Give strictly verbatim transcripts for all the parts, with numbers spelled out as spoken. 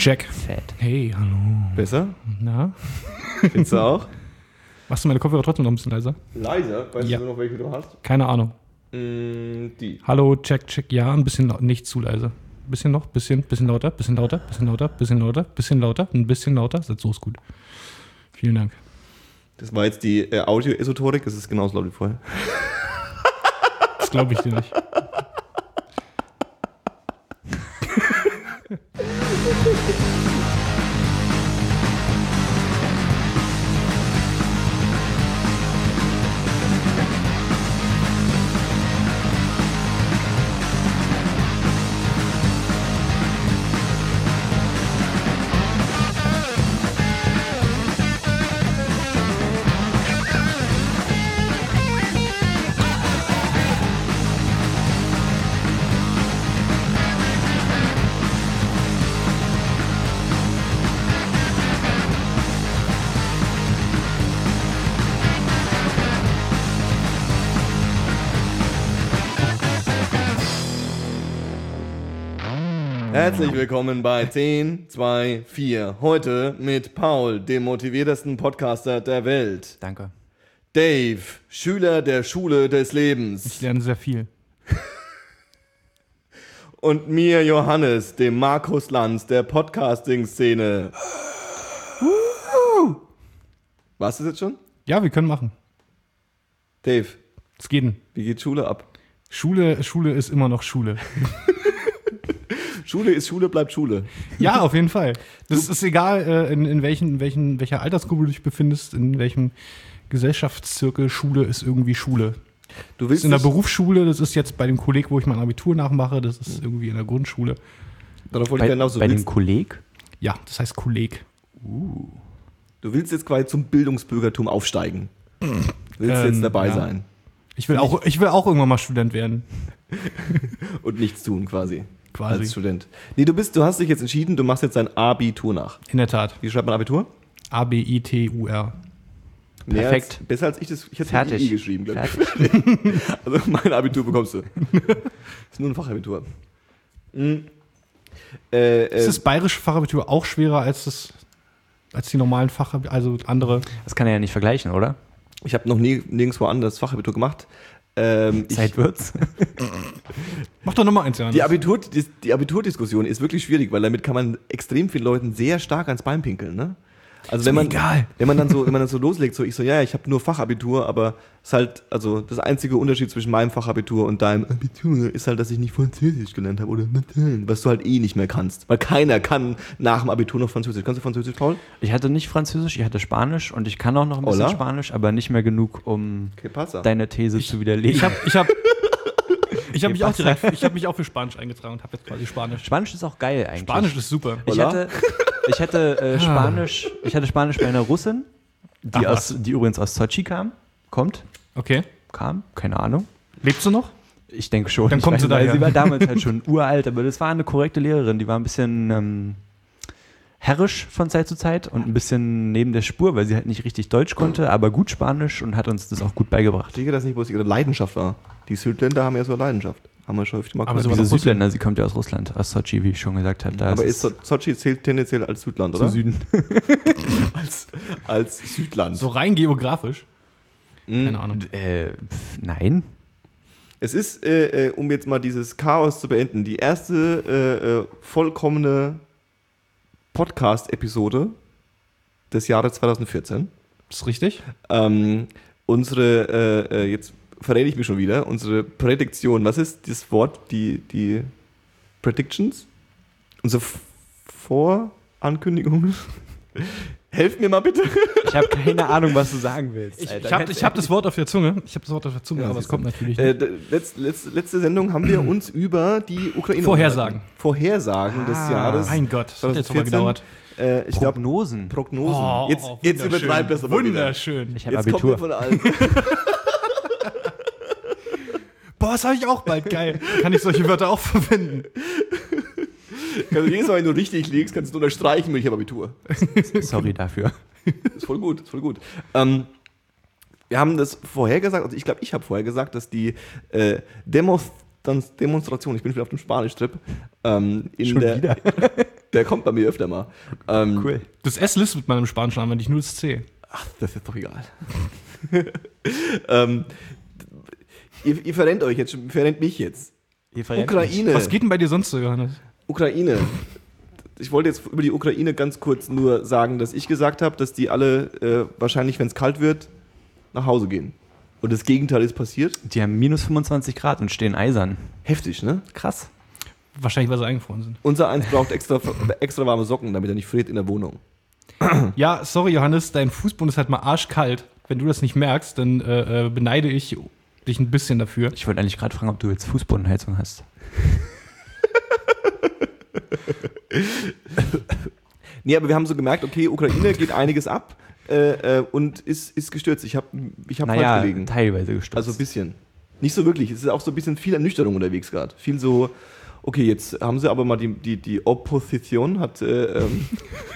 Check. Fett. Hey, hallo. Besser? Na? Findest du auch? Machst du meine Kopfhörer trotzdem noch ein bisschen leiser? Leiser? Weißt Ja. du noch, welche du hast? Keine Ahnung. Mm, die. Hallo, check, check. Ja, ein bisschen lau- nicht zu leise. Bisschen noch, bisschen, bisschen lauter, bisschen lauter, bisschen lauter, bisschen lauter, bisschen lauter, ein bisschen lauter. So ist gut. Vielen Dank. Das war jetzt die äh, Audio-Esoterik, das ist genauso laut wie vorher. Das glaube ich dir nicht. Herzlich willkommen bei zehn, zwei, vier. Heute mit Paul, dem motiviertesten Podcaster der Welt. Danke. Dave, Schüler der Schule des Ich Lebens. lerne sehr viel. Und mir, Johannes, dem Markus Lanz der Podcasting-Szene. Warst du das jetzt schon? Ja, wir können machen. Dave, Es geht. wie geht Schule ab? Schule, Schule ist immer noch Schule. Schule ist Schule, bleibt Schule. Ja, auf jeden Fall. Das ist egal, äh, in, in, welchen, in welchen, welcher Altersgruppe du dich befindest, in welchem Gesellschaftszirkel. Schule ist irgendwie Schule. Du Das willst ist in der dich- Berufsschule, das ist jetzt bei dem Kolleg, wo ich mein Abitur nachmache, das ist irgendwie in der Grundschule. Darauf wollte ich Bei, hinaus. Du bei dem willst, Kolleg? Ja, das heißt Kolleg. du willst jetzt quasi zum Bildungsbürgertum aufsteigen. Willst Ähm, jetzt dabei ja. sein Ich will, auch, ich will auch irgendwann mal Student werden. und nichts tun quasi. Quasi. Als Student. Nee, du bist, du hast dich jetzt entschieden, du machst jetzt dein Abitur nach. In der Tat. Wie schreibt man Abitur? A B I T U R. Mehr Perfekt. Als, besser als ich das. Ich hätte Fertig. I geschrieben, glaube Fertig. ich. Also mein Abitur bekommst du. Ist nur ein Fachabitur. Mhm. Äh, äh, Ist das bayerische Fachabitur auch schwerer als, das, als die normalen Fachabitur, also andere? Das kann er ja nicht vergleichen, oder? ich habe noch nie nirgendwo anders Fachabitur gemacht. Ähm, ich, Zeit wird's. Mach doch nochmal eins, Jan. die, Abitur, die, die Abiturdiskussion ist wirklich schwierig, weil damit kann man extrem vielen Leuten sehr stark ans Bein pinkeln, ne? Also wenn mir man, egal. wenn man dann so, wenn man dann so loslegt, so ich so, ja, ich habe nur Fachabitur, aber es ist halt, also das einzige Unterschied zwischen meinem Fachabitur und deinem Abitur ist halt, dass ich nicht Französisch gelernt habe oder Latein, was du halt eh nicht mehr kannst. Weil keiner kann nach dem Abitur noch Französisch. Kannst du Französisch, Paul? Ich hatte nicht Französisch, ich hatte Spanisch und ich kann auch noch ein bisschen Hola? Spanisch, aber nicht mehr genug, um Que pasa? deine These zu widerlegen. Ich habe ich hab, ich hab mich auch passt. direkt, ich habe mich auch für Spanisch eingetragen und habe jetzt quasi Spanisch. Spanisch ist auch geil eigentlich. Spanisch ist super. Ich Hola? hatte, ich hatte äh, Spanisch, ich hatte Spanisch bei einer Russin, die, Ach, aus, die übrigens aus Sochi kam. Kommt? Okay. Kam? Keine Ahnung. Lebst du noch? Ich denke schon. Dann Ich kommt weiß, sie weil daher. Sie war damals halt schon uralt, aber das war eine korrekte Lehrerin. Die war ein bisschen ähm, herrisch von Zeit zu Zeit und ein bisschen neben der Spur, weil sie halt nicht richtig Deutsch konnte, aber gut Spanisch und hat uns das auch gut beigebracht. Ich denke, dass nicht bloß ihre Leidenschaft war. Die Südländer haben ja so Leidenschaft. Haben wir schon öfter mal Aber gehört. so war Diese doch Russland. Südländer, sie kommt ja aus Russland, aus Sochi, wie ich schon gesagt habe. Da Aber ist ist So- Sochi zählt tendenziell als Südland, zu oder? Süden. als, als Südland. So rein geografisch? Mhm. Keine Ahnung. äh, pf, nein. Es ist, äh, äh, um jetzt mal dieses Chaos zu beenden, die erste äh, äh, vollkommene Podcast-Episode des Jahres zwanzig vierzehn. Ist richtig? Ähm, unsere, äh, äh, jetzt verrate ich mich schon wieder, unsere Prädiktion, was ist das Wort, die, die Predictions? Unsere F- Vorankündigungen? Helft mir mal bitte. Ich habe keine Ahnung, was du sagen willst. Ich, Alter. ich habe ich hab das Wort auf der Zunge. Ich habe das Wort auf der Zunge, Ja, aber es siehst du. kommt natürlich Äh, nicht. d- letz, letz, letzte Sendung haben wir uns über die Ukraine Vorhersagen. unterhalten. Vorhersagen des Ah, Jahres. Mein Gott, das hat jetzt aber zweitausendvierzehn. gedauert. Äh, ich glaube, Prognosen. Prognosen. Oh, jetzt oh, jetzt wunderschön. übertreibt das aber wieder. Wunderschön. Ich habe Jetzt kommt Abitur. er von allen. Boah, das habe ich auch bald. Geil. Kann ich solche Wörter auch verwenden? Also jedes Mal, wenn du richtig liegst, kannst du unterstreichen, ich habe Abitur. Sorry dafür. Ist voll gut, ist voll gut. Ähm, wir haben das vorher gesagt, also ich glaube, ich habe vorher gesagt, dass die äh, Demos, Demonstration, ich bin wieder auf dem Spanisch-Trip, ähm, in Schon der wieder? Der kommt bei mir öfter mal. Ähm, Cool. Das S listet man im Spanischen an, wenn nicht nur das C. Ach, das ist doch egal. ähm, ihr, ihr verrennt euch jetzt, schon- verrennt mich jetzt. Ihr verrennt Ukraine. Was geht denn bei dir sonst so, Johannes? Ukraine. Ich wollte jetzt über die Ukraine ganz kurz nur sagen, dass ich gesagt habe, dass die alle äh, wahrscheinlich, wenn es kalt wird, nach Hause gehen. Und das Gegenteil ist passiert. Die haben minus fünfundzwanzig Grad und stehen eisern. Heftig, ne? Krass. Wahrscheinlich, weil sie eingefroren sind. Unser Eins braucht extra, extra warme Socken, damit er nicht friert in der Wohnung. Ja, sorry, Johannes, dein Fußboden ist halt mal arschkalt. Wenn du das nicht merkst, dann äh, äh, beneide ich dich ein bisschen dafür. Ich wollte eigentlich gerade fragen, ob du jetzt Fußbodenheizung hast. Nee, aber wir haben so gemerkt, okay, Ukraine geht einiges ab äh, äh, und ist, ist gestürzt. Ich habe ich hab Naja, falsch gelegen. teilweise gestürzt. Also ein bisschen. Nicht so wirklich. Es ist auch so ein bisschen viel Ernüchterung unterwegs gerade. Viel so, okay, jetzt haben sie aber mal die, die, die Opposition hat, äh, ähm,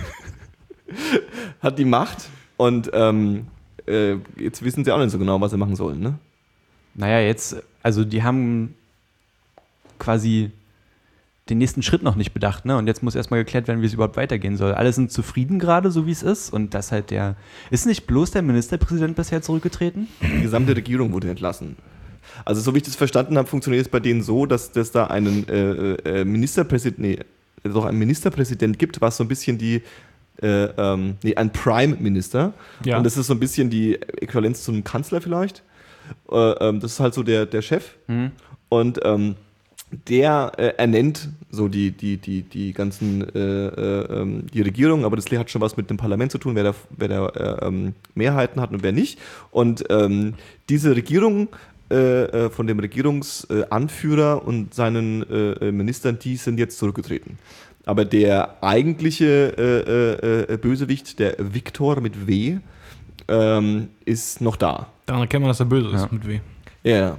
hat die Macht und ähm, äh, jetzt wissen sie auch nicht so genau, was sie machen sollen, ne? Naja, jetzt, also die haben quasi den nächsten Schritt noch nicht bedacht, ne? Und jetzt muss erstmal geklärt werden, wie es überhaupt weitergehen soll. Alle sind zufrieden gerade, so wie es ist. Und das halt der. Ist nicht bloß der Ministerpräsident bisher zurückgetreten? Die gesamte Regierung wurde entlassen. Also so wie ich das verstanden habe, funktioniert es bei denen so, dass es da einen äh, äh, Ministerpräsident, nee, doch einen Ministerpräsident gibt, was so ein bisschen die, äh, ähm, nee, ein Prime-Minister. Ja. Und das ist so ein bisschen die Äquivalenz zum Kanzler vielleicht. Äh, ähm, das ist halt so der, der Chef. Mhm. Und ähm, der äh, ernennt so die, die, die, die ganzen, äh, äh, ähm, die Regierung, aber das hat schon was mit dem Parlament zu tun, wer da, wer da äh, ähm, Mehrheiten hat und wer nicht. Und ähm, diese Regierung äh, äh, von dem Regierungsanführer und seinen äh, Ministern, die sind jetzt zurückgetreten. Aber der eigentliche äh, äh, Bösewicht, der Viktor mit W, ähm, ist noch da. Daran erkennt man, dass er böse ist Ja. mit W. Ja.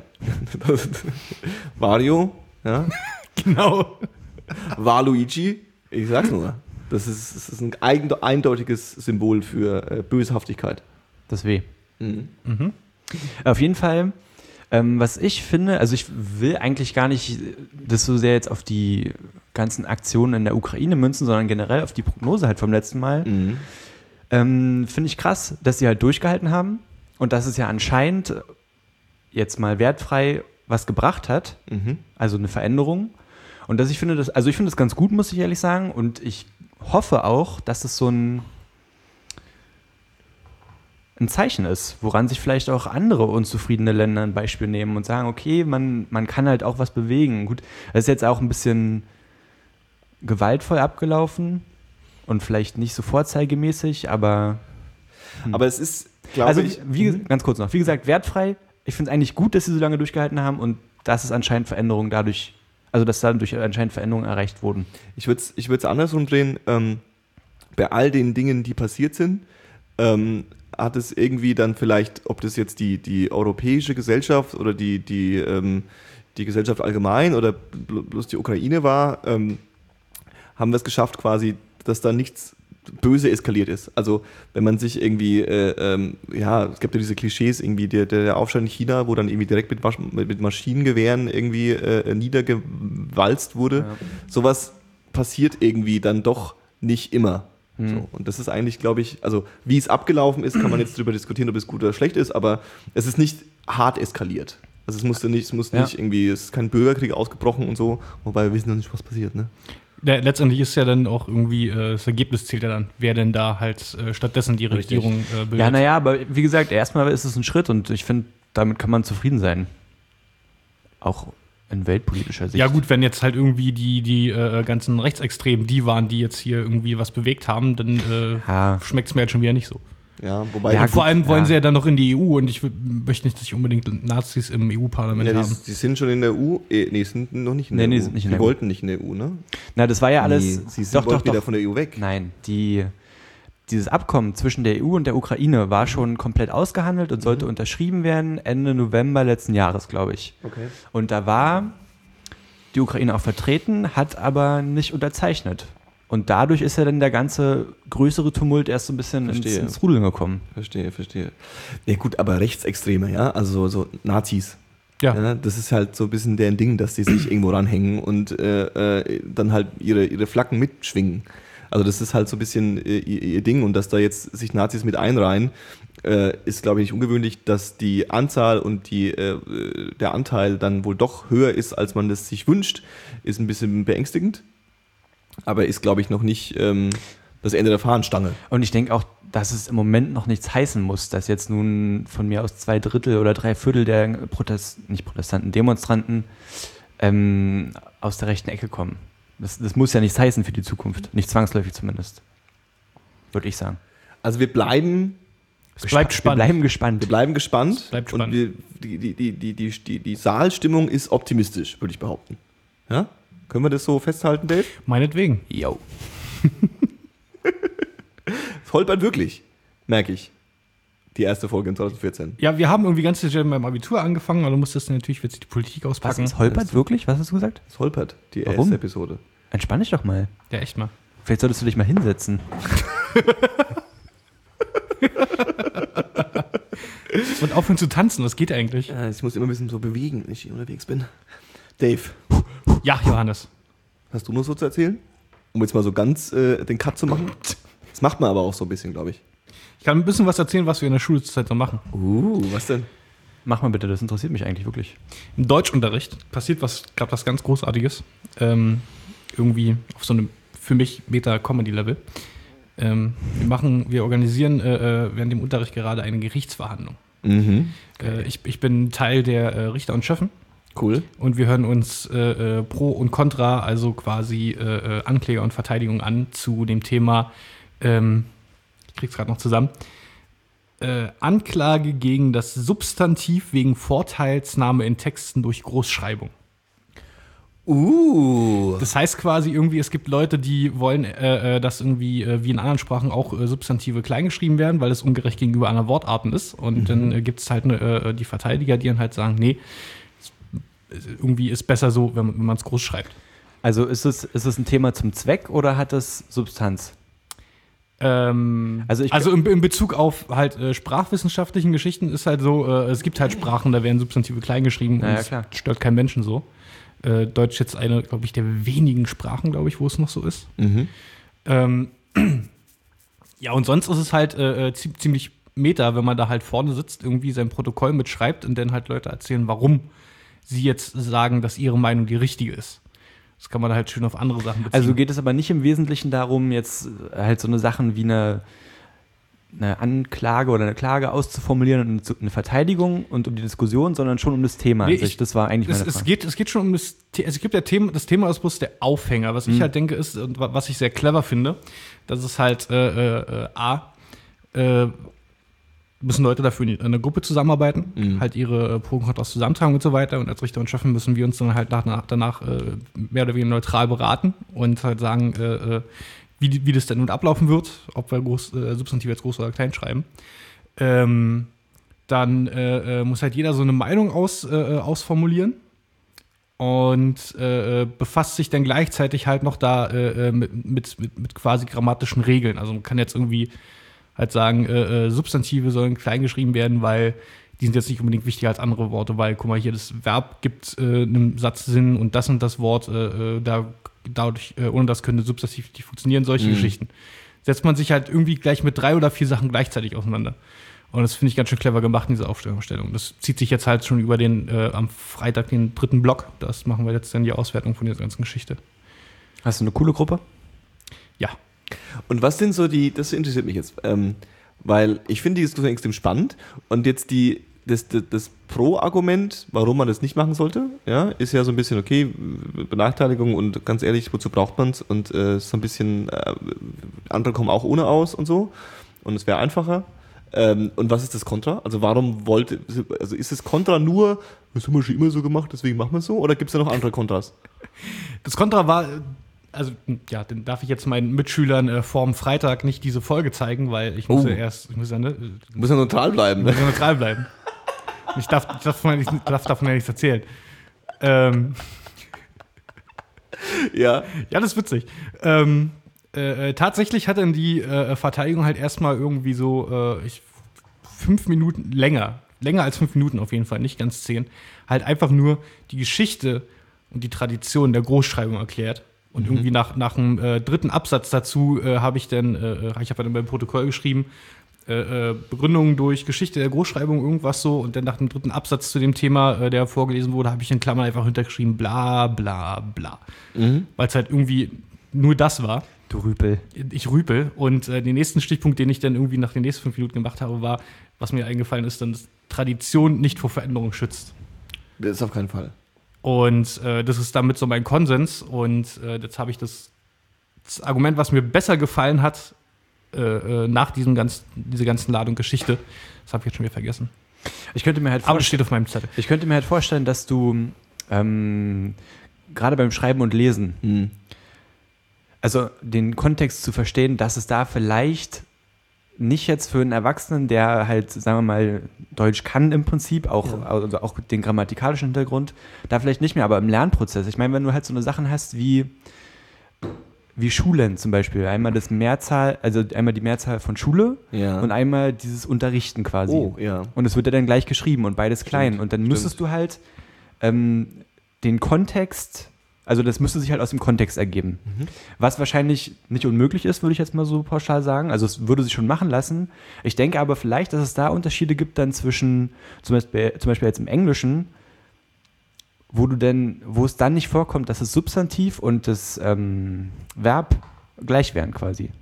Wario, ja. Genau. Waluigi, ich sag's nur. Das ist, das ist ein eigen- eindeutiges Symbol für äh, Böshaftigkeit. Das weh. Mhm. Mhm. Auf jeden Fall, ähm, was ich finde, also ich will eigentlich gar nicht das so sehr jetzt auf die ganzen Aktionen in der Ukraine münzen, sondern generell auf die Prognose halt vom letzten Mal. Mhm. Ähm, finde ich krass, dass sie halt durchgehalten haben und dass es ja anscheinend jetzt mal wertfrei was gebracht hat, Mhm. also eine Veränderung. Und dass ich finde, das, also ich finde das ganz gut, muss ich ehrlich sagen. Und ich hoffe auch, dass es so ein, ein Zeichen ist, woran sich vielleicht auch andere unzufriedene Länder ein Beispiel nehmen und sagen, okay, man, man kann halt auch was bewegen. Gut, das ist jetzt auch ein bisschen gewaltvoll abgelaufen und vielleicht nicht so vorzeigemäßig, aber Aber es ist, glaube also ich, wie, ges- ganz kurz noch, wie gesagt, wertfrei. Ich finde es eigentlich gut, dass sie so lange durchgehalten haben und dass es anscheinend Veränderungen dadurch, also dass dadurch anscheinend Veränderungen erreicht wurden. ich würde es ich würd's andersrum drehen. Ähm, bei all den Dingen, die passiert sind, ähm, hat es irgendwie dann vielleicht, ob das jetzt die, die europäische Gesellschaft oder die, die, ähm, die Gesellschaft allgemein oder bl- bloß die Ukraine war, ähm, haben wir es geschafft quasi, dass da nichts böse eskaliert ist. Also wenn man sich irgendwie, äh, ähm, ja, es gibt ja diese Klischees, irgendwie der, der Aufstand in China, wo dann irgendwie direkt mit, Wasch- mit, mit Maschinengewehren irgendwie äh, niedergewalzt wurde. Ja. Sowas passiert irgendwie dann doch nicht immer. Hm. So, und das ist eigentlich, glaube ich, also wie es abgelaufen ist, kann man jetzt darüber diskutieren, ob es gut oder schlecht ist, aber es ist nicht hart eskaliert. Also es musste nicht, es muss Ja. nicht irgendwie, es ist kein Bürgerkrieg ausgebrochen und so, wobei wir wissen noch nicht, was passiert, ne? Ja, letztendlich ist ja dann auch irgendwie, äh, das Ergebnis zählt ja dann, wer denn da halt äh, stattdessen die Richtig. Regierung äh, bildet. Ja, naja, aber wie gesagt, erstmal ist es ein Schritt und ich finde, damit kann man zufrieden sein. Auch in weltpolitischer Sicht. Ja gut, wenn jetzt halt irgendwie die, die äh, ganzen Rechtsextremen die waren, die jetzt hier irgendwie was bewegt haben, dann äh, Ja. schmeckt es mir jetzt schon wieder nicht so. Ja, wobei Ja, Und vor gut, allem wollen ja. sie ja dann noch in die E U und ich w- möchte nicht, dass sich unbedingt Nazis im E U-Parlament ja, die, haben. die sind schon in der E U, äh, nee, sind noch nicht in Nee, der nee, E U. sind nicht in die der E U. wollten nicht in der E U, ne? Na, das war ja alles. Nee, sie sind doch, wollten doch, wieder doch. von der E U weg. Nein, die, dieses Abkommen zwischen der E U und der Ukraine war schon komplett ausgehandelt und sollte unterschrieben werden Ende November letzten Jahres, glaube ich. Okay. Und da war die Ukraine auch vertreten, hat aber nicht unterzeichnet. Und dadurch ist ja dann der ganze größere Tumult erst so ein bisschen ins, Verstehe. ins Rudeln gekommen. Verstehe, verstehe. Ja gut, aber Rechtsextreme, ja, also so, so Nazis, Ja. Ja, das ist halt so ein bisschen deren Ding, dass die sich irgendwo ranhängen und äh, äh, dann halt ihre, ihre Flaggen mitschwingen. Also das ist halt so ein bisschen äh, ihr, ihr Ding und dass da jetzt sich Nazis mit einreihen, äh, ist, glaube ich, nicht ungewöhnlich, dass die Anzahl und die, äh, der Anteil dann wohl doch höher ist, als man das sich wünscht, ist ein bisschen beängstigend, aber ist, glaube ich, noch nicht ähm, das Ende der Fahnenstange. Und ich denke auch, dass es im Moment noch nichts heißen muss, dass jetzt nun von mir aus zwei Drittel oder drei Viertel der Protest, nicht Protestanten, Demonstranten ähm, aus der rechten Ecke kommen. Das, das muss ja nichts heißen für die Zukunft. Nicht zwangsläufig zumindest. Würde ich sagen. Also wir bleiben Es bleibt Wir spannend. bleiben gespannt. Wir bleiben gespannt. Es bleibt spannend. Und wir, die, die, die, die, die, die, die Saalstimmung ist optimistisch, würde ich behaupten. Ja? Können wir das so festhalten, Dave? Meinetwegen. Jo. Es holpert wirklich, merke ich. Die erste Folge in zwanzig vierzehn. Ja, wir haben irgendwie ganz sicher beim Abitur angefangen, aber du musstest natürlich jetzt die Politik Was auspacken. ist holpert wirklich? Was hast du gesagt? Es holpert, die Warum? erste Episode. Entspann dich doch mal. Ja, echt mal. Vielleicht solltest du dich mal hinsetzen. Und aufhören zu tanzen, was geht eigentlich? Ja, ich muss immer ein bisschen so bewegen, wenn ich hier unterwegs bin. Dave, Ja, Johannes. hast du noch so zu erzählen? Um jetzt mal so ganz äh, den Cut zu machen. Das macht man aber auch so ein bisschen, glaube ich. Ich kann ein bisschen was erzählen, was wir in der Schulzeit so machen. Uh, was denn? Mach mal bitte, das interessiert mich eigentlich wirklich. Im Deutschunterricht passiert was, gerade was ganz Großartiges. Ähm, irgendwie auf so einem, für mich, Meta-Comedy-Level. Ähm, wir machen, wir organisieren äh, äh, während dem Unterricht gerade eine Gerichtsverhandlung. Mhm. Äh, ich, ich bin Teil der äh, Richter und Schöffen. Cool. Und wir hören uns äh, äh, Pro und Contra, also quasi äh, äh, Ankläger und Verteidigung an zu dem Thema, ähm, ich krieg's gerade noch zusammen, äh, Anklage gegen das Substantiv wegen Vorteilsnahme in Texten durch Großschreibung. Uh. Das heißt quasi irgendwie, es gibt Leute, die wollen, äh, äh, dass irgendwie äh, wie in anderen Sprachen auch äh, Substantive kleingeschrieben werden, weil es ungerecht gegenüber anderen Wortarten ist. Und mhm. dann äh, gibt es halt ne, äh, die Verteidiger, die dann halt sagen, nee, es, irgendwie ist besser so, wenn, wenn man es groß schreibt. Also ist es, ist es ein Thema zum Zweck oder hat es Substanz? Ähm, Also ich- also in, in Bezug auf halt äh, sprachwissenschaftlichen Geschichten ist halt so, äh, es gibt halt Sprachen, da werden Substantive kleingeschrieben Na und ja, es klar. stört keinen Menschen so. Äh, Deutsch jetzt eine, glaube ich, der wenigen Sprachen, glaube ich, wo es noch so ist. Mhm. Ähm, ja, und sonst ist es halt äh, äh, zie- ziemlich meta, wenn man da halt vorne sitzt, irgendwie sein Protokoll mitschreibt und dann halt Leute erzählen, warum sie jetzt sagen, dass ihre Meinung die richtige ist. Das kann man da halt schön auf andere Sachen beziehen. Also geht es aber nicht im Wesentlichen darum, jetzt halt so eine Sachen wie eine, eine Anklage oder eine Klage auszuformulieren und eine, eine Verteidigung und um die Diskussion, sondern schon um das Thema Nee, an sich. ich- Das war eigentlich es, meine es, Frage. geht, es geht schon um das The- es gibt ja Thema, das Thema ist bloß der Aufhänger. Was ich Mhm. halt denke ist, und wa- was ich sehr clever finde, dass es halt äh, äh, A, äh, müssen Leute dafür in einer Gruppe zusammenarbeiten, Mhm. halt ihre äh, Pro und Kontras zusammentragen und so weiter. Und als Richter und Schöffen müssen wir uns dann halt nach, danach äh, mehr oder weniger neutral beraten und halt sagen, äh, äh, wie, die- wie das denn nun ablaufen wird, ob wir groß, äh, Substantiv jetzt groß oder klein schreiben. Ähm, dann äh, äh, muss halt jeder so eine Meinung aus, äh, ausformulieren und äh, äh, befasst sich dann gleichzeitig halt noch da äh, äh, mit, mit, mit, mit quasi grammatischen Regeln. Also man kann jetzt irgendwie halt sagen, äh, äh, Substantive sollen klein geschrieben werden, weil die sind jetzt nicht unbedingt wichtiger als andere Worte, weil, guck mal, hier das Verb gibt äh, einem Satz Sinn und das und das Wort, äh, äh, da, dadurch, äh, ohne das könnte Substantiv nicht funktionieren, solche Mhm. Geschichten. Setzt man sich halt irgendwie gleich mit drei oder vier Sachen gleichzeitig auseinander. Und das finde ich ganz schön clever gemacht, diese Aufstellung. Das zieht sich jetzt halt schon über den, äh, am Freitag den dritten Block. Das machen wir jetzt dann die Auswertung von dieser ganzen Geschichte. Hast du eine coole Gruppe? Ja. Und was sind so die, das interessiert mich jetzt, ähm, weil ich finde die Diskussion extrem spannend und jetzt die, das, das, das Pro-Argument, warum man das nicht machen sollte, ja, ist ja so ein bisschen, okay, Benachteiligung und ganz ehrlich, wozu braucht man es und äh, so ein bisschen, äh, andere kommen auch ohne aus und so und es wäre einfacher. Ähm, und was ist das Kontra? Also warum wollte, also ist das Kontra nur, das haben wir schon immer so gemacht, deswegen machen wir es so, oder gibt es da noch andere Kontras? Das Kontra war, also ja, dann darf ich jetzt meinen Mitschülern äh, vorm Freitag nicht diese Folge zeigen, weil ich muss Oh. ja erst, ich muss ja, ne, Du musst ja neutral bleiben, muss ne? ja neutral bleiben. Ich darf, ich darf, davon, nicht, darf davon ja nichts erzählen. Ähm, Ja. ja, das ist witzig. Ähm, äh, äh, tatsächlich hat dann die äh, Verteidigung halt erstmal irgendwie so äh, ich, fünf Minuten länger länger als fünf Minuten auf jeden Fall, nicht ganz zehn, halt einfach nur die Geschichte und die Tradition der Großschreibung erklärt. Und mhm. irgendwie nach, nach dem äh, dritten Absatz dazu äh, habe ich dann, äh, ich habe dann beim Protokoll geschrieben, äh, äh, Begründungen durch Geschichte der Großschreibung, irgendwas so. Und dann nach dem dritten Absatz zu dem Thema, äh, der vorgelesen wurde, habe ich in Klammern einfach hintergeschrieben, bla bla bla. Mhm. Weil es halt irgendwie nur das war. Du Rüpel. Ich rüpel. Und äh, den nächsten Stichpunkt, den ich dann irgendwie nach den nächsten fünf Minuten gemacht habe, war, was mir eingefallen ist, dann, dass Tradition nicht vor Veränderung schützt. Das ist auf keinen Fall. Und äh, das ist damit so mein Konsens. Und äh, jetzt habe ich das, das Argument, was mir besser gefallen hat, äh, äh, nach diesem ganz, dieser ganzen Ladung Geschichte, das habe ich jetzt schon wieder vergessen. Ich könnte mir halt Aber das steht auf meinem Zettel. Ich könnte mir halt vorstellen, dass du ähm, gerade beim Schreiben und Lesen, hm. also den Kontext zu verstehen, dass es da vielleicht nicht jetzt für einen Erwachsenen, der halt, sagen wir mal, Deutsch kann im Prinzip, auch, ja. also auch den grammatikalischen Hintergrund, da vielleicht nicht mehr, aber im Lernprozess. Ich meine, wenn du halt so eine Sachen hast wie, wie Schulen zum Beispiel, einmal das Mehrzahl, also einmal die Mehrzahl von Schule ja. und einmal dieses Unterrichten quasi. Oh, ja. Und es wird ja dann gleich geschrieben und beides Stimmt. klein. Und dann Stimmt. müsstest du halt ähm, den Kontext, also das müsste sich halt aus dem Kontext ergeben. Mhm. Was wahrscheinlich nicht unmöglich ist, würde ich jetzt mal so pauschal sagen. Also es würde sich schon machen lassen. Ich denke aber vielleicht, dass es da Unterschiede gibt dann zwischen, zum Beispiel, zum Beispiel jetzt im Englischen, wo du denn, wo es dann nicht vorkommt, dass das Substantiv und das ähm, Verb gleich wären quasi.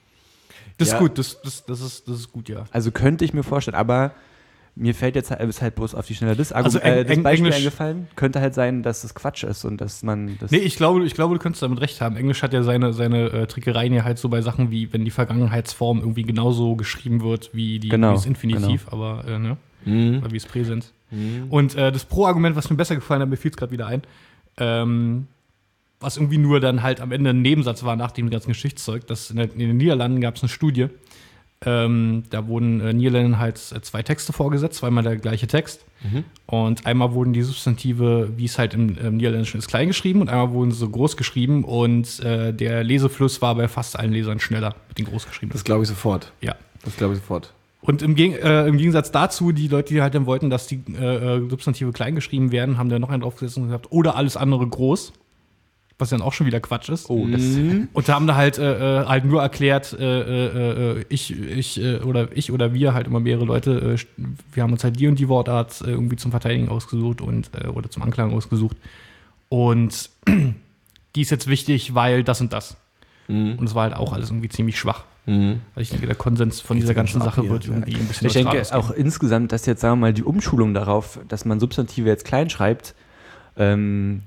Das ja. ist gut, das, das, das, ist, das ist gut, ja. Also könnte ich mir vorstellen, aber mir fällt jetzt halt, ist halt bloß auf die Schnelle das, also äh, das Eng- Beispiel Englisch eingefallen. Könnte halt sein, dass es Quatsch ist und dass man das. Nee, ich glaube, ich glaube, du könntest damit recht haben. Englisch hat ja seine, seine äh, Trickereien ja halt so bei Sachen wie, wenn die Vergangenheitsform irgendwie genauso geschrieben wird wie, die, genau, wie das Infinitiv, genau. aber äh, ne? Mhm. Oder wie es Präsens. Mhm. Und äh, das Pro-Argument, was mir besser gefallen hat, mir fiel es gerade wieder ein, ähm, was irgendwie nur dann halt am Ende ein Nebensatz war nach dem ganzen Geschichtszeug, dass in, der, in den Niederlanden gab es eine Studie, Ähm, da wurden äh, Niederländern halt zwei Texte vorgesetzt, zweimal der gleiche Text. Mhm. Und einmal wurden die Substantive, wie es halt im, im Niederländischen ist, klein geschrieben und einmal wurden sie groß geschrieben. Und äh, der Lesefluss war bei fast allen Lesern schneller mit den groß geschriebenen. Das glaube ich sofort. Ja. Das glaube ich sofort. Und im, Geg- äh, im Gegensatz dazu, die Leute, die halt dann wollten, dass die äh, Substantive klein geschrieben werden, haben da noch einen draufgesetzt und gesagt, oder alles andere groß. Was dann auch schon wieder Quatsch ist. Oh, das und da haben da halt, äh, halt nur erklärt, äh, äh, ich, ich, äh, oder ich oder wir, halt immer mehrere Leute, äh, wir haben uns halt die und die Wortart äh, irgendwie zum Verteidigen ausgesucht und äh, oder zum Anklagen ausgesucht. Und die ist jetzt wichtig, weil das und das. Mhm. Und es war halt auch alles irgendwie ziemlich schwach. Mhm. Weil ich denke, der Konsens von dieser ganzen Sache wird irgendwie ein bisschen Ich denke auch insgesamt, dass jetzt, sagen wir mal, die Umschulung darauf, dass man Substantive jetzt klein schreibt, ähm,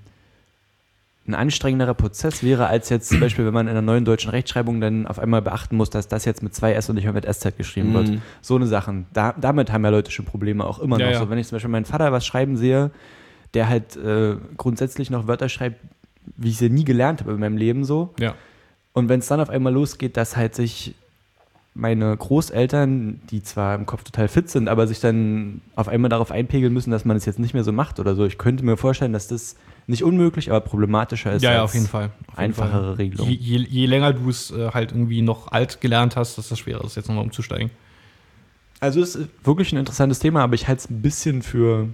ein anstrengenderer Prozess wäre, als jetzt zum Beispiel, wenn man in einer neuen deutschen Rechtschreibung dann auf einmal beachten muss, dass das jetzt mit zwei S und nicht mehr mit S Z geschrieben mhm. wird. So eine Sachen. Da, damit haben ja Leute schon Probleme, auch immer ja, noch ja. so. Wenn ich zum Beispiel meinen Vater was schreiben sehe, der halt äh, grundsätzlich noch Wörter schreibt, wie ich sie nie gelernt habe in meinem Leben so. Ja. Und wenn es dann auf einmal losgeht, dass halt sich meine Großeltern, die zwar im Kopf total fit sind, aber sich dann auf einmal darauf einpegeln müssen, dass man es jetzt nicht mehr so macht oder so. Ich könnte mir vorstellen, dass das nicht unmöglich, aber problematischer ist. Ja, als ja, auf jeden Fall. Auf einfachere jeden Fall. Regelung. Je, je, je länger du es äh, halt irgendwie noch alt gelernt hast, desto schwerer ist es jetzt nochmal umzusteigen. Also es ist wirklich ein interessantes Thema, aber ich halte es ein bisschen für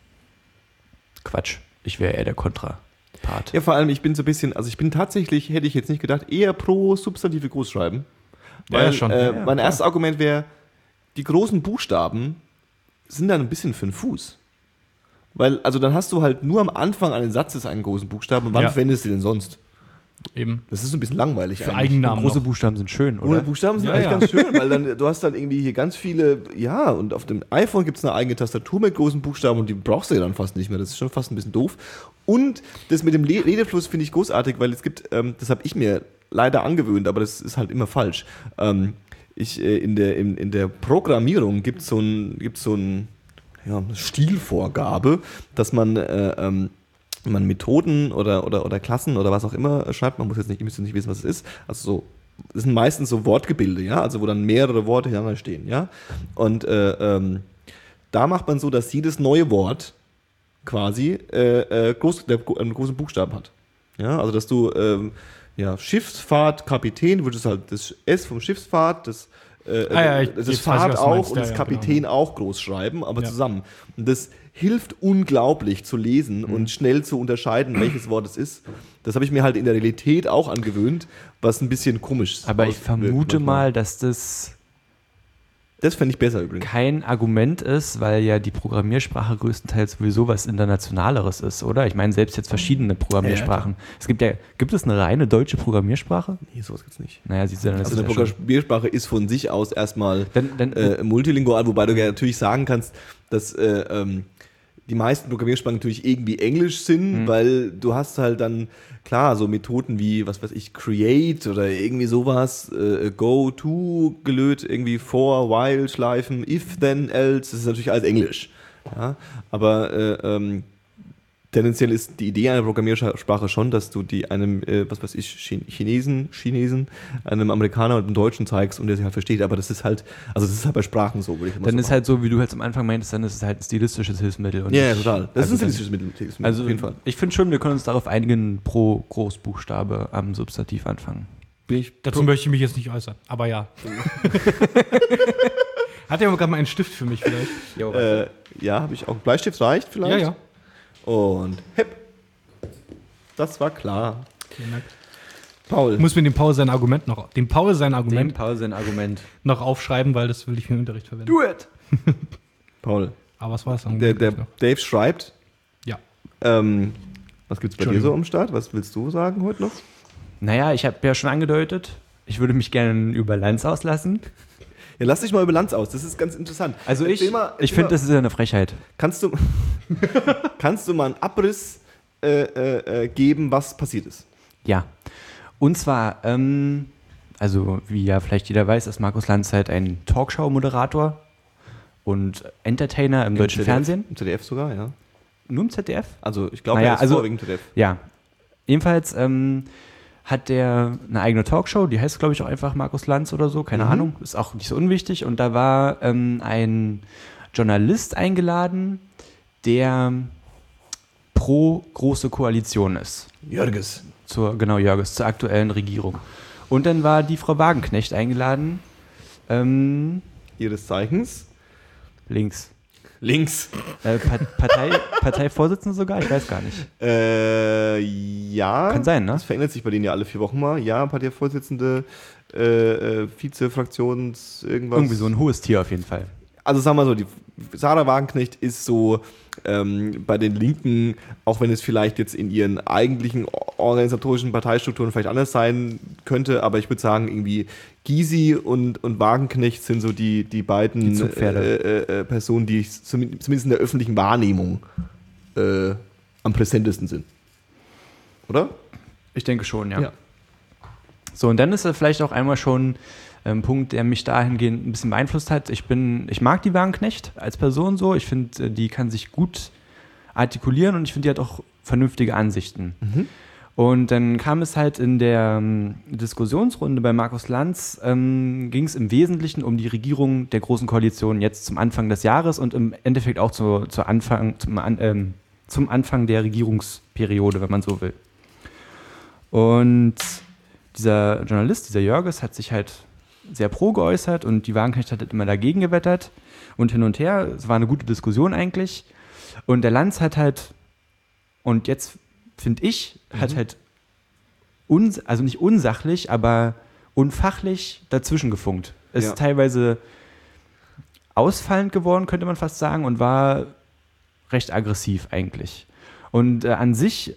Quatsch. Ich wäre eher der Kontrapart. Ja, vor allem, ich bin so ein bisschen, also ich bin tatsächlich, hätte ich jetzt nicht gedacht, eher pro substantive Großschreiben. Weil, ja, schon. Äh, ja, mein klar. erstes Argument wäre, die großen Buchstaben sind dann ein bisschen für den Fuß. Weil, also dann hast du halt nur am Anfang eines Satzes einen großen Buchstaben. Und wann Ja. verwendest du den sonst? Eben. Das ist so ein bisschen langweilig Für eigentlich. Eigennamen Große noch. Buchstaben sind schön, Ohne oder? Buchstaben sind Ja, eigentlich ja. ganz schön, weil dann, du hast dann irgendwie hier ganz viele, ja, und auf dem iPhone gibt es eine eigene Tastatur mit großen Buchstaben und die brauchst du ja dann fast nicht mehr. Das ist schon fast ein bisschen doof. Und das mit dem Le- Redefluss finde ich großartig, weil es gibt, ähm, das habe ich mir leider angewöhnt, aber das ist halt immer falsch. Ähm, ich, äh, in, der, in, in der Programmierung gibt es so ein, gibt's so ein, ja, eine Stilvorgabe, dass man, äh, ähm, wenn man Methoden oder, oder, oder Klassen oder was auch immer schreibt, man muss jetzt nicht, ihr müsst nicht wissen, was es ist, also so, das sind meistens so Wortgebilde, ja, also wo dann mehrere Worte hintereinander stehen, ja, und äh, ähm, da macht man so, dass jedes neue Wort quasi äh, äh, groß, der, einen großen Buchstaben hat, ja, also dass du ähm, ja, Schiffsfahrt, Kapitän, wird es halt das S vom Schiffsfahrt, das äh, Ah, ja, ich- das jetzt weiß ich, Fahrt was du auch meinst. und Ja, das ja, Kapitän genau. auch groß schreiben, aber Ja. zusammen. Und das hilft unglaublich zu lesen Mhm. und schnell zu unterscheiden, welches Wort es ist. Das habe ich mir halt in der Realität auch angewöhnt, was ein bisschen komisch ist. Aber ich vermute mal, dass das Das fände ich besser übrigens. kein Argument ist, weil ja die Programmiersprache größtenteils sowieso was Internationaleres ist, oder? Ich meine, selbst jetzt verschiedene Programmiersprachen. Es gibt ja, gibt es eine reine deutsche Programmiersprache? Nee, sowas gibt's nicht. Naja, siehst du, dann ist Also es eine ja schon. Programmiersprache ist von sich aus erstmal Dann, dann, äh, multilingual, wobei du ja natürlich sagen kannst, dass äh, ähm, die meisten Programmiersprachen natürlich irgendwie Englisch sind, Mhm. weil du hast halt dann, klar, so Methoden wie, was weiß ich, create oder irgendwie sowas, äh, go, to, gelöt, irgendwie for, while, Schleifen, if, then, else, das ist natürlich alles Englisch. Ja? Aber äh, ähm, tendenziell ist die Idee einer Programmiersprache schon, dass du die einem, äh, was weiß ich, Chin- Chinesen, Chinesen, einem Amerikaner und einem Deutschen zeigst und der sie halt versteht. Aber das ist halt, also das ist halt bei Sprachen so, würde ich immer dann so ist halt so, wie du halt am Anfang meintest, dann ist es halt ein stilistisches Hilfsmittel. Und machen. Ja, ja, nicht- total. Das also ist ein dann- stilistisches Mittel, Mittel, Also auf jeden Fall. ich finde schon, wir können uns darauf einigen, pro Großbuchstabe am Substantiv anfangen. Bin ich Dazu möchte ich mich jetzt nicht äußern, aber ja. Hat ja gerade mal einen Stift für mich vielleicht? äh, ja, habe ich auch. Bleistift reicht Ja, vielleicht? ja. Und hip. Das war klar. Vielen Dank. Paul. Ich muss mir dem Paul sein Argument noch, dem Paul sein Dem Argument Pause ein Argument. noch aufschreiben, weil das will ich für den Unterricht verwenden. Do it! Paul. Aber was war das Der, Argument? der Dave schreibt. Ja. Ähm, was gibt's bei dir Entschuldigung. so am Start? Was willst du sagen heute noch? Naja, ich habe ja schon angedeutet, ich würde mich gerne über Lanz auslassen. Ja, lass dich mal über Lanz aus. Das ist ganz interessant. Also ich, Erzähl mal- ich erzähl finde, mal- das ist ja eine Frechheit. Kannst du, kannst du mal einen Abriss äh, äh, äh, geben, was passiert ist? Ja. Und zwar, ähm, also wie ja vielleicht jeder weiß, ist Markus Lanz halt ein Talkshow-Moderator und Entertainer im deutschen Z D F, Fernsehen. Im Z D F sogar, ja. Nur im Z D F? Also ich glaube, Naja, er ist also- vorwiegend Z D F. Ja. Jedenfalls ähm, hat der eine eigene Talkshow, die heißt, glaube ich, auch einfach Markus Lanz oder so, keine Mhm. Ahnung, ist auch nicht so unwichtig. Und da war ähm, ein Journalist eingeladen, der pro große Koalition ist. Jörges. Zur, genau, Jörges, zur aktuellen Regierung. Und dann war die Frau Wagenknecht eingeladen, ähm, Ihres Zeichens. links. Links. Äh, Pa- Partei, Parteivorsitzende sogar? Ich weiß gar nicht. Äh, ja. Kann sein, ne? Das verändert sich bei denen ja alle vier Wochen mal. Ja, Parteivorsitzende, äh, äh, Vize-Fraktions, irgendwas. Irgendwie so ein hohes Tier auf jeden Fall. Also sagen wir so, die Sarah Wagenknecht ist so ähm, bei den Linken, auch wenn es vielleicht jetzt in ihren eigentlichen organisatorischen Parteistrukturen vielleicht anders sein könnte, aber ich würde sagen, irgendwie Gysi und, und Wagenknecht sind so die, die beiden Die Zugpferde. äh, äh, Personen, die ich zum- zumindest in der öffentlichen Wahrnehmung äh, am präsentesten sind. Oder? Ich denke schon, ja. Ja. So, und dann ist er vielleicht auch einmal schon ein Punkt, der mich dahingehend ein bisschen beeinflusst hat. Ich bin, ich mag die Wagenknecht als Person so. Ich finde, die kann sich gut artikulieren und ich finde, die hat auch vernünftige Ansichten. Mhm. Und dann kam es halt in der ähm, Diskussionsrunde bei Markus Lanz, ähm, ging es im Wesentlichen um die Regierung der Großen Koalition jetzt zum Anfang des Jahres und im Endeffekt auch zu, zu Anfang, zum, an, ähm, zum Anfang der Regierungsperiode, wenn man so will. Und dieser Journalist, dieser Jörges, hat sich halt sehr pro geäußert und die Wagenknecht hat halt immer dagegen gewettert und hin und her. Es war eine gute Diskussion eigentlich. Und der Lanz hat halt, und jetzt finde ich, hat Mhm. halt, uns, also nicht unsachlich, aber unfachlich dazwischen gefunkt. Ist Ja. teilweise ausfallend geworden, könnte man fast sagen, und war recht aggressiv eigentlich. Und äh, an sich,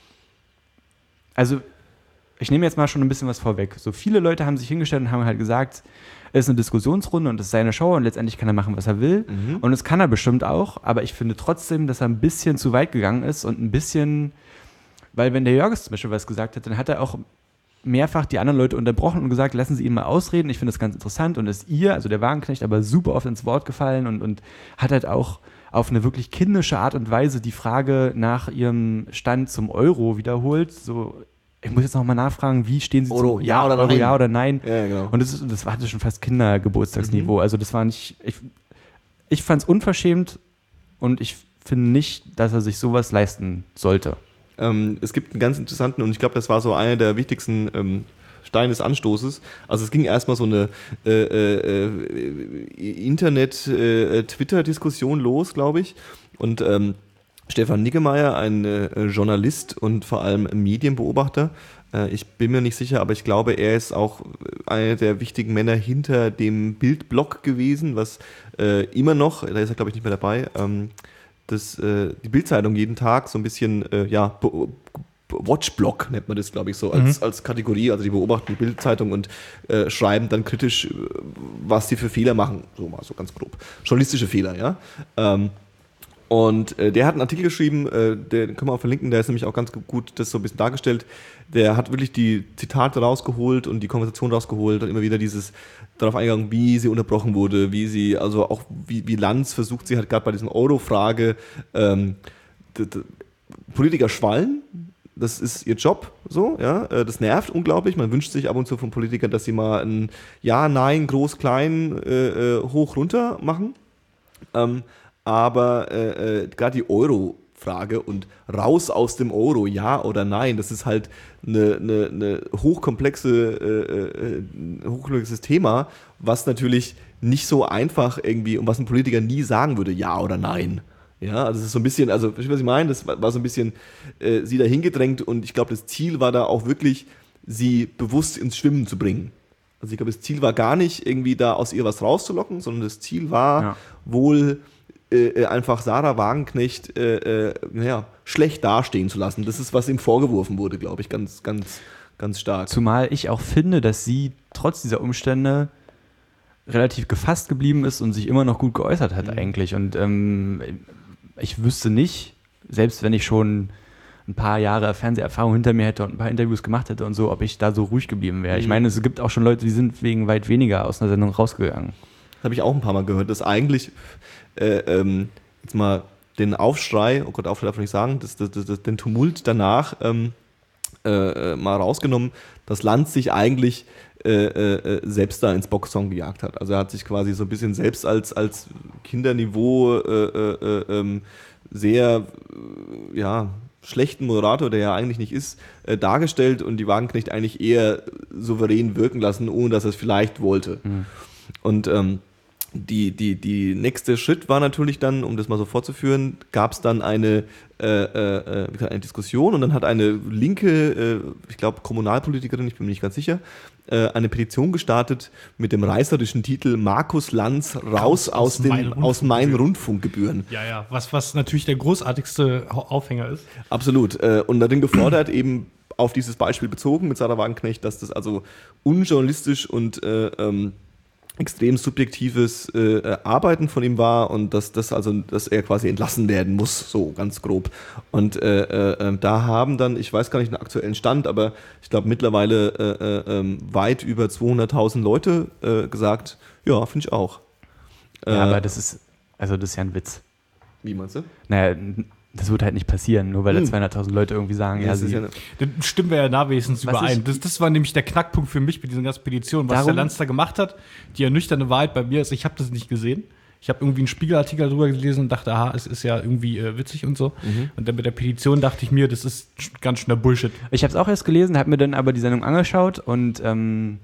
also ich nehme jetzt mal schon ein bisschen was vorweg. So viele Leute haben sich hingestellt und haben halt gesagt, es ist eine Diskussionsrunde und es ist seine Show und letztendlich kann er machen, was er will. Mhm. Und das kann er bestimmt auch, aber ich finde trotzdem, dass er ein bisschen zu weit gegangen ist und ein bisschen, weil wenn der Jörges zum Beispiel was gesagt hat, dann hat er auch mehrfach die anderen Leute unterbrochen und gesagt, lassen Sie ihn mal ausreden, ich finde das ganz interessant und ist ihr, also der Wagenknecht, aber super oft ins Wort gefallen und, und hat halt auch auf eine wirklich kindische Art und Weise die Frage nach ihrem Stand zum Euro wiederholt, so, ich muss jetzt nochmal nachfragen, wie stehen Sie Euro, zum ja oder Euro, nein? ja oder nein? Ja, genau. Und das, ist- das hatte schon fast Kindergeburtstagsniveau. Mhm. Also das war nicht, ich, ich fand es unverschämt und ich finde nicht, dass er sich sowas leisten sollte. Ähm, es gibt einen ganz interessanten, und ich glaube, das war so einer der wichtigsten ähm, Stein des Anstoßes. Also es ging erstmal so eine äh, äh, Internet-Twitter-Diskussion los, glaube ich. Und ähm, Stefan Niggemeier, ein äh, Journalist und vor allem Medienbeobachter, äh, ich bin mir nicht sicher, aber ich glaube, er ist auch einer der wichtigen Männer hinter dem Bild-Blog gewesen, was äh, immer noch, da ist er glaube ich nicht mehr dabei, ähm, das, äh, die Bild-Zeitung jeden Tag so ein bisschen, äh, ja, be- Watchblog nennt man das, glaube ich, so als, mhm. als Kategorie. Also die beobachten die Bild-Zeitung und äh, schreiben dann kritisch, was die für Fehler machen. So mal so ganz grob. Journalistische Fehler, ja. Ähm, und äh, der hat einen Artikel geschrieben, äh, den können wir auch verlinken, der ist nämlich auch ganz gut das so ein bisschen dargestellt. Der hat wirklich die Zitate rausgeholt und die Konversation rausgeholt und immer wieder dieses darauf eingegangen, wie sie unterbrochen wurde, wie sie, also auch wie, wie Lanz versucht, sie hat gerade bei diesem Euro-Frage ähm, d- d- Politiker schwallen. Das ist ihr Job, so, ja, das nervt unglaublich. Man wünscht sich ab und zu von Politikern, dass sie mal ein Ja, Nein, Groß, Klein, äh, hoch, runter machen. Ähm, aber äh, gerade die Euro-Frage und raus aus dem Euro, ja oder nein, das ist halt eine, eine, eine hochkomplexe, äh, ein hochkomplexes Thema, was natürlich nicht so einfach irgendwie, und was ein Politiker nie sagen würde, ja oder nein. Ja, also das ist so ein bisschen, also verstehst du, was ich meine? Das war so ein bisschen äh, sie dahin gedrängt und ich glaube, das Ziel war da auch wirklich, sie bewusst ins Schwimmen zu bringen. Also ich glaube, das Ziel war gar nicht irgendwie da aus ihr was rauszulocken, sondern das Ziel war ja. wohl äh, einfach Sarah Wagenknecht äh, äh, naja, schlecht dastehen zu lassen. Das ist, was ihm vorgeworfen wurde, glaube ich, ganz, ganz, ganz stark. Zumal ich auch finde, dass sie trotz dieser Umstände relativ gefasst geblieben ist und sich immer noch gut geäußert hat mhm. eigentlich. Und ähm, ich wüsste nicht, selbst wenn ich schon ein paar Jahre Fernseherfahrung hinter mir hätte und ein paar Interviews gemacht hätte und so, ob ich da so ruhig geblieben wäre. Mhm. Ich meine, es gibt auch schon Leute, die sind wegen weit weniger aus einer Sendung rausgegangen. Das habe ich auch ein paar Mal gehört, dass eigentlich äh, ähm, jetzt mal den Aufschrei, oh Gott, Aufschrei darf ich nicht sagen, das, das, das, den Tumult danach ähm, äh, mal rausgenommen, dass Lanz sich eigentlich Äh, äh, selbst da ins Boxhorn gejagt hat. Also er hat sich quasi so ein bisschen selbst als, als Kinderniveau äh, äh, äh, sehr äh, ja, schlechten Moderator, der ja eigentlich nicht ist, äh, dargestellt und die Wagenknecht eigentlich eher souverän wirken lassen, ohne dass er es vielleicht wollte. Mhm. Und ähm, die, die, die nächste Schritt war natürlich dann, um das mal so fortzuführen, gab es dann eine, äh, äh, eine Diskussion und dann hat eine linke, äh, ich glaube Kommunalpolitikerin, ich bin mir nicht ganz sicher, äh, eine Petition gestartet mit dem reißerischen Titel Markus Lanz raus aus, aus, den, mein aus meinen Rundfunkgebühren. Ja, ja, was, was natürlich der großartigste Aufhänger ist. Absolut. Äh, und darin gefordert, eben auf dieses Beispiel bezogen mit Sarah Wagenknecht, dass das also unjournalistisch und äh, ähm, extrem subjektives äh, Arbeiten von ihm war und dass das also, dass er quasi entlassen werden muss, so ganz grob. Und äh, äh, da haben dann, ich weiß gar nicht den aktuellen Stand, aber ich glaube mittlerweile äh, äh, weit über zweihunderttausend Leute äh, gesagt, ja, finde ich auch. Ja, äh, aber das ist, also das ist ja ein Witz. Wie meinst du? Naja, das wird halt nicht passieren, nur weil da hm. zweihunderttausend Leute irgendwie sagen, ja, ja sie... Ja dann stimmen wir ja nah wenigstens überein. Das, das war nämlich der Knackpunkt für mich mit diesen ganzen Petitionen, was Darum, der Lanz da gemacht hat. Die ernüchternde Wahrheit bei mir ist, ich habe das nicht gesehen. Ich habe irgendwie einen Spiegelartikel darüber gelesen und dachte, aha, es ist ja irgendwie äh, witzig und so. Mhm. Und dann mit der Petition dachte ich mir, das ist ganz schöner Bullshit. Ich habe es auch erst gelesen, habe mir dann aber die Sendung angeschaut und ähm,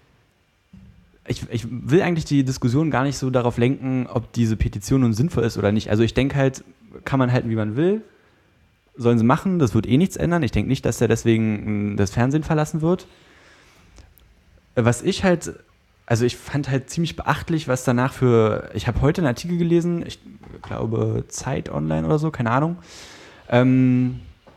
ich, ich will eigentlich die Diskussion gar nicht so darauf lenken, ob diese Petition nun sinnvoll ist oder nicht. Also ich denke halt, kann man halten, wie man will. Sollen sie machen, das wird eh nichts ändern. Ich denke nicht, dass er deswegen das Fernsehen verlassen wird. Was ich halt, also ich fand halt ziemlich beachtlich, was danach für, ich habe heute einen Artikel gelesen, ich glaube Zeit Online oder so, keine Ahnung, ähm,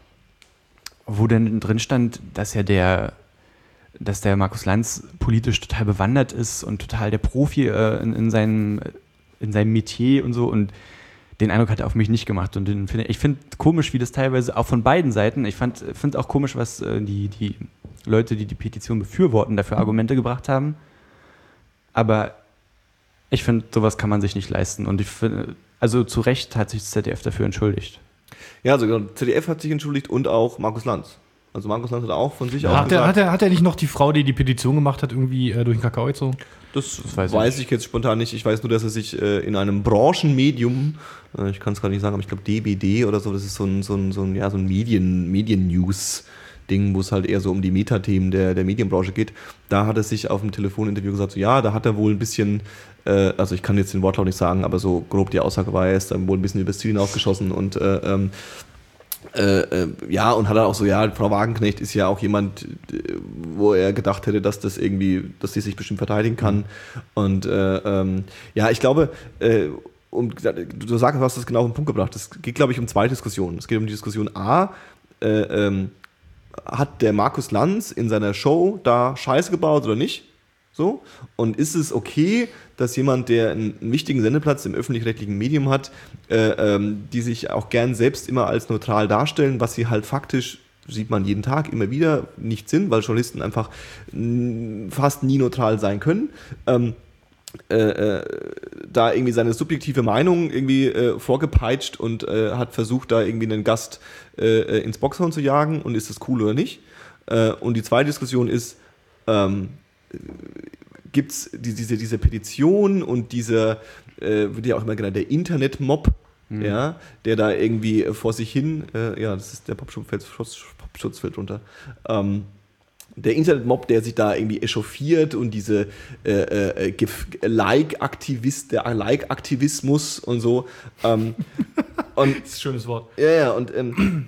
wo dann drin stand, dass ja der, dass der Markus Lanz politisch total bewandert ist und total der Profi äh, in, in, seinem, in seinem Metier und so und den Eindruck hat er auf mich nicht gemacht. Und den find, ich finde komisch, wie das teilweise auch von beiden Seiten, ich finde auch komisch, was äh, die, die Leute, die die Petition befürworten, dafür Argumente gebracht haben. Aber ich finde, sowas kann man sich nicht leisten. Und ich finde, also zu Recht hat sich das Z D F dafür entschuldigt. Ja, also genau, Z D F hat sich entschuldigt und auch Markus Lanz. Also Markus Lanz hat auch von sich ja, aus hat gesagt... Er, hat, er, hat er nicht noch die Frau, die die Petition gemacht hat, irgendwie äh, durch den Kakao gezogen? Das, das weiß, weiß ich, ich jetzt spontan nicht. Ich weiß nur, dass er sich äh, in einem Branchenmedium, äh, ich kann es gerade nicht sagen, aber ich glaube D B D oder so, das ist so ein, so ein, so ein, ja, so ein Medien, Medien-News, Dingen, wo es halt eher so um die Metathemen der, der Medienbranche geht. Da hat er sich auf dem Telefoninterview gesagt, so, ja, da hat er wohl ein bisschen, äh, also ich kann jetzt den Wortlaut nicht sagen, aber so grob die Aussage war, er ist dann wohl ein bisschen übers Ziel hinausgeschossen und äh, ähm, Äh, äh, ja, und hat dann auch so, ja, Frau Wagenknecht ist ja auch jemand, wo er gedacht hätte, dass das irgendwie, dass sie sich bestimmt verteidigen kann. Und äh, ähm, ja, ich glaube, äh, um, du sagst, du hast das genau auf den Punkt gebracht. Es geht, glaube ich, um zwei Diskussionen. Es geht um die Diskussion A, äh, ähm, hat der Markus Lanz in seiner Show da Scheiße gebaut oder nicht? So? Und ist es okay, dass jemand, der einen, einen wichtigen Sendeplatz im öffentlich-rechtlichen Medium hat, äh, ähm, die sich auch gern selbst immer als neutral darstellen, was sie halt faktisch, sieht man jeden Tag immer wieder, nicht sind, weil Journalisten einfach n- fast nie neutral sein können, ähm, äh, äh, da irgendwie seine subjektive Meinung irgendwie äh, vorgepeitscht und äh, hat versucht, da irgendwie einen Gast äh, ins Boxhorn zu jagen, und ist das cool oder nicht? Äh, und die zweite Diskussion ist, ähm, gibt es die, diese, diese Petition und dieser, äh, wird ja auch immer genannt, der Internet-Mob, mhm. ja, der da irgendwie vor sich hin, äh, ja, das ist der Popschutz fällt, Popschutz fällt runter, ähm, der Internet-Mob, der sich da irgendwie echauffiert und diese äh, äh, Like-Aktivist, der Like-Aktivismus und so. Ähm, und, das ist ein schönes Wort. Ja, ja, und ähm,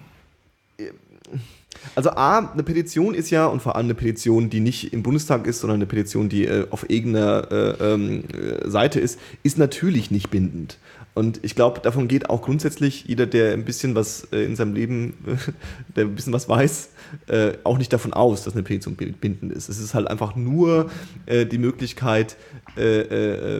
also A, eine Petition ist ja, und vor allem eine Petition, die nicht im Bundestag ist, sondern eine Petition, die äh, auf irgendeiner äh, ähm, Seite ist, ist natürlich nicht bindend. Und ich glaube, davon geht auch grundsätzlich jeder, der ein bisschen was äh, in seinem Leben, äh, der ein bisschen was weiß, äh, auch nicht davon aus, dass eine Petition bindend ist. Es ist halt einfach nur äh, die Möglichkeit, äh, äh,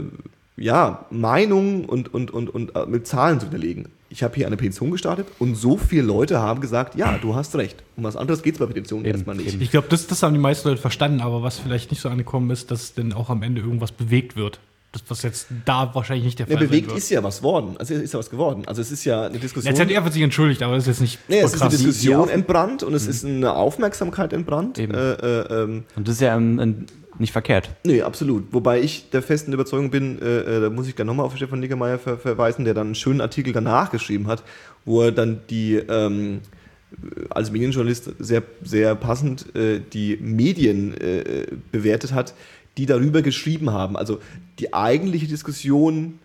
ja, Meinungen und, und, und, und äh, mit Zahlen zu hinterlegen. Ich habe hier eine Petition gestartet und so viele Leute haben gesagt, ja, du hast recht. Um was anderes geht es bei Petitionen Eben, erstmal nicht. Ich glaube, das, das haben die meisten Leute verstanden, aber was vielleicht nicht so angekommen ist, dass denn auch am Ende irgendwas bewegt wird. Das, was jetzt da wahrscheinlich nicht der Fall Ja, bewegt wird. ist ja was worden. Also ist ja was geworden. Also es ist ja eine Diskussion. Jetzt hat er sich entschuldigt, aber das ist jetzt nicht Nee, es ist eine krass. Diskussion entbrannt und es ist eine Aufmerksamkeit entbrannt. Eben. Äh, äh, ähm, Und das ist ja ähm, ein, nicht verkehrt. Nee, absolut. Wobei ich der festen Überzeugung bin, äh, da muss ich dann nochmal auf Stefan Niggemeier ver- verweisen, der dann einen schönen Artikel danach geschrieben hat, wo er dann die, ähm, als Medienjournalist sehr, sehr passend äh, die Medien äh, bewertet hat, die darüber geschrieben haben. Also die eigentliche Diskussion,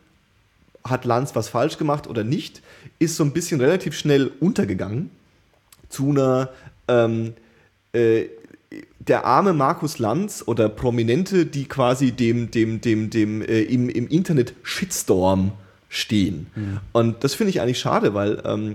hat Lanz was falsch gemacht oder nicht, ist so ein bisschen relativ schnell untergegangen zu einer ähm, äh, der arme Markus Lanz oder Prominente, die quasi dem, dem, dem, dem äh, im, im Internet Shitstorm stehen. Mhm. Und das finde ich eigentlich schade, weil ähm,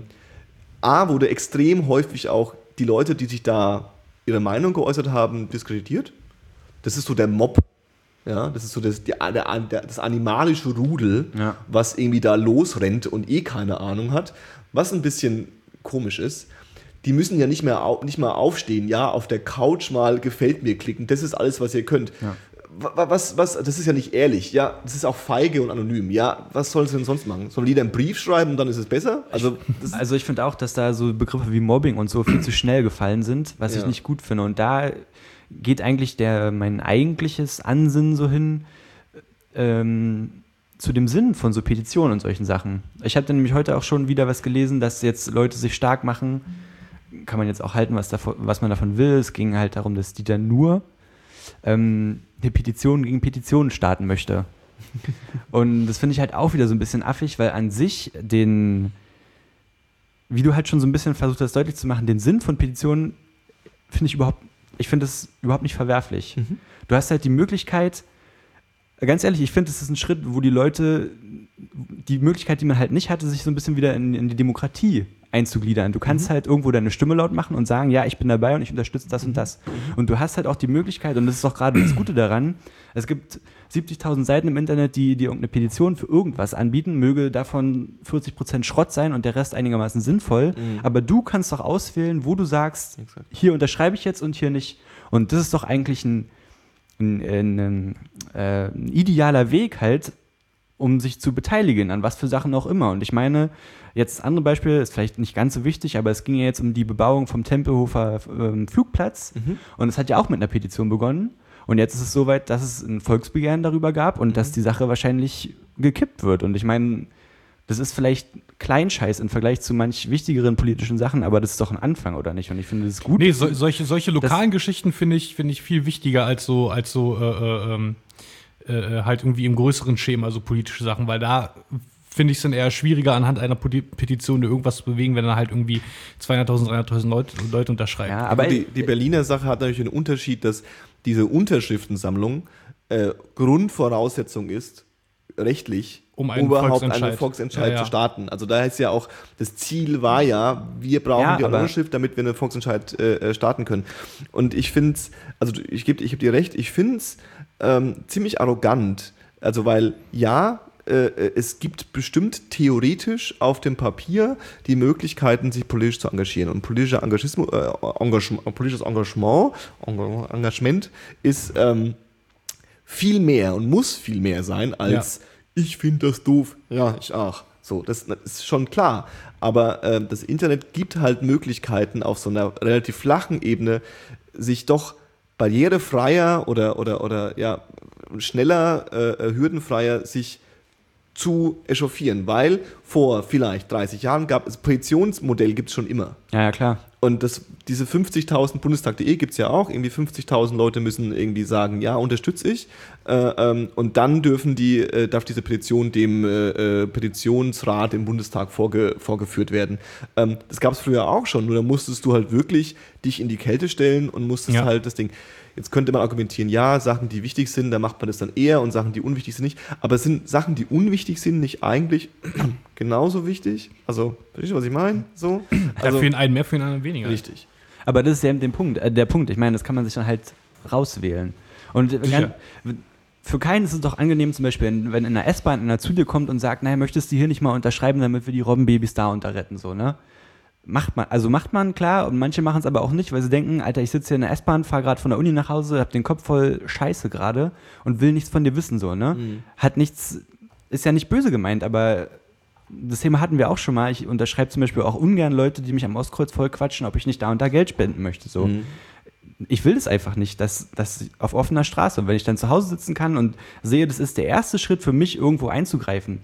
A, wurde extrem häufig auch die Leute, die sich da ihre Meinung geäußert haben, diskreditiert. Das ist so der Mob, ja, das ist so das, die, der, der, das animalische Rudel, ja, was irgendwie da losrennt und eh keine Ahnung hat, was ein bisschen komisch ist. Die müssen ja nicht mehr au- nicht mal aufstehen, ja, auf der Couch mal gefällt mir klicken, das ist alles, was ihr könnt. Ja. Was, was, das ist ja nicht ehrlich, ja, das ist auch feige und anonym, ja, was soll sie denn sonst machen? Sollen die da einen Brief schreiben und dann ist es besser? Also, das also ich finde auch, dass da so Begriffe wie Mobbing und so viel zu schnell gefallen sind, was ja. ich nicht gut finde. Und da geht eigentlich der, mein eigentliches Ansinnen so hin, ähm, zu dem Sinn von so Petitionen und solchen Sachen. Ich habe nämlich heute auch schon wieder was gelesen, dass jetzt Leute sich stark machen, kann man jetzt auch halten, was, davon, was man davon will. Es ging halt darum, dass Dieter Nuhr ähm, eine Petition gegen Petitionen starten möchte. Und das finde ich halt auch wieder so ein bisschen affig, weil an sich den, wie du halt schon so ein bisschen versucht hast deutlich zu machen, den Sinn von Petitionen finde ich überhaupt, ich finde das überhaupt nicht verwerflich. Mhm. Du hast halt die Möglichkeit, ganz ehrlich, ich finde, das ist ein Schritt, wo die Leute, die Möglichkeit, die man halt nicht hatte, sich so ein bisschen wieder in, in die Demokratie einzugliedern. Du kannst mhm. halt irgendwo deine Stimme laut machen und sagen, ja, ich bin dabei und ich unterstütze das und das. Und du hast halt auch die Möglichkeit, und das ist auch gerade das Gute daran, es gibt siebzigtausend Seiten im Internet, die, die irgendeine Petition für irgendwas anbieten, möge davon vierzig Prozent Schrott sein und der Rest einigermaßen sinnvoll. Mhm. Aber du kannst doch auswählen, wo du sagst, Exakt. Hier unterschreibe ich jetzt und hier nicht. Und das ist doch eigentlich ein, ein, ein, ein, äh, ein idealer Weg halt, um sich zu beteiligen, an was für Sachen auch immer. Und ich meine, jetzt andere Beispiel, ist vielleicht nicht ganz so wichtig, aber es ging ja jetzt um die Bebauung vom Tempelhofer äh, Flugplatz. Mhm. Und es hat ja auch mit einer Petition begonnen. Und jetzt ist es soweit, dass es ein Volksbegehren darüber gab und mhm. dass die Sache wahrscheinlich gekippt wird. Und ich meine, Das ist vielleicht Kleinscheiß im Vergleich zu manch wichtigeren politischen Sachen, aber das ist doch ein Anfang, oder nicht? Und ich finde das gut. Nee, so, solche, solche lokalen Geschichten finde ich, finde ich viel wichtiger als so, als so äh, äh, äh, halt irgendwie im größeren Schema, so politische Sachen, weil da finde ich es dann eher schwieriger, anhand einer Petition irgendwas zu bewegen, wenn da halt irgendwie zweihunderttausend, dreihunderttausend Leute, Leute unterschreiben. Ja, aber die, die Berliner Sache hat natürlich einen Unterschied, dass diese Unterschriftensammlung äh, Grundvoraussetzung ist, rechtlich, um einen überhaupt Volksentscheid, einen Volksentscheid ja, ja. zu starten. Also da ist ja auch, das Ziel war ja, wir brauchen Ja, die aber- Unterschrift, damit wir einen Volksentscheid äh, starten können. Und ich finde es, also ich gebe ich geb dir recht, ich finde es ähm, ziemlich arrogant, also weil ja, äh, es gibt bestimmt theoretisch auf dem Papier die Möglichkeiten, sich politisch zu engagieren. Und politischer Engagismus, äh, Engagement, politisches Engagement, Engagement ist ähm, viel mehr und muss viel mehr sein als ich finde das doof, ja, ich auch. So, das, das ist schon klar. Aber äh, das Internet gibt halt Möglichkeiten, auf so einer relativ flachen Ebene sich doch barrierefreier oder, oder, oder ja, schneller, äh, hürdenfreier sich zu echauffieren, weil vor vielleicht dreißig Jahren gab es, Petitionsmodell gibt es schon immer. ja, ja, klar. Und das, diese fünfzigtausend Bundestag punkt de gibt es ja auch. Irgendwie fünfzigtausend Leute müssen irgendwie sagen, ja, unterstütze ich. Äh, ähm, und dann dürfen die, äh, darf diese Petition dem äh, äh, Petitionsrat im Bundestag vorge, vorgeführt werden. Ähm, das gab es früher auch schon, nur da musstest du halt wirklich dich in die Kälte stellen und musstest Ja. halt das Ding. Jetzt könnte man argumentieren, ja, Sachen, die wichtig sind, da macht man das dann eher und Sachen, die unwichtig sind, nicht. Aber es sind Sachen, die unwichtig sind, nicht eigentlich genauso wichtig? Also, verstehst du, was ich meine? So? Ja, Also, für den einen mehr, für den anderen weniger. richtig. Aber das ist ja der Punkt. Äh, der Punkt. Ich meine, das kann man sich dann halt rauswählen. Und äh, Sicher. für keinen ist es doch angenehm, zum Beispiel, wenn, wenn in einer S-Bahn einer zu dir kommt und sagt, naja, möchtest du hier nicht mal unterschreiben, damit wir die Robbenbabys da unterretten, so, ne? Macht man, also macht man, klar, und manche machen es aber auch nicht, weil sie denken, Alter, ich sitze hier in der S-Bahn, fahre gerade von der Uni nach Hause, hab den Kopf voll Scheiße gerade und will nichts von dir wissen, so, ne? Mhm. Hat nichts, ist ja nicht böse gemeint, aber das Thema hatten wir auch schon mal. Ich unterschreibe zum Beispiel auch ungern Leute, die mich am Ostkreuz voll quatschen, ob ich nicht da und da Geld spenden möchte, so. Mhm. Ich will das einfach nicht, dass das auf offener Straße. Und wenn ich dann zu Hause sitzen kann und sehe, das ist der erste Schritt für mich, irgendwo einzugreifen.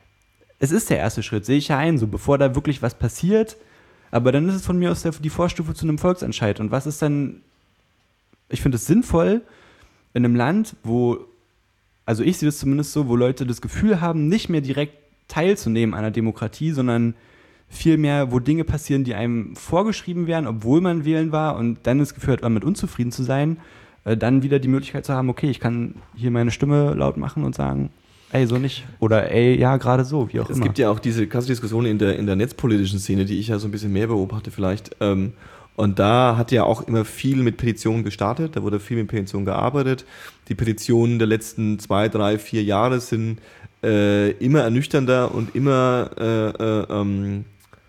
Es ist der erste Schritt, sehe ich ja ein, so bevor da wirklich was passiert. Aber dann ist es von mir aus der, die Vorstufe zu einem Volksentscheid. Und was ist dann, ich finde es sinnvoll, in einem Land, wo, also ich sehe das zumindest so, wo Leute das Gefühl haben, nicht mehr direkt teilzunehmen an der Demokratie, sondern vielmehr, wo Dinge passieren, die einem vorgeschrieben werden, obwohl man wählen war und dann das Gefühl hat, damit unzufrieden zu sein, äh, dann wieder die Möglichkeit zu haben, okay, ich kann hier meine Stimme laut machen und sagen, ey, so nicht. Oder ey, ja, gerade so, wie auch Es immer. gibt ja auch diese krasse Diskussion in der, in der netzpolitischen Szene, die ich ja so ein bisschen mehr beobachte vielleicht. Ähm, und da hat ja auch immer viel mit Petitionen gestartet, da wurde viel mit Petitionen gearbeitet. Die Petitionen der letzten zwei, drei, vier Jahre sind äh, immer ernüchternder und immer äh, äh, ähm,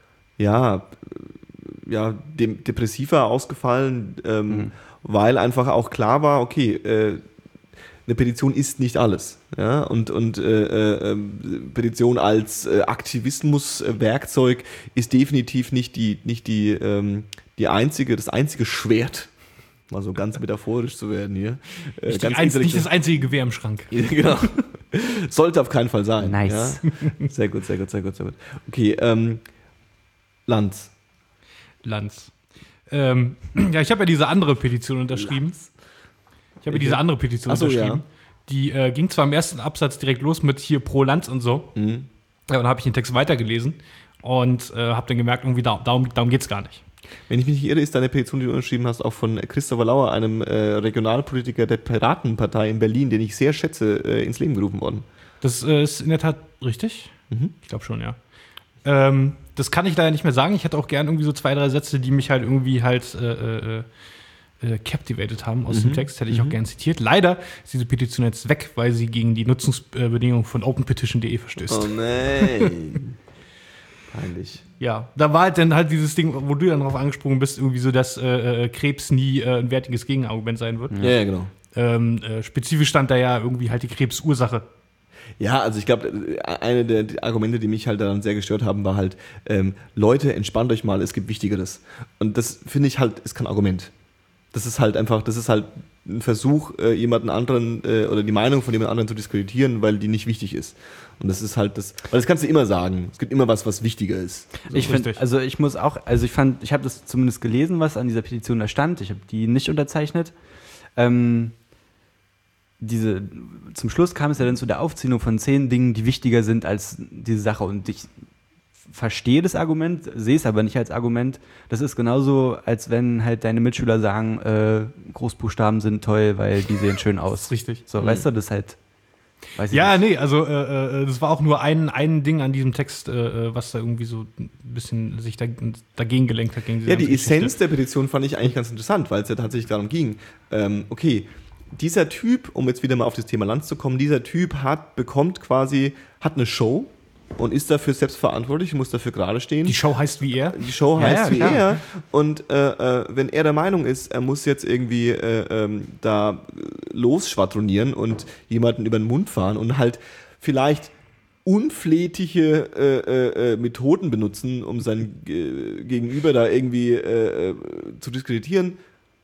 ja, ja, dem, depressiver ausgefallen, ähm, Mhm. weil einfach auch klar war, okay, äh, eine Petition ist nicht alles. Ja? Und, und äh, äh, Petition als äh, Aktivismuswerkzeug ist definitiv nicht die, nicht die, ähm, die einzige, das einzige Schwert, mal so ganz metaphorisch zu werden hier. Äh, Nicht, ganz die einz- nicht das intellektuell- einzige Gewehr im Schrank. genau. Sollte auf keinen Fall sein. Nice. Ja? Sehr gut, sehr gut, sehr gut, sehr gut. Okay, ähm, Lanz. Lanz. Ähm, ja, ich habe ja diese andere Petition unterschrieben. Ich habe ja diese andere Petition Ach so, unterschrieben. ja. Die äh, ging zwar im ersten Absatz direkt los mit hier pro Lanz und so. Mhm. Ja, und dann habe ich den Text weitergelesen und äh, habe dann gemerkt, irgendwie da, darum, darum geht es gar nicht. Wenn ich mich nicht irre, ist deine Petition, die du unterschrieben hast, auch von Christopher Lauer, einem äh, Regionalpolitiker der Piratenpartei in Berlin, den ich sehr schätze, äh, ins Leben gerufen worden. Das äh, ist in der Tat richtig. Mhm. Ich glaube schon, ja. Ähm, das kann ich leider nicht mehr sagen. Ich hätte auch gern irgendwie so zwei, drei Sätze, die mich halt irgendwie halt äh, äh, äh, captivated haben aus Mhm. dem Text. Hätte ich auch gern zitiert. Leider ist diese Petition jetzt weg, weil sie gegen die Nutzungsbedingungen von open petition punkt de verstößt. Oh nein. Peinlich. Ja, da war halt dann halt dieses Ding, wo du dann drauf angesprungen bist, irgendwie so, dass äh, äh, Krebs nie äh, ein wertiges Gegenargument sein wird. Ja, ja, genau. Ähm, äh, spezifisch stand da ja irgendwie halt die Krebsursache. Ja, also ich glaube, eine der die Argumente, die mich halt daran sehr gestört haben, war halt, ähm, Leute, entspannt euch mal, es gibt Wichtigeres. Und das finde ich halt, ist kein Argument. Das ist halt einfach, das ist halt ein Versuch, äh, jemanden anderen äh, oder die Meinung von jemand anderen zu diskreditieren, weil die nicht wichtig ist. Und das ist halt das, weil das kannst du immer sagen. Es gibt immer was, was wichtiger ist. So. Ich finde, also ich muss auch, also ich fand, ich habe das zumindest gelesen, was an dieser Petition da stand. Ich habe die nicht unterzeichnet. Ähm, diese, zum Schluss kam es ja dann zu der Aufzählung von zehn Dingen, die wichtiger sind als diese Sache. Und ich verstehe das Argument, sehe es aber nicht als Argument. Das ist genauso, als wenn halt deine Mitschüler sagen, äh, Großbuchstaben sind toll, weil die sehen schön aus. Richtig. So, mhm. Weißt du, das ist halt. Weiß ich ja, nicht. nee, also äh, äh, das war auch nur ein, ein Ding an diesem Text, äh, was da irgendwie so ein bisschen sich da, dagegen gelenkt hat. Gegen diese ja, die ganze Essenz Geschichte. der Petition fand ich eigentlich ganz interessant, weil es ja tatsächlich darum ging, ähm, okay, dieser Typ, um jetzt wieder mal auf das Thema Lanz zu kommen, dieser Typ hat, bekommt quasi, hat eine Show und ist dafür selbst verantwortlich, muss dafür gerade stehen. Die Show heißt wie er? Die Show Ja, heißt ja, wie klar. er. Und äh, äh, wenn er der Meinung ist, er muss jetzt irgendwie äh, ähm, da losschwadronieren und jemanden über den Mund fahren und halt vielleicht unflätige äh, äh, Methoden benutzen, um sein äh, Gegenüber da irgendwie äh, äh, zu diskreditieren,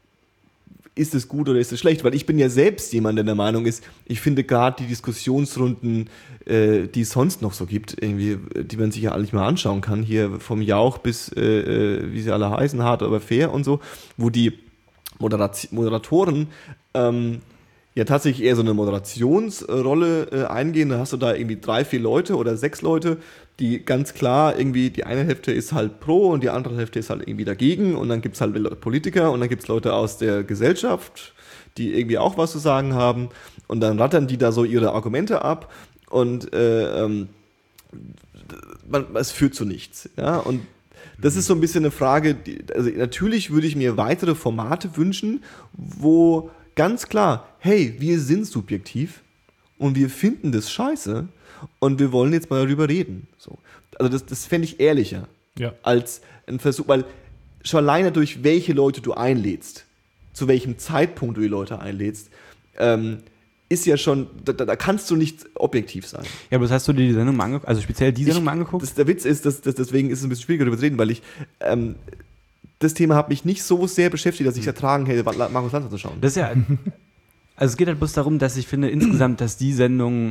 ist es gut oder ist es schlecht? Weil ich bin ja selbst jemand, der der Meinung ist, ich finde gerade die Diskussionsrunden, äh, die es sonst noch so gibt, irgendwie, die man sich ja eigentlich mal anschauen kann, hier vom Jauch bis, äh, wie sie alle heißen, hart aber fair und so, wo die Moderat- Moderatoren ähm, ja tatsächlich eher so eine Moderationsrolle äh, eingehen. Da hast du da irgendwie drei, vier Leute oder sechs Leute, die ganz klar irgendwie, die eine Hälfte ist halt pro und die andere Hälfte ist halt irgendwie dagegen und dann gibt es halt Politiker und dann gibt es Leute aus der Gesellschaft, die irgendwie auch was zu sagen haben und dann rattern die da so ihre Argumente ab und äh, ähm, man, es führt zu nichts. Ja? Und das ist so ein bisschen eine Frage, die, also natürlich würde ich mir weitere Formate wünschen, wo ganz klar, hey, wir sind subjektiv und wir finden das scheiße und wir wollen jetzt mal darüber reden. So. Also das, das fände ich ehrlicher Ja. als ein Versuch, weil schon alleine durch welche Leute du einlädst, zu welchem Zeitpunkt du die Leute einlädst, ähm, ist ja schon, da, da kannst du nicht objektiv sein. Ja, aber das hast du dir die Sendung mal angeguckt, also speziell die Sendung Ich- mal angeguckt? Das, der Witz ist, dass, dass deswegen ist es ein bisschen schwieriger darüber zu reden, weil ich ähm, das Thema hat mich nicht so sehr beschäftigt, dass ich ertragen hätte, Markus Lanz zu schauen. Das ist ja, also es geht halt bloß darum, dass ich finde insgesamt, dass die Sendung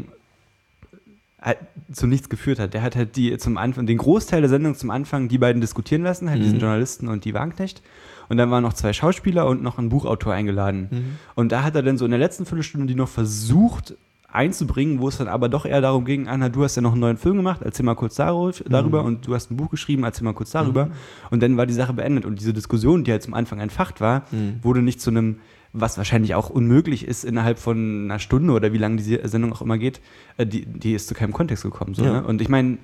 halt zu nichts geführt hat. Der hat halt die zum Anfang, den Großteil der Sendung zum Anfang die beiden diskutieren lassen, halt Mhm. diesen Journalisten und die Wagenknecht. Und dann waren noch zwei Schauspieler und noch ein Buchautor eingeladen. Mhm. Und da hat er dann so in der letzten Viertelstunde die noch versucht einzubringen, wo es dann aber doch eher darum ging, Anna, du hast ja noch einen neuen Film gemacht, erzähl mal kurz darüber, darüber Mhm. und du hast ein Buch geschrieben, erzähl mal kurz darüber. Und dann war die Sache beendet. Und diese Diskussion, die halt zum Anfang entfacht war, Mhm. wurde nicht zu einem, was wahrscheinlich auch unmöglich ist, innerhalb von einer Stunde oder wie lange diese Sendung auch immer geht, äh, die, die ist zu keinem Kontext gekommen. So, Ja. ne? Und ich meine,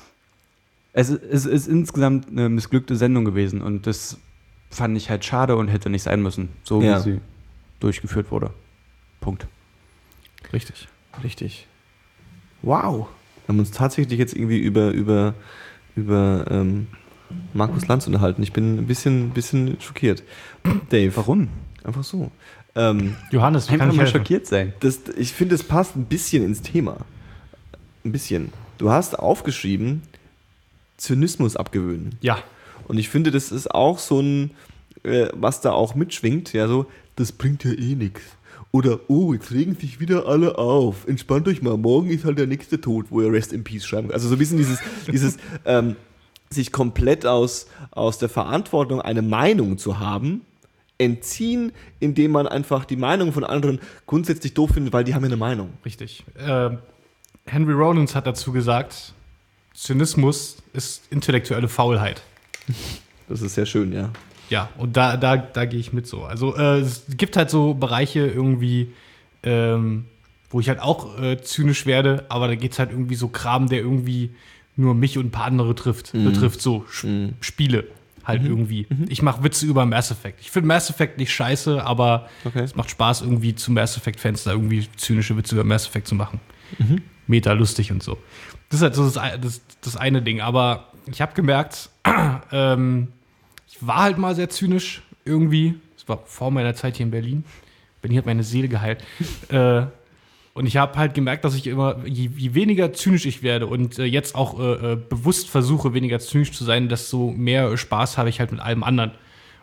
es, ist- es ist insgesamt eine missglückte Sendung gewesen und das fand ich halt schade und hätte nicht sein müssen, so Ja. wie sie durchgeführt wurde. Punkt. Richtig. Richtig. Wow. Wir haben uns tatsächlich jetzt irgendwie über, über, über ähm, Markus Lanz unterhalten. Ich bin ein bisschen, bisschen schockiert. Dave. Warum? Einfach so. Ähm, Johannes, wie kann Einfach ich mal helfen? schockiert sein. das, ich finde, es passt ein bisschen ins Thema. Ein bisschen. Du hast aufgeschrieben, Zynismus abgewöhnen. Ja. Und ich finde, das ist auch so ein, äh, was da auch mitschwingt, ja, so, das bringt ja eh nichts. Oder, oh, jetzt regen sich wieder alle auf. Entspannt euch mal, morgen ist halt der nächste tot, wo ihr Rest in Peace schreiben könnt. Also so ein bisschen dieses, dieses ähm, sich komplett aus, aus der Verantwortung, eine Meinung zu haben, entziehen, indem man einfach die Meinung von anderen grundsätzlich doof findet, weil die haben ja eine Meinung. Richtig. Äh, Henry Rollins hat dazu gesagt, Zynismus ist intellektuelle Faulheit. Das ist sehr schön, ja. Ja, und da, da, da gehe ich mit so. Also äh, es gibt halt so Bereiche irgendwie, ähm, wo ich halt auch äh, zynisch werde, aber da geht es halt irgendwie so Kram, der irgendwie nur mich und ein paar andere trifft, Mhm. betrifft, so Sch- Mhm. Spiele halt irgendwie. Ich mache Witze über Mass Effect. Ich finde Mass Effect nicht scheiße, aber Okay. es macht Spaß, irgendwie zu Mass Effect-Fans da irgendwie zynische Witze über Mass Effect zu machen. Mhm. Meta lustig und so. Das ist halt so das, das, das eine Ding. Aber ich habe gemerkt, ähm, ich war halt mal sehr zynisch irgendwie. Das war vor meiner Zeit hier in Berlin. Berlin hat meine Seele geheilt. äh, und ich habe halt gemerkt, dass ich immer, je, je weniger zynisch ich werde und äh, jetzt auch äh, äh, bewusst versuche, weniger zynisch zu sein, desto mehr Spaß habe ich halt mit allem anderen.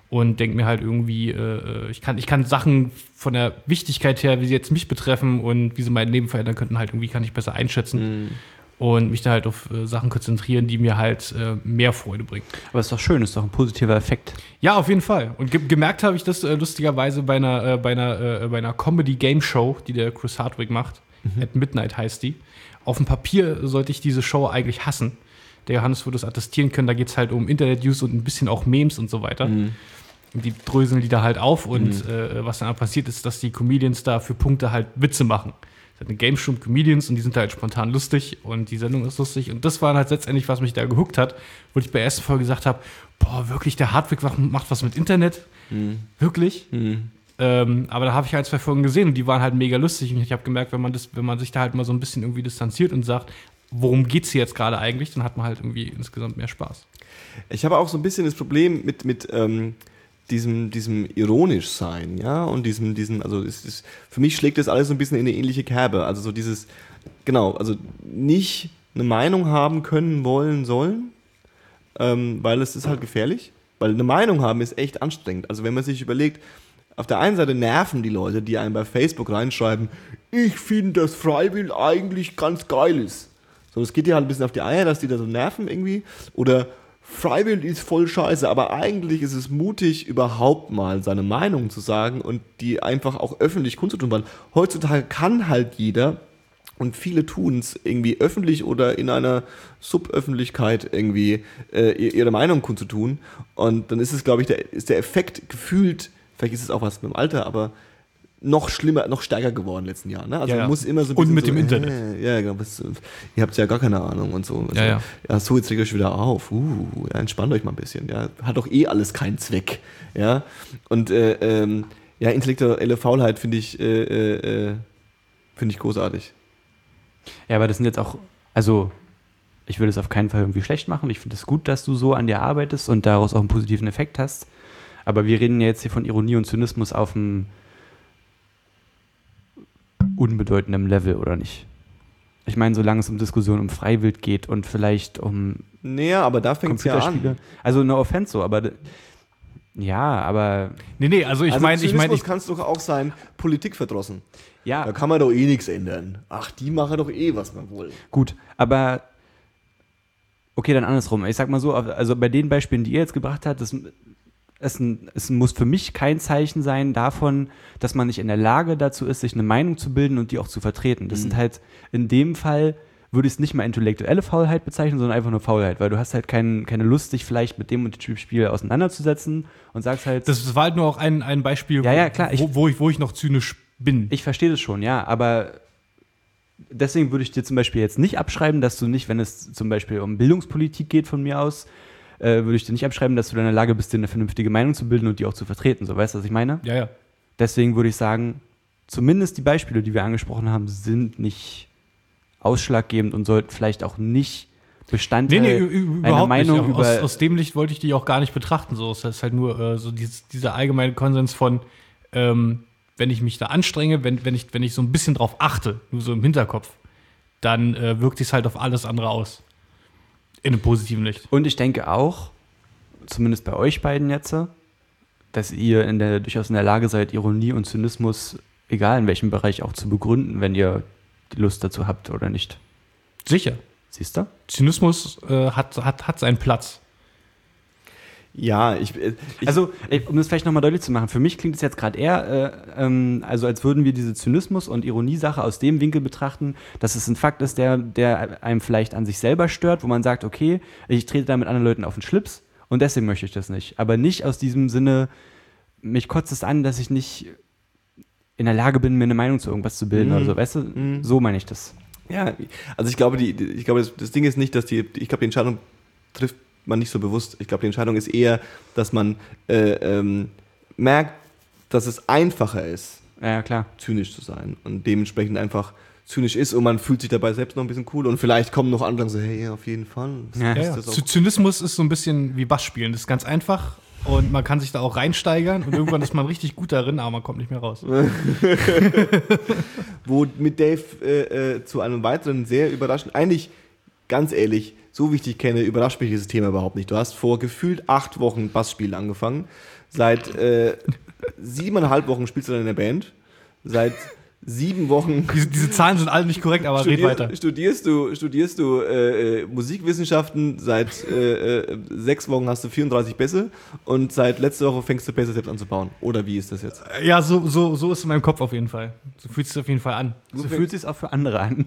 und denke mir halt irgendwie, äh, ich kann, ich kann Sachen von der Wichtigkeit her, wie sie jetzt mich betreffen und wie sie mein Leben verändern könnten, halt irgendwie kann ich besser einschätzen. Mhm. Und mich da halt auf äh, Sachen konzentrieren, die mir halt äh, mehr Freude bringen. Aber ist doch schön, ist doch ein positiver Effekt. Ja, auf jeden Fall. Und ge- gemerkt habe ich das äh, lustigerweise bei einer, äh, bei einer, äh, bei einer Comedy-Game-Show, die der Chris Hardwick macht. Mhm. At Midnight heißt die. Auf dem Papier sollte ich diese Show eigentlich hassen. Der Johannes würde es attestieren können, da geht es halt um Internet-Use und ein bisschen auch Memes und so weiter. Mhm. Und die dröseln die da halt auf und mhm. äh, was dann passiert ist, dass die Comedians da für Punkte halt Witze machen. Es hat eine Game Show mit Comedians und die sind halt spontan lustig und die Sendung ist lustig. Und das war halt letztendlich, was mich da gehuckt hat, wo ich bei der ersten Folge gesagt habe, boah, wirklich, der Hardwick macht was mit Internet? Mhm. Wirklich? Mhm. Ähm, aber da habe ich halt zwei Folgen gesehen und die waren halt mega lustig. Und ich habe gemerkt, wenn man das, wenn man sich da halt mal so ein bisschen irgendwie distanziert und sagt, worum geht's hier jetzt gerade eigentlich, dann hat man halt irgendwie insgesamt mehr Spaß. Ich habe auch so ein bisschen das Problem mit, mit ähm diesem, diesem ironisch sein, ja, und diesem, diesem, also es ist, für mich schlägt das alles so ein bisschen in eine ähnliche Kerbe, also so dieses, genau, also nicht eine Meinung haben können, wollen, sollen, ähm, weil es ist halt gefährlich, weil eine Meinung haben ist echt anstrengend, also wenn man sich überlegt, auf der einen Seite nerven die Leute, die einem bei Facebook reinschreiben, ich finde, dass Freiwill eigentlich ganz geil ist, so, das geht dir halt ein bisschen auf die Eier, dass die da so nerven irgendwie, oder Freiwill ist voll scheiße, aber eigentlich ist es mutig, überhaupt mal seine Meinung zu sagen und die einfach auch öffentlich kundzutun, weil heutzutage kann halt jeder und viele tun es irgendwie öffentlich oder in einer Suböffentlichkeit irgendwie äh, ihre Meinung kundzutun und dann ist es, glaube ich, der, ist der Effekt gefühlt, vielleicht ist es auch was mit dem Alter, aber noch schlimmer, noch stärker geworden in den letzten Jahren. Ne? Also ja, ja. man muss immer so ein bisschen. Und mit so, dem äh, Internet. Ja, genau. Was, ihr habt ja gar keine Ahnung und so. Also, ja, ja. ja, so, jetzt regt euch wieder auf. Uh, ja, entspannt euch mal ein bisschen. Ja, hat doch eh alles keinen Zweck. Ja, und äh, ähm, ja, intellektuelle Faulheit finde ich, äh, äh, finde ich großartig. Ja, aber das sind jetzt auch, also ich würde es auf keinen Fall irgendwie schlecht machen. Ich finde es gut, dass du so an dir arbeitest und daraus auch einen positiven Effekt hast. Aber wir reden ja jetzt hier von Ironie und Zynismus auf einem unbedeutendem Level, oder nicht? Ich meine, solange es um Diskussionen um Freiwild geht und vielleicht um Naja, aber da fängt es ja an. Also no offense so, aber ja, aber Nee, nee, also ich also meine, ich meine, ich kann es doch auch sein, Politik verdrossen. Ja. Da kann man doch eh nichts ändern. Ach, die machen doch eh, was man will. Gut, aber okay, dann andersrum. Ich sag mal so, also bei den Beispielen, die ihr jetzt gebracht habt, das Es, es muss für mich kein Zeichen sein davon, dass man nicht in der Lage dazu ist, sich eine Meinung zu bilden und die auch zu vertreten. Das mhm. sind halt, in dem Fall würde ich es nicht mal intellektuelle Faulheit bezeichnen, sondern einfach nur Faulheit, weil du hast halt kein, keine Lust, dich vielleicht mit dem und dem Typ Spiel auseinanderzusetzen und sagst halt... Das war halt nur auch ein, ein Beispiel, ja, ja, klar, wo, ich, wo, ich, wo ich noch zynisch bin. Ich verstehe das schon, ja, aber deswegen würde ich dir zum Beispiel jetzt nicht abschreiben, dass du nicht, wenn es zum Beispiel um Bildungspolitik geht von mir aus, Äh, würde ich dir nicht abschreiben, dass du in der Lage bist, dir eine vernünftige Meinung zu bilden und die auch zu vertreten. So, weißt du, was ich meine? Ja, ja. Deswegen würde ich sagen, zumindest die Beispiele, die wir angesprochen haben, sind nicht ausschlaggebend und sollten vielleicht auch nicht Bestandteil nee, nee, einer Meinung nicht. über... Aus, aus dem Licht wollte ich die auch gar nicht betrachten. So, es ist halt nur äh, so dieses, dieser allgemeine Konsens von, ähm, wenn ich mich da anstrenge, wenn, wenn, ich, wenn ich so ein bisschen drauf achte, nur so im Hinterkopf, dann äh, wirkt es halt auf alles andere aus. In einem positiven Licht. Und ich denke auch, zumindest bei euch beiden jetzt, dass ihr in der, durchaus in der Lage seid, Ironie und Zynismus, egal in welchem Bereich, auch zu begründen, wenn ihr die Lust dazu habt oder nicht. Sicher. Siehst du? Zynismus äh, hat, hat, hat seinen Platz. Ja, ich, ich also, um das vielleicht nochmal deutlich zu machen, für mich klingt es jetzt gerade eher, äh, ähm, also als würden wir diese Zynismus- und Ironie-Sache aus dem Winkel betrachten, dass es ein Fakt ist, der, der einem vielleicht an sich selber stört, wo man sagt, okay, ich trete da mit anderen Leuten auf den Schlips und deswegen möchte ich das nicht. Aber nicht aus diesem Sinne, mich kotzt es an, dass ich nicht in der Lage bin, mir eine Meinung zu irgendwas zu bilden mhm. oder so, weißt du? Mhm. So meine ich das. Ja, also ich glaube, die, ich glaube das, das Ding ist nicht, dass die, ich glaube, die Entscheidung trifft man nicht so bewusst. Ich glaube, die Entscheidung ist eher, dass man äh, ähm, merkt, dass es einfacher ist, ja, klar, zynisch zu sein und dementsprechend einfach zynisch ist und man fühlt sich dabei selbst noch ein bisschen cool und vielleicht kommen noch andere und sagen so, hey, auf jeden Fall. Ja, ja, ja. Zynismus ist so ein bisschen wie Bass spielen. Das ist ganz einfach und man kann sich da auch reinsteigern und irgendwann ist man richtig gut darin, aber man kommt nicht mehr raus. Wo mit Dave äh, äh, zu einem weiteren sehr überraschenden, eigentlich ganz ehrlich, so wie ich dich kenne, überrascht mich dieses Thema überhaupt nicht. Du hast vor gefühlt acht Wochen Bassspielen angefangen. Seit äh, siebeneinhalb Wochen spielst du dann in der Band. Seit sieben Wochen. Diese, diese Zahlen sind alle nicht korrekt, aber studier, red weiter. Studierst du, studierst du äh, Musikwissenschaften, seit äh, sechs Wochen hast du vierunddreißig Bässe und seit letzter Woche fängst du Bässe selbst an zu bauen. Oder wie ist das jetzt? Ja, so, so, so ist es in meinem Kopf auf jeden Fall. So fühlt es sich auf jeden Fall an. So fühlt es sich auch für andere an.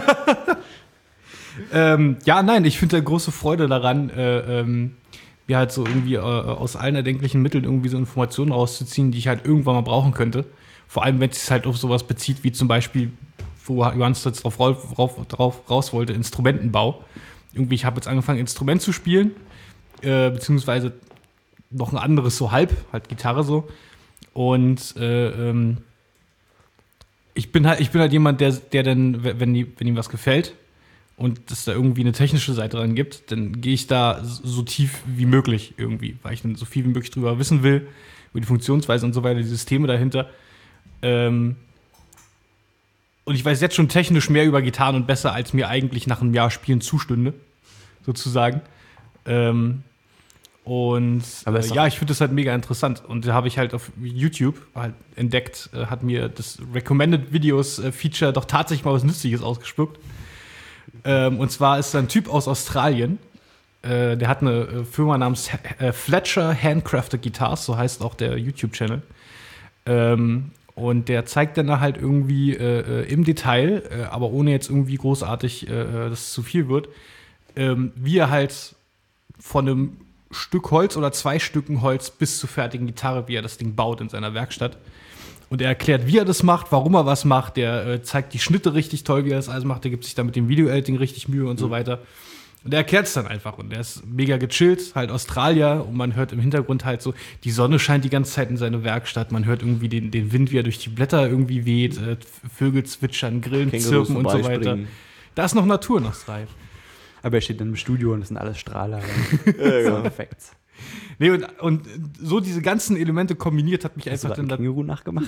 ähm, ja, nein, ich finde da große Freude daran, äh, ähm, mir halt so irgendwie äh, aus allen erdenklichen Mitteln irgendwie so Informationen rauszuziehen, die ich halt irgendwann mal brauchen könnte. Vor allem, wenn es sich halt auf sowas bezieht, wie zum Beispiel, wo Johannes jetzt drauf, drauf, drauf raus wollte, Instrumentenbau. Irgendwie, ich habe jetzt angefangen, Instrument zu spielen, äh, beziehungsweise noch ein anderes so halb, halt Gitarre so. Und äh, ähm, ich bin halt, ich bin halt jemand, der, der dann, wenn, die, wenn ihm was gefällt und es da irgendwie eine technische Seite dran gibt, dann gehe ich da so tief wie möglich irgendwie, weil ich dann so viel wie möglich drüber wissen will, über die Funktionsweise und so weiter, die Systeme dahinter. Ähm, und ich weiß jetzt schon technisch mehr über Gitarren und besser, als mir eigentlich nach einem Jahr Spielen zustünde, sozusagen. Ähm, und Aber äh, ja, ich finde das halt mega interessant. Und da habe ich halt auf YouTube halt entdeckt, äh, hat mir das Recommended Videos äh, Feature doch tatsächlich mal was Nützliches ausgespuckt. Ähm, und zwar ist da ein Typ aus Australien, äh, der hat eine äh, Firma namens äh, Fletcher Handcrafted Guitars, so heißt auch der YouTube-Channel. Ähm, Und der zeigt dann da halt irgendwie äh, im Detail, äh, aber ohne jetzt irgendwie großartig, äh, dass es zu viel wird, ähm, wie er halt von einem Stück Holz oder zwei Stücken Holz bis zur fertigen Gitarre, wie er das Ding baut in seiner Werkstatt. Und er erklärt, wie er das macht, warum er was macht. Der äh, zeigt die Schnitte richtig toll, wie er das alles macht. Der gibt sich da mit dem Video-Editing richtig Mühe und mhm. so weiter. Und er erklärt es dann einfach. Und er ist mega gechillt, halt Australier. Und man hört im Hintergrund halt so, die Sonne scheint die ganze Zeit in seine Werkstatt. Man hört irgendwie den, den Wind, wie er durch die Blätter irgendwie weht. Äh, Vögel zwitschern, Grillen Kängurus zirpen und so weiter. Da ist noch Natur in Australien. Aber er steht dann im Studio und das sind alles Strahler. Ja, genau. Perfekt. Nee, und, und so diese ganzen Elemente kombiniert hat mich Hast einfach du dann... da Känguru nachgemacht?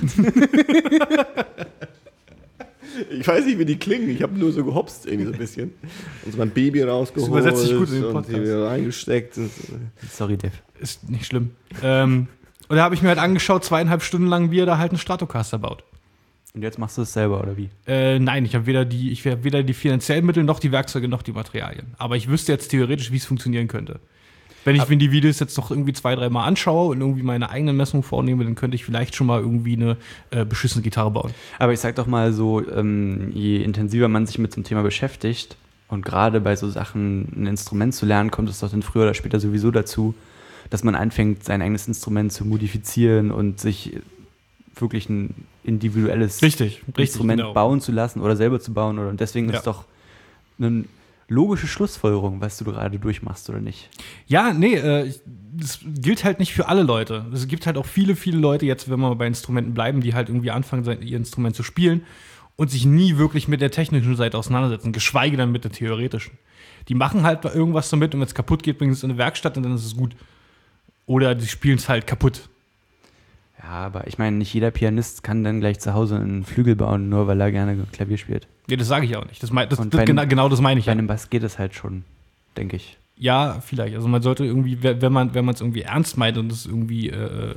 Ich weiß nicht, wie die klingen. Ich habe nur so gehopst irgendwie so ein bisschen. Und so mein Baby rausgeholt. Das übersetzt sich gut in den und Podcast. die wieder reingesteckt. Sorry, Dev. Ist nicht schlimm. ähm, und da habe ich mir halt angeschaut, zweieinhalb Stunden lang, wie er da halt einen Stratocaster baut. Und jetzt machst du es selber, oder wie? Äh, nein, ich habe weder die, ich habe weder die finanziellen Mittel, noch die Werkzeuge, noch die Materialien. Aber ich wüsste jetzt theoretisch, wie es funktionieren könnte. Wenn ich mir die Videos jetzt noch irgendwie zwei, dreimal anschaue und irgendwie meine eigenen Messungen vornehme, dann könnte ich vielleicht schon mal irgendwie eine äh, beschissene Gitarre bauen. Aber ich sag doch mal so, ähm, je intensiver man sich mit so einem Thema beschäftigt und gerade bei so Sachen ein Instrument zu lernen, kommt es doch dann früher oder später sowieso dazu, dass man anfängt, sein eigenes Instrument zu modifizieren und sich wirklich ein individuelles richtig, Instrument richtig, genau. bauen zu lassen oder selber zu bauen. Oder, und deswegen Ja. ist doch eine logische Schlussfolgerung, was du gerade durchmachst, oder nicht? Ja, nee, äh, das gilt halt nicht für alle Leute. Es gibt halt auch viele, viele Leute, jetzt, wenn wir bei Instrumenten bleiben, die halt irgendwie anfangen, sein, ihr Instrument zu spielen und sich nie wirklich mit der technischen Seite auseinandersetzen, geschweige denn mit der theoretischen. Die machen halt irgendwas damit und wenn es kaputt geht, bringen sie es in eine Werkstatt und dann ist es gut. Oder die spielen es halt kaputt. Ja, aber ich meine, nicht jeder Pianist kann dann gleich zu Hause einen Flügel bauen, nur weil er gerne Klavier spielt. Nee, das sage ich auch nicht. Das, mein, das, Und das bei genau, einem- genau das meine ich Bei ja. einem Bass geht es halt schon, denke ich. Ja, vielleicht. Also man sollte irgendwie, wenn man wenn man es irgendwie ernst meint und es irgendwie, äh, äh,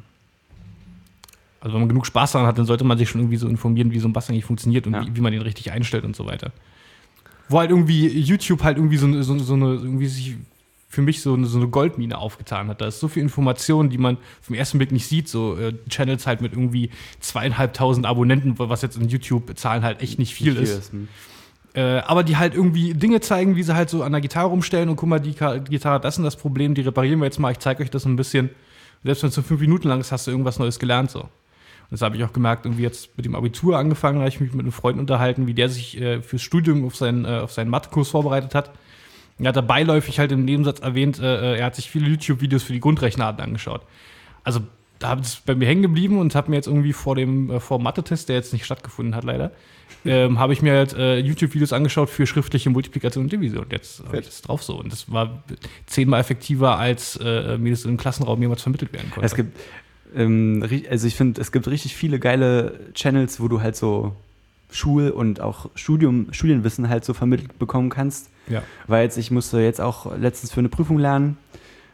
also wenn man genug Spaß daran hat, dann sollte man sich schon irgendwie so informieren, wie so ein Bass eigentlich funktioniert und Ja. wie, wie man den richtig einstellt und so weiter. Wo halt irgendwie YouTube halt irgendwie so, so, so eine, irgendwie sich für mich so eine, so eine Goldmine aufgetan hat. Da ist so viel Information, die man vom ersten Blick nicht sieht. So äh, Channels halt mit irgendwie zweieinhalbtausend Abonnenten, was jetzt in YouTube-Zahlen halt echt nicht viel Nicht ist. hm. Äh, aber die halt irgendwie Dinge zeigen, wie sie halt so an der Gitarre rumstellen und guck mal, die Ka- Gitarre hat das und das Problem, die reparieren wir jetzt mal, ich zeige euch das ein bisschen. Selbst wenn es so fünf Minuten lang ist, hast du irgendwas Neues gelernt. So. Und das habe ich auch gemerkt, irgendwie jetzt mit dem Abitur angefangen, da habe ich mich mit einem Freund unterhalten, wie der sich äh, fürs Studium auf seinen, äh, auf seinen Mathekurs vorbereitet hat. Er hat da beiläufig halt im Nebensatz erwähnt, äh, er hat sich viele YouTube-Videos für die Grundrechenarten angeschaut. Also da habe ich bei mir hängen geblieben und habe mir jetzt irgendwie vor dem äh, vor dem Mathe-Test, der jetzt nicht stattgefunden hat leider, ähm, habe ich mir halt äh, YouTube-Videos angeschaut für schriftliche Multiplikation und Division. Und jetzt habe ich das drauf so. Und das war zehnmal effektiver, als äh, mir das im Klassenraum jemals vermittelt werden konnte. Es gibt, ähm, ri- also ich finde, es gibt richtig viele geile Channels, wo du halt so Schul- und auch Studium, Studienwissen halt so vermittelt bekommen kannst. ja. Weil jetzt, ich musste jetzt auch letztens für eine Prüfung lernen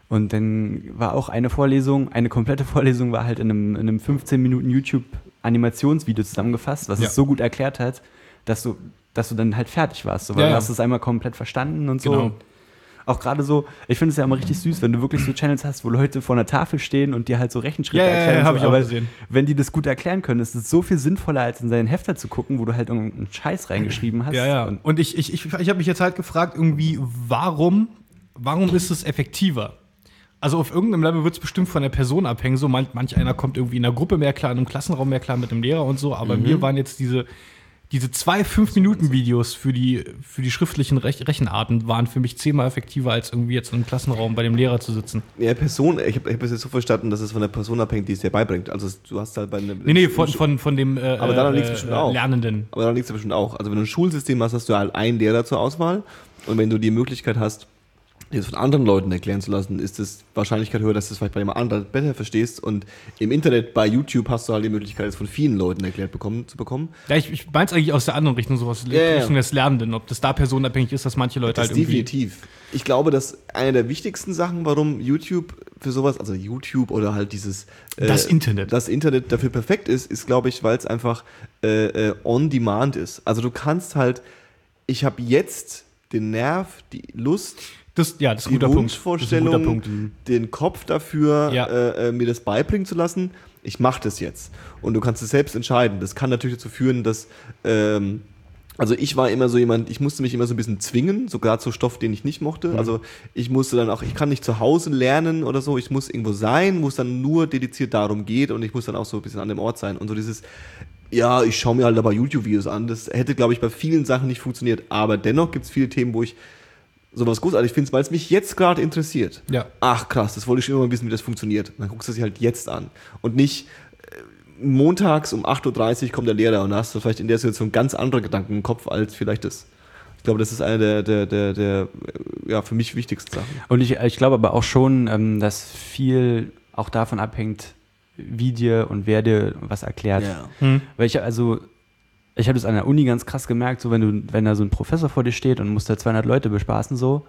Und dann war auch eine Vorlesung, eine komplette Vorlesung war halt in einem, in einem fünfzehn Minuten YouTube-Animationsvideo zusammengefasst, was Ja. es so gut erklärt hat, dass du, dass du dann halt fertig warst. So, weil Ja, du ja. hast es einmal komplett verstanden und so. Genau. Auch gerade so, ich finde es ja immer richtig süß, wenn du wirklich so Channels hast, wo Leute vor einer Tafel stehen und dir halt so Rechenschritte Ja, ja, ja, erklären. hab und ich so. auch Aber gesehen. wenn die das gut erklären können, ist es so viel sinnvoller, als in seinen Hefter zu gucken, wo du halt irgendeinen Scheiß reingeschrieben hast. Ja, ja. Und Und ich, ich, ich, ich habe mich jetzt halt gefragt, irgendwie, warum, warum ist es effektiver? Also auf irgendeinem Level wird es bestimmt von der Person abhängen. So manch, manch einer kommt irgendwie in der Gruppe mehr klar, in einem Klassenraum mehr klar mit dem Lehrer und so. Aber Mhm. mir waren jetzt diese, diese zwei fünf-Minuten-Videos für die, für die schriftlichen Rech Rechenarten waren für mich zehnmal effektiver, als irgendwie jetzt in einem Klassenraum bei dem Lehrer zu sitzen. Ja, Person, ich habe hab es jetzt so verstanden, dass es von der Person abhängt, die es dir beibringt. Also es- du hast halt bei einem. Nee, nee, von, von, von dem äh, Aber daran liegt's äh, bestimmt äh, auch. Lernenden. Aber daran liegt es ja bestimmt auch. Also wenn du ein Schulsystem hast, hast du halt einen Lehrer zur Auswahl. Und wenn du die Möglichkeit hast, dir das von anderen Leuten erklären zu lassen, ist es Wahrscheinlichkeit höher, dass du es vielleicht bei jemand anderem besser verstehst. Und im Internet, bei YouTube, hast du halt die Möglichkeit, es von vielen Leuten erklärt bekommen, zu bekommen. Ja, ich, ich meine es eigentlich aus der anderen Richtung, so aus der Ja, ja. Richtung des Lernenden. Ob das da personenabhängig ist, dass manche Leute Das halt irgendwie. definitiv. Ich glaube, dass eine der wichtigsten Sachen, warum YouTube für sowas, also YouTube oder halt dieses äh, Das Internet. das Internet dafür perfekt ist, ist, glaube ich, weil es einfach äh, äh, on demand ist. Also du kannst halt, ich habe jetzt den Nerv, die Lust, Das, ja, das ist ein die guter Punkt. Das ist ein Wunschvorstellung, guter Punkt. den Kopf dafür, Ja. äh, äh, mir das beibringen zu lassen. Ich mache das jetzt. Und du kannst es selbst entscheiden. Das kann natürlich dazu führen, dass ähm, also ich war immer so jemand, ich musste mich immer so ein bisschen zwingen, sogar zu Stoff, den ich nicht mochte. Mhm. Also ich musste dann auch, ich kann nicht zu Hause lernen oder so, ich muss irgendwo sein, wo es dann nur dediziert darum geht und ich muss dann auch so ein bisschen an dem Ort sein. Und so dieses, ja, ich schaue mir halt aber YouTube-Videos an, das hätte, glaube ich, bei vielen Sachen nicht funktioniert. Aber dennoch gibt es viele Themen, wo ich sowas großartig finde, weil es mich jetzt gerade interessiert. Ja. Ach krass, das wollte ich schon immer mal wissen, wie das funktioniert. Und dann guckst du es dir halt jetzt an. Und nicht äh, montags um acht Uhr dreißig kommt der Lehrer und da hast du vielleicht in der Situation ganz andere Gedanken im Kopf als vielleicht das. Ich glaube, das ist eine der, der, der, der äh, ja, für mich wichtigsten Sachen. Und ich, ich glaube aber auch schon, ähm, dass viel auch davon abhängt, wie dir und wer dir was erklärt. Hm. Weil ich also, ich habe das an der Uni ganz krass gemerkt, so wenn du, wenn da so ein Professor vor dir steht und musst da zweihundert Leute bespaßen, so,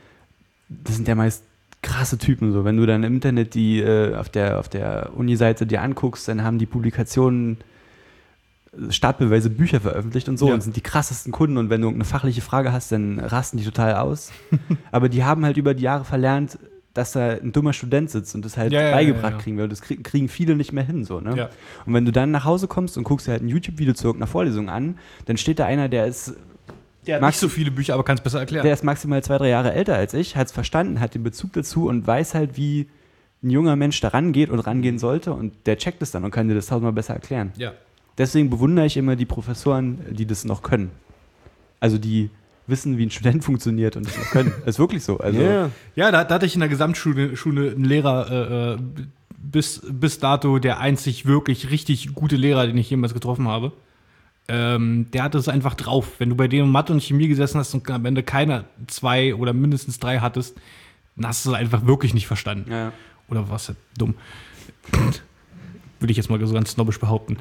das sind ja meist krasse Typen, so. Wenn du dann im Internet die äh, auf der, auf der Uni-Seite dir anguckst, dann haben die Publikationen stapelweise Bücher veröffentlicht und so Ja. und sind die krassesten Kunden und wenn du eine fachliche Frage hast, dann rasten die total aus. Aber die haben halt über die Jahre verlernt, dass da ein dummer Student sitzt und das halt Ja, ja, ja, beigebracht ja, ja. kriegen will. Das krieg, kriegen viele nicht mehr hin, so, ne? Ja. Und wenn du dann nach Hause kommst und guckst dir halt ein YouTube-Video zu irgendeiner Vorlesung an, dann steht da einer, der ist, Der hat Max- nicht so viele Bücher, aber kann es besser erklären. der ist maximal zwei, drei Jahre älter als ich, hat es verstanden, hat den Bezug dazu und weiß halt, wie ein junger Mensch da rangeht und rangehen sollte und der checkt es dann und kann dir das tausendmal besser erklären. ja. Deswegen bewundere ich immer die Professoren, die das noch können. Also die wissen, wie ein Student funktioniert und das noch können. Das ist wirklich so. Also, Ja, da, da hatte ich in der Gesamtschule Schule einen Lehrer äh, bis, bis dato der einzig wirklich richtig gute Lehrer, den ich jemals getroffen habe. Ähm, der hatte es einfach drauf. Wenn du bei dem in Mathe und Chemie gesessen hast und am Ende keiner zwei oder mindestens drei hattest, dann hast du es einfach wirklich nicht verstanden. Ja. Oder was halt dumm. Würde ich jetzt mal so ganz snobbisch behaupten.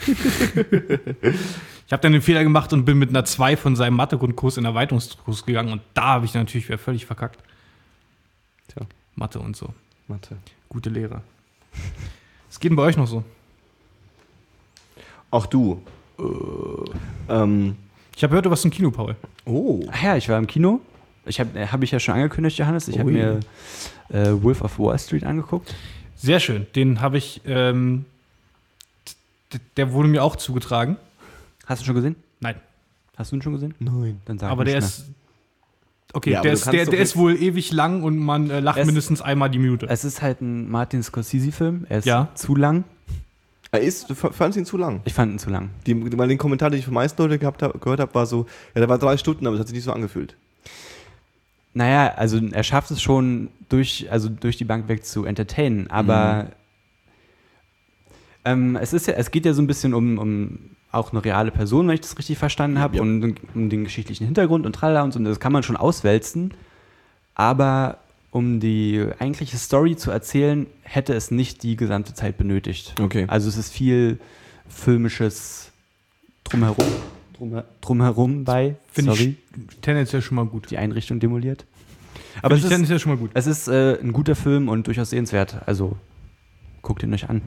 Ich habe dann den Fehler gemacht und bin mit einer zwei von seinem Mathe-Grundkurs in den Erweiterungskurs gegangen und da habe ich natürlich wieder völlig verkackt. Tja. Mathe und so. Mathe. Gute Lehrer. Was geht denn bei euch noch so? Auch du. Ähm, Ich habe gehört, du warst im Kino, Paul. oh. Ach ja, ich war im Kino. Ich habe hab ich ja schon angekündigt, Johannes. Ich habe Ui. mir äh, Wolf of Wall Street angeguckt. Sehr schön. Den habe ich, ähm, d- der wurde mir auch zugetragen. Hast du schon gesehen? Nein. Hast du ihn schon gesehen? Nein. Dann sag Aber nicht der mehr. ist. Okay, Ja, aber der, du ist, kannst der, doch der jetzt- ist wohl ewig lang und man äh, lacht Es- mindestens einmal die Minute. Es ist halt ein Martin Scorsese-Film. Er ist Ja. zu lang. Er ist, du f- fandst ihn zu lang. Ich fand ihn zu lang. Die, die, mal den Kommentar, den ich von meisten Leuten gehabt hab, gehört habe, war so, ja, der war drei Stunden, aber es hat sich nicht so angefühlt. Naja, also er schafft es schon durch, also durch die Bank weg zu entertainen, aber ähm, es ist ja, es geht ja so ein bisschen um, um auch eine reale Person, wenn ich das richtig verstanden habe, Ja. und um den geschichtlichen Hintergrund und tralala und so, und das kann man schon auswälzen, aber um die eigentliche Story zu erzählen, hätte es nicht die gesamte Zeit benötigt. Okay. Also es ist viel filmisches Drumherum, drumher, drumherum bei, Finde sorry, ich tendenziell schon mal gut. die Einrichtung demoliert. Aber es ich, dann ist, ist ja schon mal gut. es ist äh, ein guter Film und durchaus sehenswert. Also guckt ihn euch an.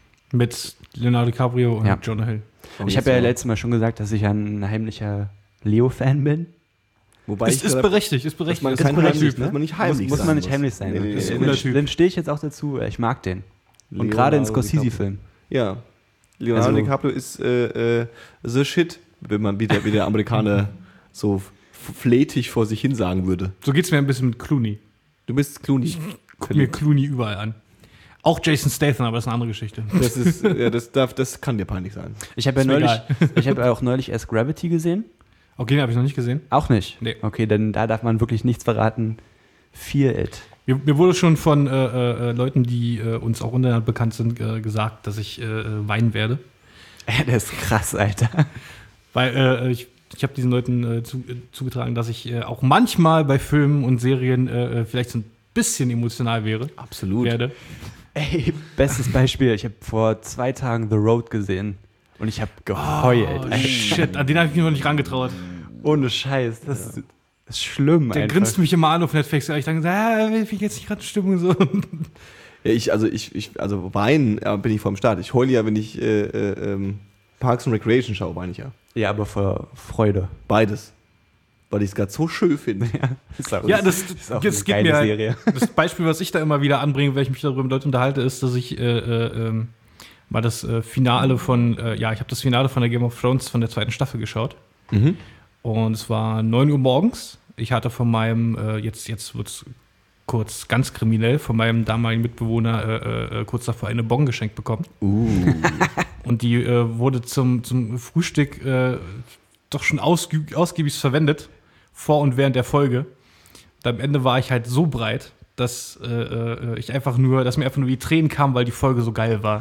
Mit Leonardo DiCaprio und Ja. Jonah Hill. Oh, Ich jetzt habe ja mal. letztes Mal schon gesagt, dass ich ein heimlicher Leo-Fan bin. Wobei Ist, ich ist gerade- berechtigt, ist dass berechtigt. man Ist kein cooler heimlich, Typ, dass ne? man nicht heimlich muss, muss sein man nicht heimlich sein. Nee, nee, ist nee, ein nee. cooler Dann, Typ. dann stehe ich jetzt auch dazu, ich mag den. Und Leonardo gerade in DiCaprio. Scorsese-Filmen. Ja. Leonardo Also- DiCaprio ist äh, äh, the shit, wenn man wieder wie der Amerikaner so f- flätig vor sich hin sagen würde. So geht's mir ein bisschen mit Clooney. Du bist Clooney. Guck mir Clooney überall an. Auch Jason Statham, aber das ist eine andere Geschichte. Das ist, ja, das darf, das kann dir peinlich sein. Ich habe ja Ist mir neulich, egal. ich habe ja auch neulich erst Gravity gesehen. Okay, den habe ich noch nicht gesehen. Auch nicht? Nee. Okay, denn da darf man wirklich nichts verraten. Fear it. Mir, mir wurde schon von äh, äh, Leuten, die äh, uns auch untereinander bekannt sind, äh, gesagt, dass ich äh, weinen werde. Der ist krass, Alter. Weil äh, ich, ich habe diesen Leuten äh, zu, äh, zugetragen, dass ich äh, auch manchmal bei Filmen und Serien äh, äh, vielleicht so ein bisschen emotional wäre. Absolut. Werde. Ey, bestes Beispiel. Ich habe vor zwei Tagen The Road gesehen. Und ich habe geheult. Oh, Alter. shit, an den habe ich mich noch nicht rangetraut. Ohne Scheiß. Das ist, ist schlimm, Der einfach. grinst mich immer an auf Netflix. Ja, ich denke, ah, ich bin jetzt nicht gerade in Stimmung so. Ja, ich, also ich, ich, also weinen äh, bin ich vom Start. Ich heule ja, wenn ich äh, äh, ähm, Parks and Recreation schaue, weine ich ja. Ja, aber vor Freude. Beides. Weil ich es gerade so schön finde. Ist auch, Ja, das, ist auch das eine gibt geile mir Serie. Das Beispiel, was ich da immer wieder anbringe, wenn ich mich darüber mit Leuten unterhalte, ist, dass ich äh, äh, ähm, mal das äh, Finale von, äh, ja, ich habe das Finale von der Game of Thrones von der zweiten Staffel geschaut. Mhm. Und es war neun Uhr morgens. Ich hatte von meinem, äh, jetzt, jetzt wird es kurz ganz kriminell, von meinem damaligen Mitbewohner äh, äh, kurz davor eine Bon geschenkt bekommen. Uh. Und die äh, wurde zum, zum Frühstück äh, doch schon ausgiebig, ausgiebig verwendet, vor und während der Folge. Und am Ende war ich halt so breit, dass äh, äh, ich einfach nur, dass mir einfach nur die Tränen kamen, weil die Folge so geil war.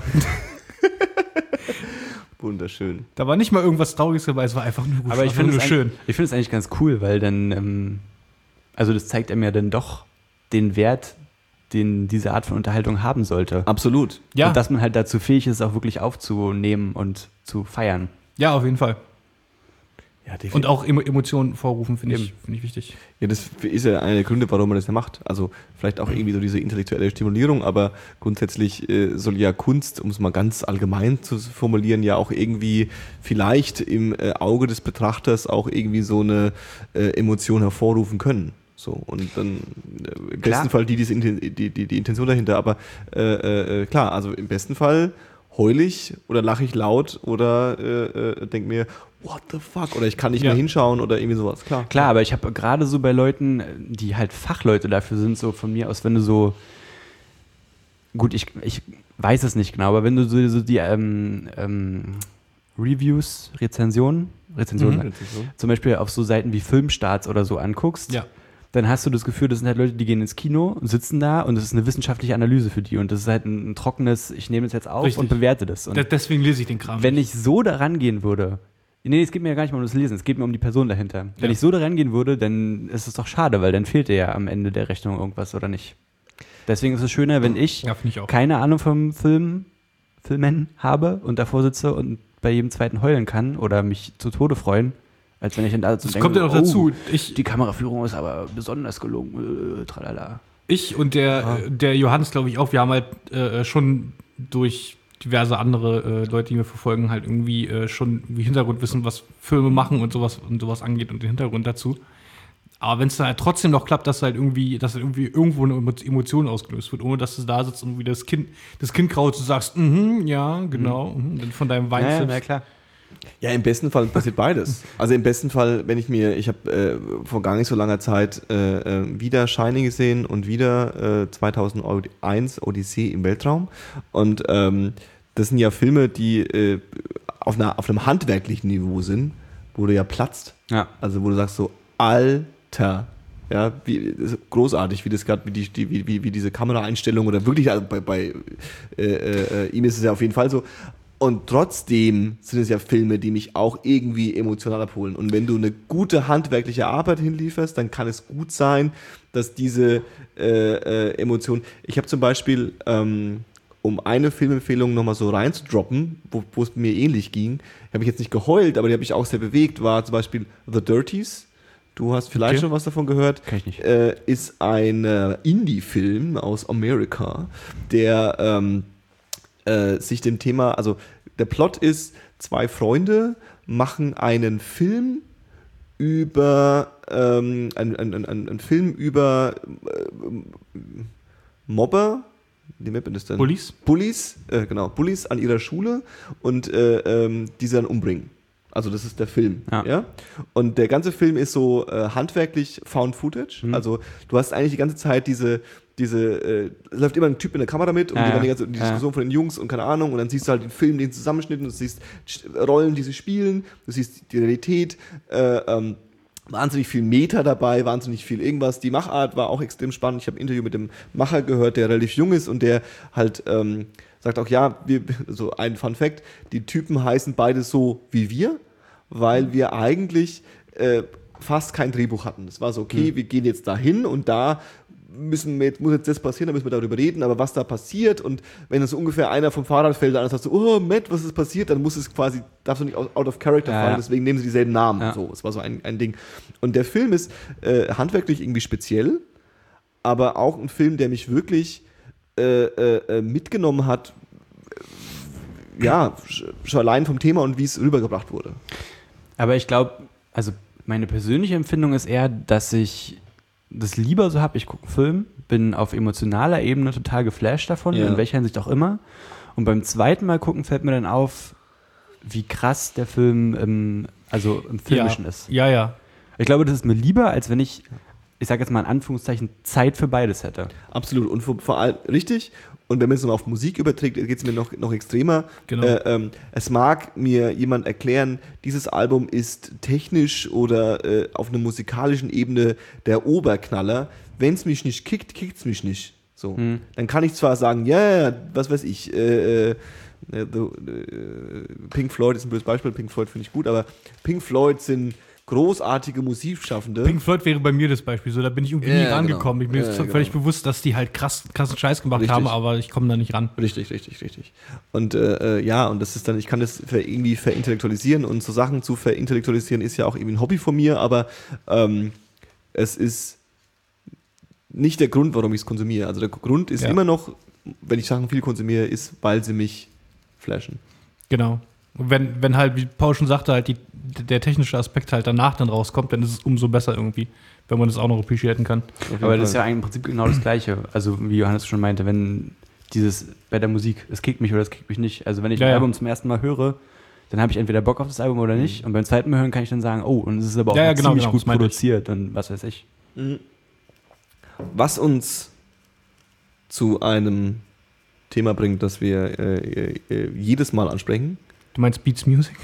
Wunderschön. Da war nicht mal irgendwas Trauriges dabei, es war einfach nur gut. Aber ich einfach finde nur es, schön. ein- ich finde es eigentlich ganz cool, weil dann, ähm, also das zeigt einem ja dann doch den Wert, den diese Art von Unterhaltung haben sollte. Absolut. Ja, Und dass man halt dazu fähig ist, auch wirklich aufzunehmen und zu feiern. ja, auf jeden Fall. Ja, definitiv. Und auch Emo Emotionen vorrufen, finde ich, Eben. find ich wichtig. Ja, das ist ja einer der Gründe, warum man das ja macht. Also vielleicht auch irgendwie so diese intellektuelle Stimulierung, aber grundsätzlich äh, soll ja Kunst, um es mal ganz allgemein zu formulieren, ja auch irgendwie vielleicht im äh, Auge des Betrachters auch irgendwie so eine äh, Emotion hervorrufen können. So, und dann äh, im Klar. besten Fall die, die, die, die, die Intention dahinter, aber äh, äh, klar, also im besten Fall heul ich oder lache ich laut oder äh, äh, denk mir, what the fuck, oder ich kann nicht Ja. mehr hinschauen oder irgendwie sowas, klar. Klar, aber ich habe gerade so bei Leuten, die halt Fachleute dafür sind, so von mir aus, wenn du so, gut, ich, ich weiß es nicht genau, aber wenn du so, so die ähm, ähm, Reviews, Rezensionen, Rezensionen, Mhm. zum Beispiel auf so Seiten wie Filmstarts oder so anguckst, Ja. dann hast du das Gefühl, das sind halt Leute, die gehen ins Kino und sitzen da und das ist eine wissenschaftliche Analyse für die und das ist halt ein, ein trockenes, ich nehme es jetzt auf Richtig. und bewerte das. Und De- Deswegen lese ich den Kram. wenn nicht. ich so daran gehen würde, nee, es geht mir ja gar nicht mal um das Lesen, es geht mir um die Person dahinter. Wenn Ja. ich so daran gehen würde, dann ist es doch schade, weil dann fehlt dir ja am Ende der Rechnung irgendwas oder nicht. Deswegen ist es schöner, wenn ich Ja, finde ich auch. keine Ahnung vom Film, Filmen habe und davor sitze und bei jedem zweiten heulen kann oder mich zu Tode freuen, als wenn ich dann da so Das kommt ja noch dazu. Ich, die Kameraführung ist aber besonders gelungen, äh, tralala. Ich und der, äh, der Johannes, glaube ich, auch, wir haben halt äh, schon durch diverse andere äh, Leute, die wir verfolgen, halt irgendwie äh, schon irgendwie Hintergrundwissen, was Filme machen und sowas und sowas angeht und den Hintergrund dazu. Aber wenn es dann halt trotzdem noch klappt, dass halt irgendwie, dass halt irgendwie irgendwo eine Emo- Emotion ausgelöst wird, ohne dass du da sitzt und irgendwie das Kind, das Kind kraut, du sagst, mhm, ja, genau, mhm, dann von deinem Wein Ja, ja, sippst. na klar. Ja, im besten Fall passiert beides. Also im besten Fall, wenn ich mir, ich habe äh, vor gar nicht so langer Zeit äh, äh, wieder Shining gesehen und wieder äh, zweitausendeins Odyssee im Weltraum. Und ähm, das sind ja Filme, die äh, auf, einer, auf einem handwerklichen Niveau sind, wo du ja platzt. Ja. Also wo du sagst so, Alter, ja, wie, das ist großartig, wie das gerade, wie, die, die, wie, wie, wie diese Kameraeinstellung oder wirklich, also bei, bei äh, äh, ihm ist es ja auf jeden Fall so. Und trotzdem sind es ja Filme, die mich auch irgendwie emotional abholen. Und wenn du eine gute handwerkliche Arbeit hinlieferst, dann kann es gut sein, dass diese äh, äh, Emotionen. Ich habe zum Beispiel, ähm, um eine Filmempfehlung nochmal so reinzudroppen, wo wo es mir ähnlich ging, habe ich jetzt nicht geheult, aber die habe ich auch sehr bewegt, war zum Beispiel The Dirties Du hast vielleicht Okay. schon was davon gehört. Kenn ich nicht. Äh, ist ein äh, Indie-Film aus Amerika, der ähm, äh, sich dem Thema, also der Plot ist, zwei Freunde machen einen Film über ähm, ein, ein, ein, ein Film über äh, Mobber, wie nennt man das denn? Bullies? Bullies, äh, genau, Bullies an ihrer Schule und äh, ähm, die sie dann umbringen. Also das ist der Film, ja. Ja. Und der ganze Film ist so äh, handwerklich Found Footage. Mhm. Also du hast eigentlich die ganze Zeit diese, diese, äh, es läuft immer ein Typ mit der Kamera mit und Ja, die, ja. die, ganze, die Ja. Diskussion von den Jungs und keine Ahnung und dann siehst du halt den Film, den Zusammenschnitten, du siehst Rollen, die sie spielen, du siehst die Realität, äh, ähm, wahnsinnig viel Meta dabei, wahnsinnig viel irgendwas. Die Machart war auch extrem spannend. Ich habe ein Interview mit dem Macher gehört, der relativ jung ist und der halt ähm, sagt auch, ja, wir, so ein Fun Fact, die Typen heißen beide so wie wir, weil wir eigentlich äh, fast kein Drehbuch hatten. Es war so, okay, Mhm. wir gehen jetzt dahin und da müssen wir, muss jetzt das passieren, da müssen wir darüber reden, aber was da passiert und wenn dann so ungefähr einer vom Fahrrad fällt, der andere sagt so, oh Matt, was ist passiert, dann muss es quasi, darfst du nicht out out of character Ja, fallen, ja. deswegen nehmen sie dieselben Namen. Ja. So, es war so ein, ein Ding. Und der Film ist äh, handwerklich irgendwie speziell, aber auch ein Film, der mich wirklich äh, äh, mitgenommen hat, äh, ja, sch- schon allein vom Thema und wie es rübergebracht wurde. Aber ich glaube, also meine persönliche Empfindung ist eher, dass ich das lieber so habe, ich gucke einen Film, bin auf emotionaler Ebene total geflasht davon, Ja. in welcher Hinsicht auch immer. Und beim zweiten Mal gucken fällt mir dann auf, wie krass der Film im, also im Filmischen ja. ist. Ja, ja. Ich glaube, das ist mir lieber, als wenn ich, ich sage jetzt mal in Anführungszeichen, Zeit für beides hätte. Absolut. Und vor, vor allem, richtig. Und wenn man es noch auf Musik überträgt, geht es mir noch, noch extremer. Genau. Äh, ähm, es mag mir jemand erklären, dieses Album ist technisch oder äh, auf einer musikalischen Ebene der Oberknaller. Wenn es mich nicht kickt, kickt es mich nicht. So. Hm. Dann kann ich zwar sagen, ja, ja, was weiß ich, äh, äh, the, äh, Pink Floyd ist ein blödes Beispiel, Pink Floyd finde ich gut, aber Pink Floyd sind großartige Musikschaffende. Pink Floyd wäre bei mir das Beispiel. So, da bin ich irgendwie Ja, nie genau. rangekommen. Ich bin Ja, jetzt genau. völlig bewusst, dass die halt krass, krassen Scheiß gemacht Richtig. haben, aber ich komme da nicht ran. Richtig, richtig, richtig. Und äh, äh, ja, und das ist dann, ich kann das ver irgendwie verintellektualisieren und so Sachen zu verintellektualisieren ist ja auch irgendwie ein Hobby von mir, aber ähm, es ist nicht der Grund, warum ich es konsumiere. Also der Grund ist Ja. immer noch, wenn ich Sachen viel konsumiere, ist, weil sie mich flashen. Genau. Und wenn, wenn halt, wie Paul schon sagte, halt die, der technische Aspekt halt danach dann rauskommt, dann ist es umso besser irgendwie, wenn man das auch noch appreciaten kann. Auf jeden Aber das ist Fall. ja im Prinzip genau das Gleiche. Also wie Johannes schon meinte, wenn dieses bei der Musik, es kickt mich oder es kickt mich nicht. Also wenn ich Ja, ein ja. Album zum ersten Mal höre, dann habe ich entweder Bock auf das Album oder nicht. Und beim zweiten Mal hören kann ich dann sagen, oh, und es ist aber auch Ja, ja, noch genau, ziemlich genau, gut das meinte ich. produziert und was weiß ich. Mhm. Was uns zu einem Thema bringt, das wir äh, äh, jedes Mal ansprechen, Du meinst Beats Music?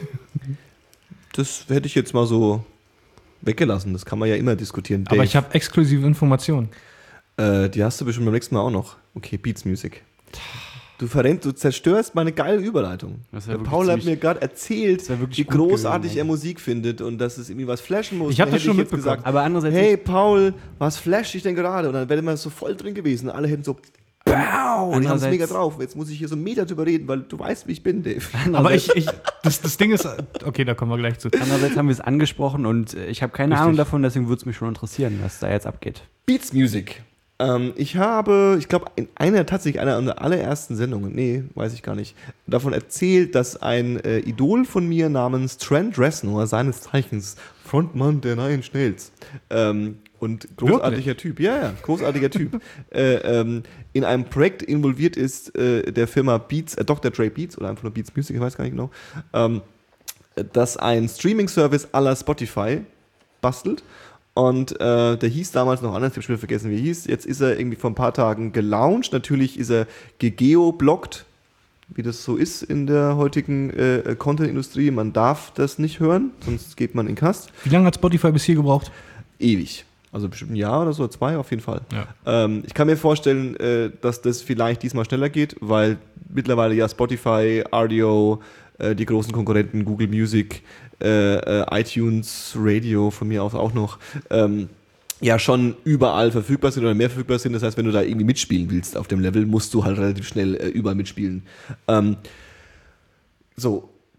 das hätte ich jetzt mal so weggelassen. Das kann man ja immer diskutieren. Aber Dave, ich habe exklusive Informationen. äh, die hast du bestimmt beim nächsten Mal auch noch. Okay, Beats Music. Du verrennt, du zerstörst meine geile Überleitung. Das wär Der wirklich Paul hat ziemlich- mir gerade erzählt, das wär wirklich wie gut großartig gewesen, er ey. Musik findet und dass es irgendwie was flashen muss. Ich hab Dann das hätte schon jetzt mitbekommen. gesagt, Aber andererseits, hey Paul, was flash ich denn gerade? Und dann wäre man so voll drin gewesen. Alle hätten so, und die haben es Andererseits- mega drauf. Jetzt muss ich hier so einen Meter drüber reden, weil du weißt, wie ich bin, Dave. Aber ich, ich das, das Ding ist, okay, da kommen wir gleich zu. andererseits haben wir es angesprochen und äh, ich habe keine Richtig. Ahnung davon, deswegen würde es mich schon interessieren, was da jetzt abgeht. Beats Music. Ähm, ich habe, ich glaube, in einer, tatsächlich einer der allerersten Sendungen, nee, weiß ich gar nicht, davon erzählt, dass ein äh, Idol von mir namens Trent Reznor, seines Zeichens Frontmann der Nine Schnells, ähm, und großartiger Typ, ja, ja, großartiger Typ, äh, ähm, in einem Projekt involviert ist, äh, der Firma Beats, äh, Doktor Dre Beats oder einfach nur Beats Music, ich weiß gar nicht genau, ähm, das ein Streaming-Service à la Spotify bastelt. Und äh, der hieß damals noch anders, ich habe schon wieder vergessen, wie er hieß. Jetzt ist er irgendwie vor ein paar Tagen gelauncht. Natürlich ist er gegeoblockt, wie das so ist in der heutigen äh, Content-Industrie. Man darf das nicht hören, sonst geht man in Kast. Wie lange hat Spotify bis hier gebraucht? Ewig. Also bestimmt ein Jahr oder so, zwei auf jeden Fall. Ja. Ähm, ich kann mir vorstellen, äh, dass das vielleicht diesmal schneller geht, weil mittlerweile ja Spotify, R D O, äh, die großen Konkurrenten, Google Music, äh, äh, iTunes, Radio von mir aus auch noch, ähm, ja schon überall verfügbar sind oder mehr verfügbar sind. Das heißt, wenn du da irgendwie mitspielen willst auf dem Level, musst du halt relativ schnell äh, überall mitspielen. Ähm, so,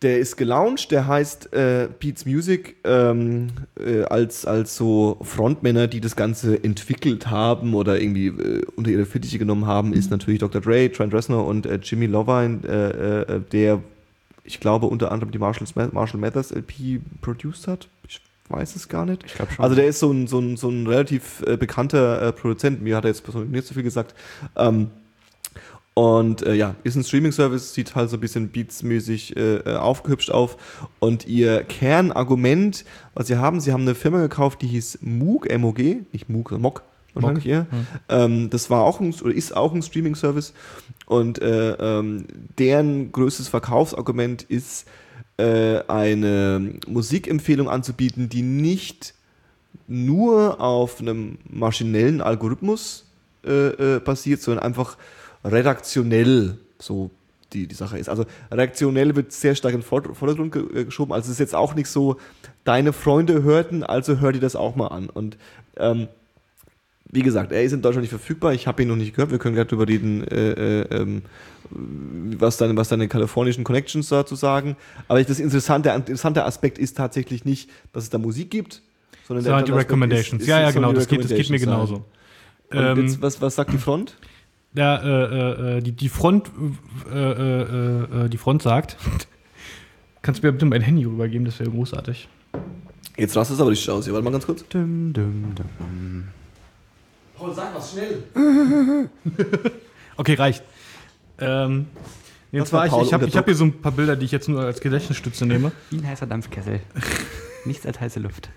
der ist gelauncht, der heißt äh, Beats Music, ähm, äh, als, als so Frontmänner, die das Ganze entwickelt haben oder irgendwie äh, unter ihre Fittiche genommen haben, ist natürlich Doktor Dre, Trent Reznor und äh, Jimmy Iovine, äh, äh, der, ich glaube, unter anderem die Marshall, Marshall Mathers L P produced hat. Ich weiß es gar nicht. Ich glaube schon. Also der ist so ein, so ein, so ein relativ äh, bekannter äh, Produzent, mir hat er jetzt persönlich nicht so viel gesagt. Ähm, Und äh, ja, ist ein Streaming-Service, sieht halt so ein bisschen Beats-mäßig äh, aufgehübscht auf. Und ihr Kernargument, was sie haben, sie haben eine Firma gekauft, die hieß Moog, M O G, nicht Moog, sondern Moog wahrscheinlich eher. Mhm. Ähm, das war auch ein, oder ist auch ein Streaming-Service. Und äh, ähm, deren größtes Verkaufsargument ist, äh, eine Musikempfehlung anzubieten, die nicht nur auf einem maschinellen Algorithmus äh, äh, basiert, sondern einfach redaktionell so die, die Sache ist. Also redaktionell wird sehr stark in den Vordergrund geschoben. Also es ist jetzt auch nicht so, deine Freunde hörten, also hör dir das auch mal an. Und ähm, wie gesagt, er ist in Deutschland nicht verfügbar. Ich habe ihn noch nicht gehört. Wir können gleich darüber reden, äh, äh, was, deine, was deine kalifornischen Connections dazu sagen. Aber das interessante, interessante Aspekt ist tatsächlich nicht, dass es da Musik gibt, sondern so der die Recommendations. Ist, ist, ja, ja, genau. Das geht, das geht mir genauso. Und ähm, jetzt, was, was sagt die Front? Ja, äh, äh, die, die Front, äh, äh, äh, die Front sagt, kannst du mir bitte mein Handy rübergeben, das wäre großartig. Jetzt rast es aber nicht aus hier, warte mal ganz kurz. Dum, dum, dum. Paul, sag was schnell. Okay, reicht. Ähm, jetzt war ich, ich habe hab hier so ein paar Bilder, die ich jetzt nur als Gedächtnisstütze nehme. Wie ein heißer Dampfkessel. Nichts als heiße Luft.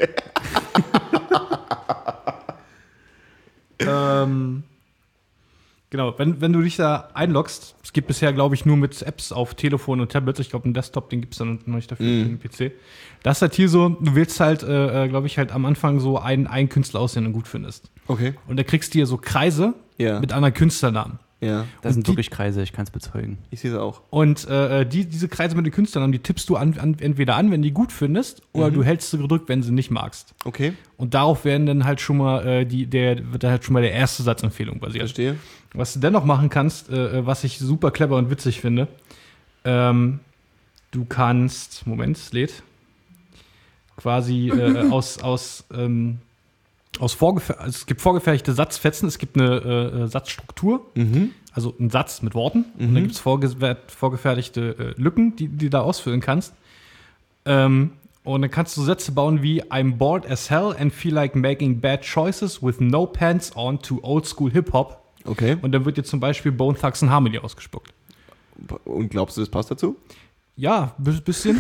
ähm... Genau, wenn, wenn du dich da einloggst, es gibt bisher, glaube ich, nur mit Apps auf Telefon und Tablets, ich glaube, einen Desktop, den gibt es dann noch nicht dafür, mm. den P C. Das ist halt hier so, du willst halt, äh, glaube ich, halt am Anfang so einen, einen Künstler aussehen, den du gut findest. Okay. Und da kriegst du hier so Kreise ja. mit anderen Künstlernamen. Ja. Das und sind die, wirklich Kreise, ich kann es bezeugen. Ich sehe es auch. Und äh, die, diese Kreise mit den Künstlern, die tippst du an, an, entweder an, wenn du die gut findest, oder mhm. du hältst sie gedrückt, wenn du sie nicht magst. Okay. Und darauf werden dann halt schon mal äh, die, der, wird dann halt schon mal der erste Satzempfehlung basiert. Verstehe. Was du dennoch machen kannst, äh, was ich super clever und witzig finde, ähm, du kannst, Moment, es lädt, quasi äh, aus, aus, ähm, aus vorgefer- also es gibt vorgefertigte Satzfetzen, es gibt eine äh, Satzstruktur, mhm. also einen Satz mit Worten, mhm. und dann gibt es vorge- vorgefertigte äh, Lücken, die, die du da ausfüllen kannst. Ähm, und dann kannst du Sätze bauen wie I'm bored as hell and feel like making bad choices with no pants on to old school Hip-Hop. Okay. Und dann wird dir zum Beispiel Bone Thugs and Harmony ausgespuckt. Und glaubst du, das passt dazu? Ja, ein bisschen.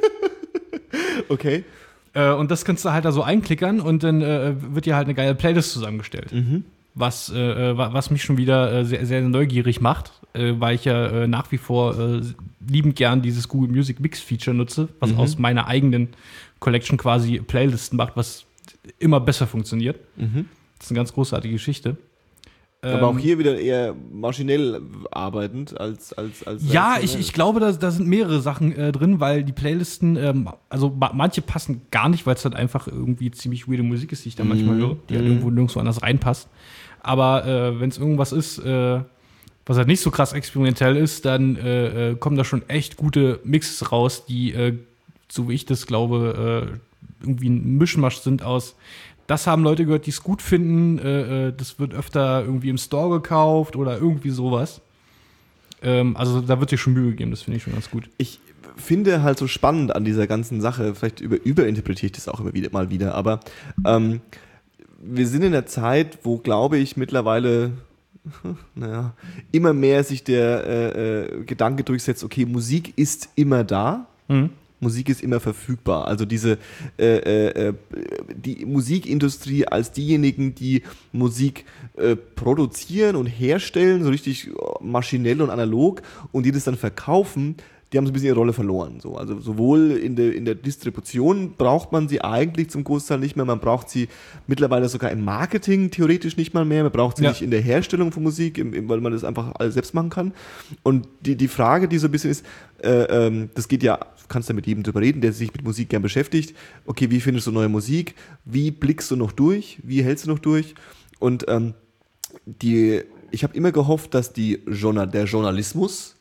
Okay. Äh, und das kannst du halt da so einklickern und dann äh, wird dir halt eine geile Playlist zusammengestellt. Mhm. Was, äh, was mich schon wieder äh, sehr, sehr neugierig macht, äh, weil ich ja äh, nach wie vor äh, liebend gern dieses Google Music Mix Feature nutze, was mhm. aus meiner eigenen Collection quasi Playlisten macht, was immer besser funktioniert. Mhm. Das ist eine ganz großartige Geschichte. Aber auch hier wieder eher maschinell arbeitend als als als Ja, ich, ich glaube, da, da sind mehrere Sachen äh, drin, weil die Playlisten, ähm, also ma- manche passen gar nicht, weil es halt einfach irgendwie ziemlich weirde Musik ist, die ich da mm, manchmal höre, die mm. halt irgendwo nirgendwo anders reinpasst. Aber äh, wenn es irgendwas ist, äh, was halt nicht so krass experimentell ist, dann äh, äh, kommen da schon echt gute Mixes raus, die, äh, so wie ich das glaube, äh, irgendwie ein Mischmasch sind aus das haben Leute gehört, die es gut finden. Äh, das wird öfter irgendwie im Store gekauft oder irgendwie sowas. Ähm, also da wird sich schon Mühe gegeben, das finde ich schon ganz gut. Ich finde halt so spannend an dieser ganzen Sache, vielleicht über, überinterpretiere ich das auch immer wieder, mal wieder, aber ähm, wir sind in einer Zeit, wo, glaube ich, mittlerweile naja, immer mehr sich der äh, äh, Gedanke durchsetzt, okay, Musik ist immer da. Mhm. Musik ist immer verfügbar. Also diese äh, äh, die Musikindustrie als diejenigen, die Musik äh, produzieren und herstellen, so richtig maschinell und analog und die das dann verkaufen, die haben so ein bisschen ihre Rolle verloren. So. Also sowohl in der, in der Distribution braucht man sie eigentlich zum Großteil nicht mehr, man braucht sie mittlerweile sogar im Marketing theoretisch nicht mal mehr, man braucht sie ja. nicht in der Herstellung von Musik, im, im, weil man das einfach alles selbst machen kann. Und die, die Frage, die so ein bisschen ist, äh, ähm, das geht ja, du kannst ja mit jedem drüber reden, der sich mit Musik gern beschäftigt, okay, wie findest du neue Musik, wie blickst du noch durch, wie hältst du noch durch? Und ähm, die, ich habe immer gehofft, dass die Journal, der Journalismus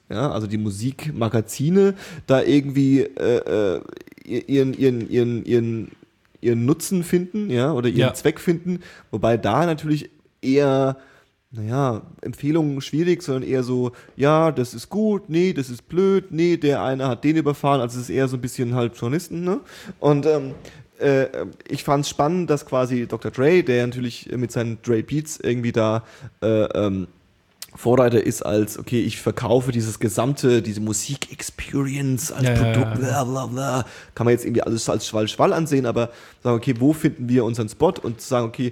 ja, also die Musikmagazine, da irgendwie äh, äh, ihren, ihren, ihren, ihren, ihren Nutzen finden, ja, oder ihren Ja. Zweck finden, wobei da natürlich eher, naja, Empfehlungen schwierig, sondern eher so, ja, das ist gut, nee, das ist blöd, nee, der eine hat den überfahren, also es ist eher so ein bisschen halt Journalisten, ne? Und ähm, äh, ich fand es spannend, dass quasi Doktor Dre, der natürlich mit seinen Dre Beats irgendwie da äh, ähm, Vorreiter ist als, okay, ich verkaufe dieses gesamte, diese Musik-Experience als Ja, ja, Produkt, ja. bla bla bla. Kann man jetzt irgendwie alles als Schwall-Schwall ansehen, aber sagen, okay, wo finden wir unseren Spot und sagen, okay,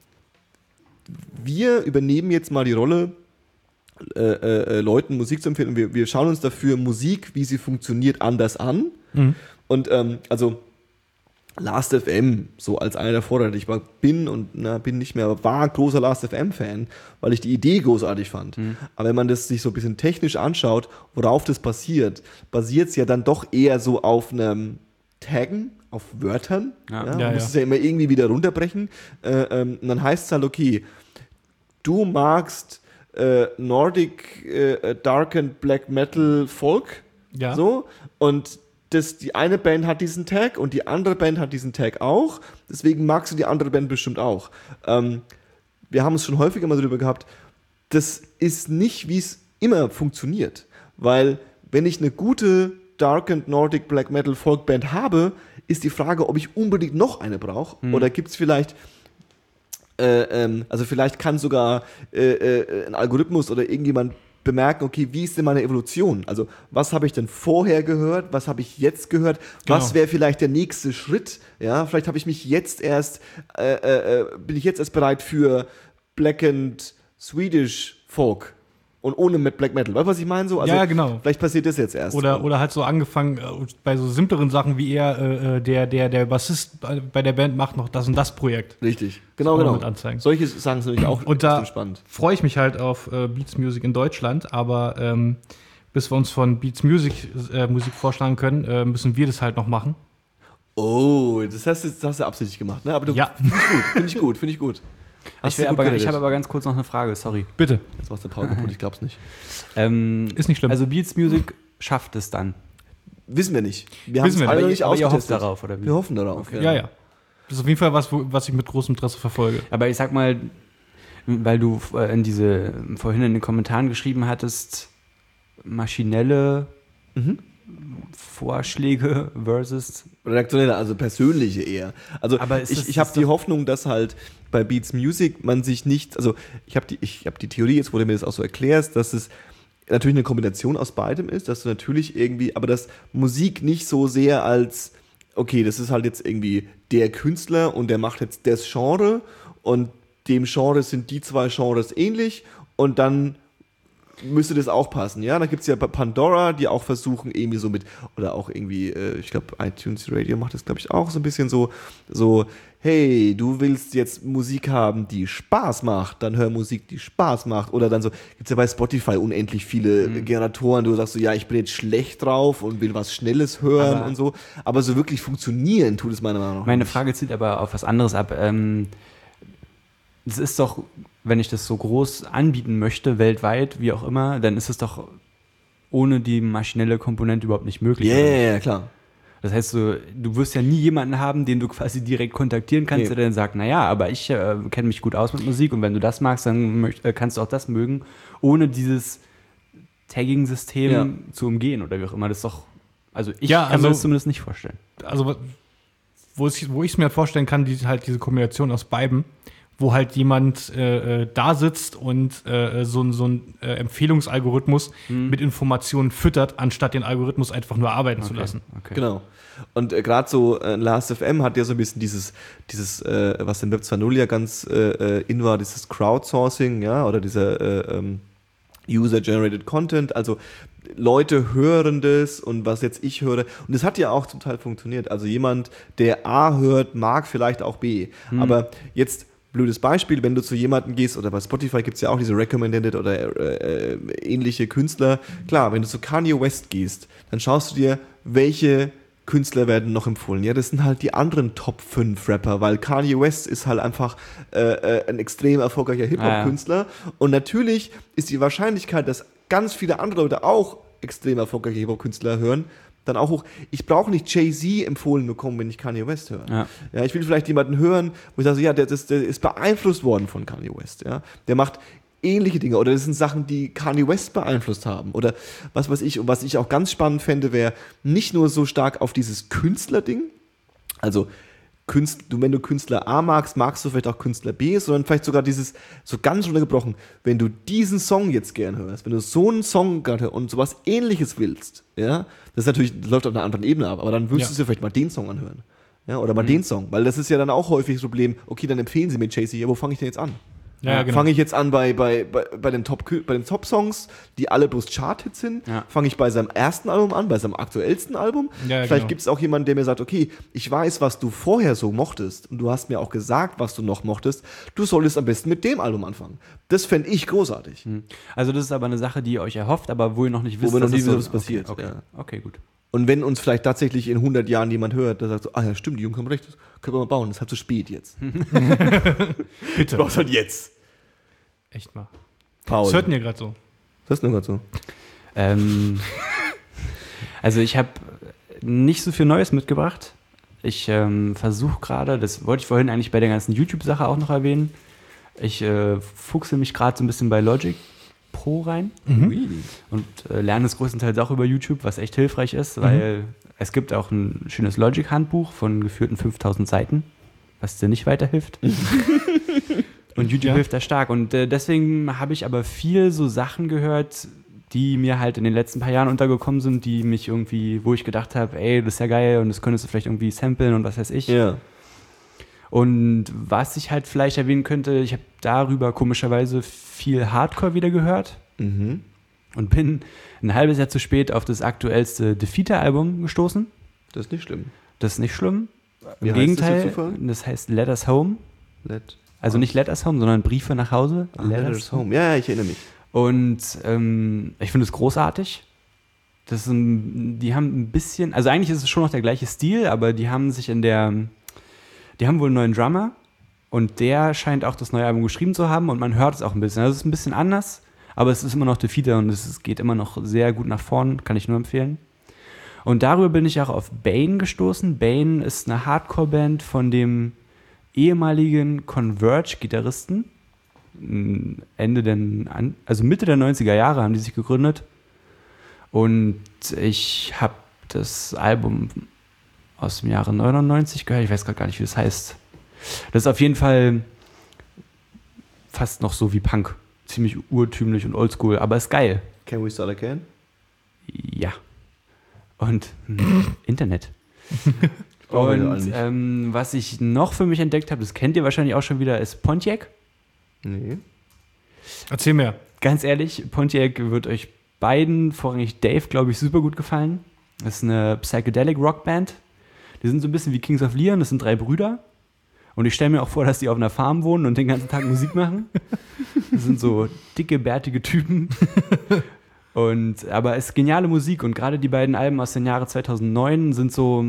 wir übernehmen jetzt mal die Rolle, äh, äh, Leuten Musik zu empfehlen und wir, wir schauen uns dafür Musik, wie sie funktioniert, anders an. Mhm. Und ähm, also Last F M, so als einer der Vorreiter, ich war, bin und na, bin nicht mehr, aber war großer Last F M-Fan, weil ich die Idee großartig fand. Mhm. Aber wenn man das sich so ein bisschen technisch anschaut, worauf das basiert, basiert es ja dann doch eher so auf einem Taggen, auf Wörtern. Ja. Ja, man Ja, muss ja. es ja immer irgendwie wieder runterbrechen. Äh, ähm, und dann heißt es halt, okay, du magst äh, Nordic äh, Dark and Black Metal Folk, Ja. so, und das, die eine Band hat diesen Tag und die andere Band hat diesen Tag auch, deswegen magst du die andere Band bestimmt auch. Ähm, wir haben es schon häufiger mal darüber gehabt, das ist nicht, wie es immer funktioniert, weil wenn ich eine gute Dark and Nordic Black Metal Folk Band habe, ist die Frage, ob ich unbedingt noch eine brauche, Mhm. oder gibt es vielleicht Äh, ähm, also vielleicht kann sogar äh, äh, ein Algorithmus oder irgendjemand bemerken, okay, wie ist denn meine Evolution? Also was habe ich denn vorher gehört? Was habe ich jetzt gehört? Was Genau. wäre vielleicht der nächste Schritt? Ja, vielleicht habe ich mich jetzt erst, äh, äh, äh, bin ich jetzt erst bereit für Black and Swedish Folk und ohne mit Black Metal. Weißt du, was ich meine? So, also Ja, genau. Vielleicht passiert das jetzt erst. Oder, oder halt so angefangen äh, bei so simpleren Sachen wie eher äh, der, der, der Bassist bei bei der Band macht noch das und das Projekt. Richtig, genau, auch genau. mit anzeigen. Solche Sachen sind natürlich auch Und da extrem spannend. freue ich mich halt auf äh, Beats Music in Deutschland, aber ähm, bis wir uns von Beats Music äh, Musik vorschlagen können, äh, müssen wir das halt noch machen. Oh, das hast du, das hast du absichtlich gemacht, ne? Aber du, Ja. finde ich gut, finde ich gut. Hast Ich, will du gut aber, geredet. ich habe aber ganz kurz noch eine Frage, sorry. Bitte. Jetzt machst du eine Pause kaputt, ich glaub's nicht. Ähm, Ist nicht schlimm. Also Beats Music schafft es dann. Wissen wir nicht. Wir Wissen haben es wir alle nicht. noch nicht Aber ihr hofft ausgetestet. darauf, oder wie? Wir hoffen darauf. Okay. Ja, ja. Das ist auf jeden Fall was, wo, was ich mit großem Interesse verfolge. Aber ich sag mal, weil du äh, in diese vorhin in den Kommentaren geschrieben hattest, maschinelle Mhm. Vorschläge versus. Redaktionelle, also persönliche eher. Also Aber ist ich, das- ich habe ist die doch- Hoffnung, dass halt bei Beats Music man sich nicht, also ich habe die, ich habe die Theorie, jetzt wo du mir das auch so erklärst, dass es natürlich eine Kombination aus beidem ist, dass du natürlich irgendwie, aber dass Musik nicht so sehr als, okay, das ist halt jetzt irgendwie der Künstler und der macht jetzt das Genre und dem Genre sind die zwei Genres ähnlich und dann müsste das auch passen, ja? Da gibt es ja Pandora, die auch versuchen irgendwie so mit, oder auch irgendwie, äh, ich glaube iTunes Radio macht das glaube ich auch so ein bisschen so, so, hey, du willst jetzt Musik haben, die Spaß macht, dann hör Musik, die Spaß macht. Oder dann so, gibt es ja bei Spotify unendlich viele Mhm. Generatoren, du sagst so, ja, ich bin jetzt schlecht drauf und will was Schnelles hören Aber- und so. Aber so wirklich funktionieren tut es meiner Meinung nach Meine nicht. Frage zielt aber auf was anderes ab. Ähm, es ist doch, wenn ich das so groß anbieten möchte, weltweit, wie auch immer, dann ist es doch ohne die maschinelle Komponente überhaupt nicht möglich. Ja, oder ja, nicht? ja, klar. Das heißt, du, du wirst ja nie jemanden haben, den du quasi direkt kontaktieren kannst, Nee. der dann sagt, naja, aber ich äh, kenne mich gut aus mit Musik und wenn du das magst, dann möcht, äh, kannst du auch das mögen, ohne dieses Tagging-System Ja. zu umgehen oder wie auch immer. Das ist doch, also ich Ja, kann also- mir das zumindest nicht vorstellen. Also, wo ich wo ich es mir vorstellen kann, die, halt diese Kombination aus beiden, wo halt jemand äh, äh, da sitzt und äh, so, ein- so ein äh, Empfehlungsalgorithmus mit Informationen füttert, anstatt den Algorithmus einfach nur arbeiten zu lassen. Okay. Genau. Und äh, gerade so äh, Last F M hat ja so ein bisschen dieses, dieses äh, was im Web zwei Punkt null ja ganz äh, äh, in war, dieses Crowdsourcing, ja, oder dieser äh, ähm, User-Generated Content, also Leute hören das und was jetzt ich höre. Und das hat ja auch zum Teil funktioniert. Also jemand, der A hört, mag vielleicht auch B. Aber jetzt, blödes Beispiel, wenn du zu jemandem gehst, oder bei Spotify gibt es ja auch diese Recommended oder äh, äh, ähnliche Künstler. Klar, wenn du zu Kanye West gehst, dann schaust du dir, welche Künstler werden noch empfohlen. Ja, das sind halt die anderen Top fünf Rapper, weil Kanye West ist halt einfach äh, äh, ein extrem erfolgreicher Hip-Hop-Künstler. Und natürlich ist die Wahrscheinlichkeit, dass ganz viele andere Leute auch extrem erfolgreiche Hip-Hop-Künstler hören, dann auch hoch. Ich brauche nicht Jay-Z empfohlen bekommen, wenn ich Kanye West höre. Ja. Ja, ich will vielleicht jemanden hören, wo ich sage, ja, der, das, der ist beeinflusst worden von Kanye West. Ja. Der macht ähnliche Dinge oder das sind Sachen, die Kanye West beeinflusst haben oder was weiß ich. Und was ich auch ganz spannend fände, wäre nicht nur so stark auf dieses Künstlerding, also Künstler, du, wenn du Künstler A magst, magst du vielleicht auch Künstler B, sondern vielleicht sogar dieses, so ganz runtergebrochen, wenn du diesen Song jetzt gern hörst, wenn du so einen Song gerade und sowas Ähnliches willst, ja, das ist natürlich, das läuft auf einer anderen Ebene ab, aber dann würdest Ja. du dir vielleicht mal den Song anhören. Ja, oder mal Mhm. den Song, weil das ist ja dann auch häufig das Problem, okay, dann empfehlen sie mir Jay-Z, ja, wo fange ich denn jetzt an? Ja, ja, genau. Fange ich jetzt an bei, bei, bei, bei den Top, bei den Top-Songs, die alle bloß Chart-Hits sind? Ja. Fange ich bei seinem ersten Album an, bei seinem aktuellsten Album? Ja, ja, Vielleicht genau. gibt es auch jemanden, der mir sagt, okay, ich weiß, was du vorher so mochtest und du hast mir auch gesagt, was du noch mochtest. Du solltest am besten mit dem Album anfangen. Das fände ich großartig. Also das ist aber eine Sache, die ihr euch erhofft, aber wo ihr noch nicht wisst, wir noch dass nie es wissen, so was passiert, Okay, okay. ja. okay, gut. Und wenn uns vielleicht tatsächlich in hundert Jahren jemand hört, der sagt so, ah ja, stimmt, die Jungs haben recht, das können wir mal bauen, das ist halt zu spät jetzt. Bitte. Du brauchst halt jetzt. Echt mal. Paul. Das hört ihr gerade so. Das ist nur gerade so. Ähm, also ich habe nicht so viel Neues mitgebracht. Ich ähm, versuche gerade, das wollte ich vorhin eigentlich bei der ganzen YouTube-Sache auch noch erwähnen, ich äh, fuchse mich gerade so ein bisschen bei Logic Pro rein Mhm. und äh, lerne es größtenteils auch über YouTube, was echt hilfreich ist, weil es gibt auch ein schönes Logic-Handbuch von geführten fünftausend Seiten, was dir nicht weiterhilft. Und YouTube Ja. hilft da stark. Und äh, deswegen habe ich aber viel so Sachen gehört, die mir halt in den letzten paar Jahren untergekommen sind, die mich irgendwie, wo ich gedacht habe, ey, das ist ja geil und das könntest du vielleicht irgendwie samplen und was weiß ich. Ja. Und was ich halt vielleicht erwähnen könnte, ich habe darüber komischerweise viel Hardcore wieder gehört Mhm. und bin ein halbes Jahr zu spät auf das aktuellste Defeater-Album gestoßen. Das ist nicht schlimm. Das ist nicht schlimm. Wie Im heißt Gegenteil, das jetzt Zufall? das heißt Let Us Home. Let, Also nicht Let Us Home, sondern Briefe nach Hause. ah, let us home. Ja, ja, ich erinnere mich. Und ähm, ich finde es großartig. Das ist ein, die haben ein bisschen, also eigentlich ist es schon noch der gleiche Stil, aber die haben sich in der, die haben wohl einen neuen Drummer und der scheint auch das neue Album geschrieben zu haben und man hört es auch ein bisschen. Also es ist ein bisschen anders, aber es ist immer noch Defeater und es ist, geht immer noch sehr gut nach vorn, kann ich nur empfehlen. Und darüber bin ich auch auf Bane gestoßen. Bane ist eine Hardcore-Band von dem ehemaligen Converge-Gitarristen. Ende der, also Mitte der neunziger Jahre haben die sich gegründet. Und ich habe das Album aus dem Jahre neunundneunzig gehört. Ich weiß gerade gar nicht, wie das heißt. Das ist auf jeden Fall fast noch so wie Punk. Ziemlich urtümlich und oldschool, aber ist geil. Can we start again? Ja. Und hm, Internet. brauchen wir Und alle nicht. ähm, was ich noch für mich entdeckt habe, das kennt ihr wahrscheinlich auch schon wieder, ist Pontiac. Nee. Erzähl mir. Ganz ehrlich, Pontiac wird euch beiden, vorrangig Dave, glaube ich, super gut gefallen. Das ist eine Psychedelic Rockband. Die sind so ein bisschen wie Kings of Leon, das sind drei Brüder. Und ich stelle mir auch vor, dass die auf einer Farm wohnen und den ganzen Tag Musik machen. Das sind so dicke, bärtige Typen. Und, aber es ist geniale Musik und gerade die beiden Alben aus den Jahren zweitausendneun sind so,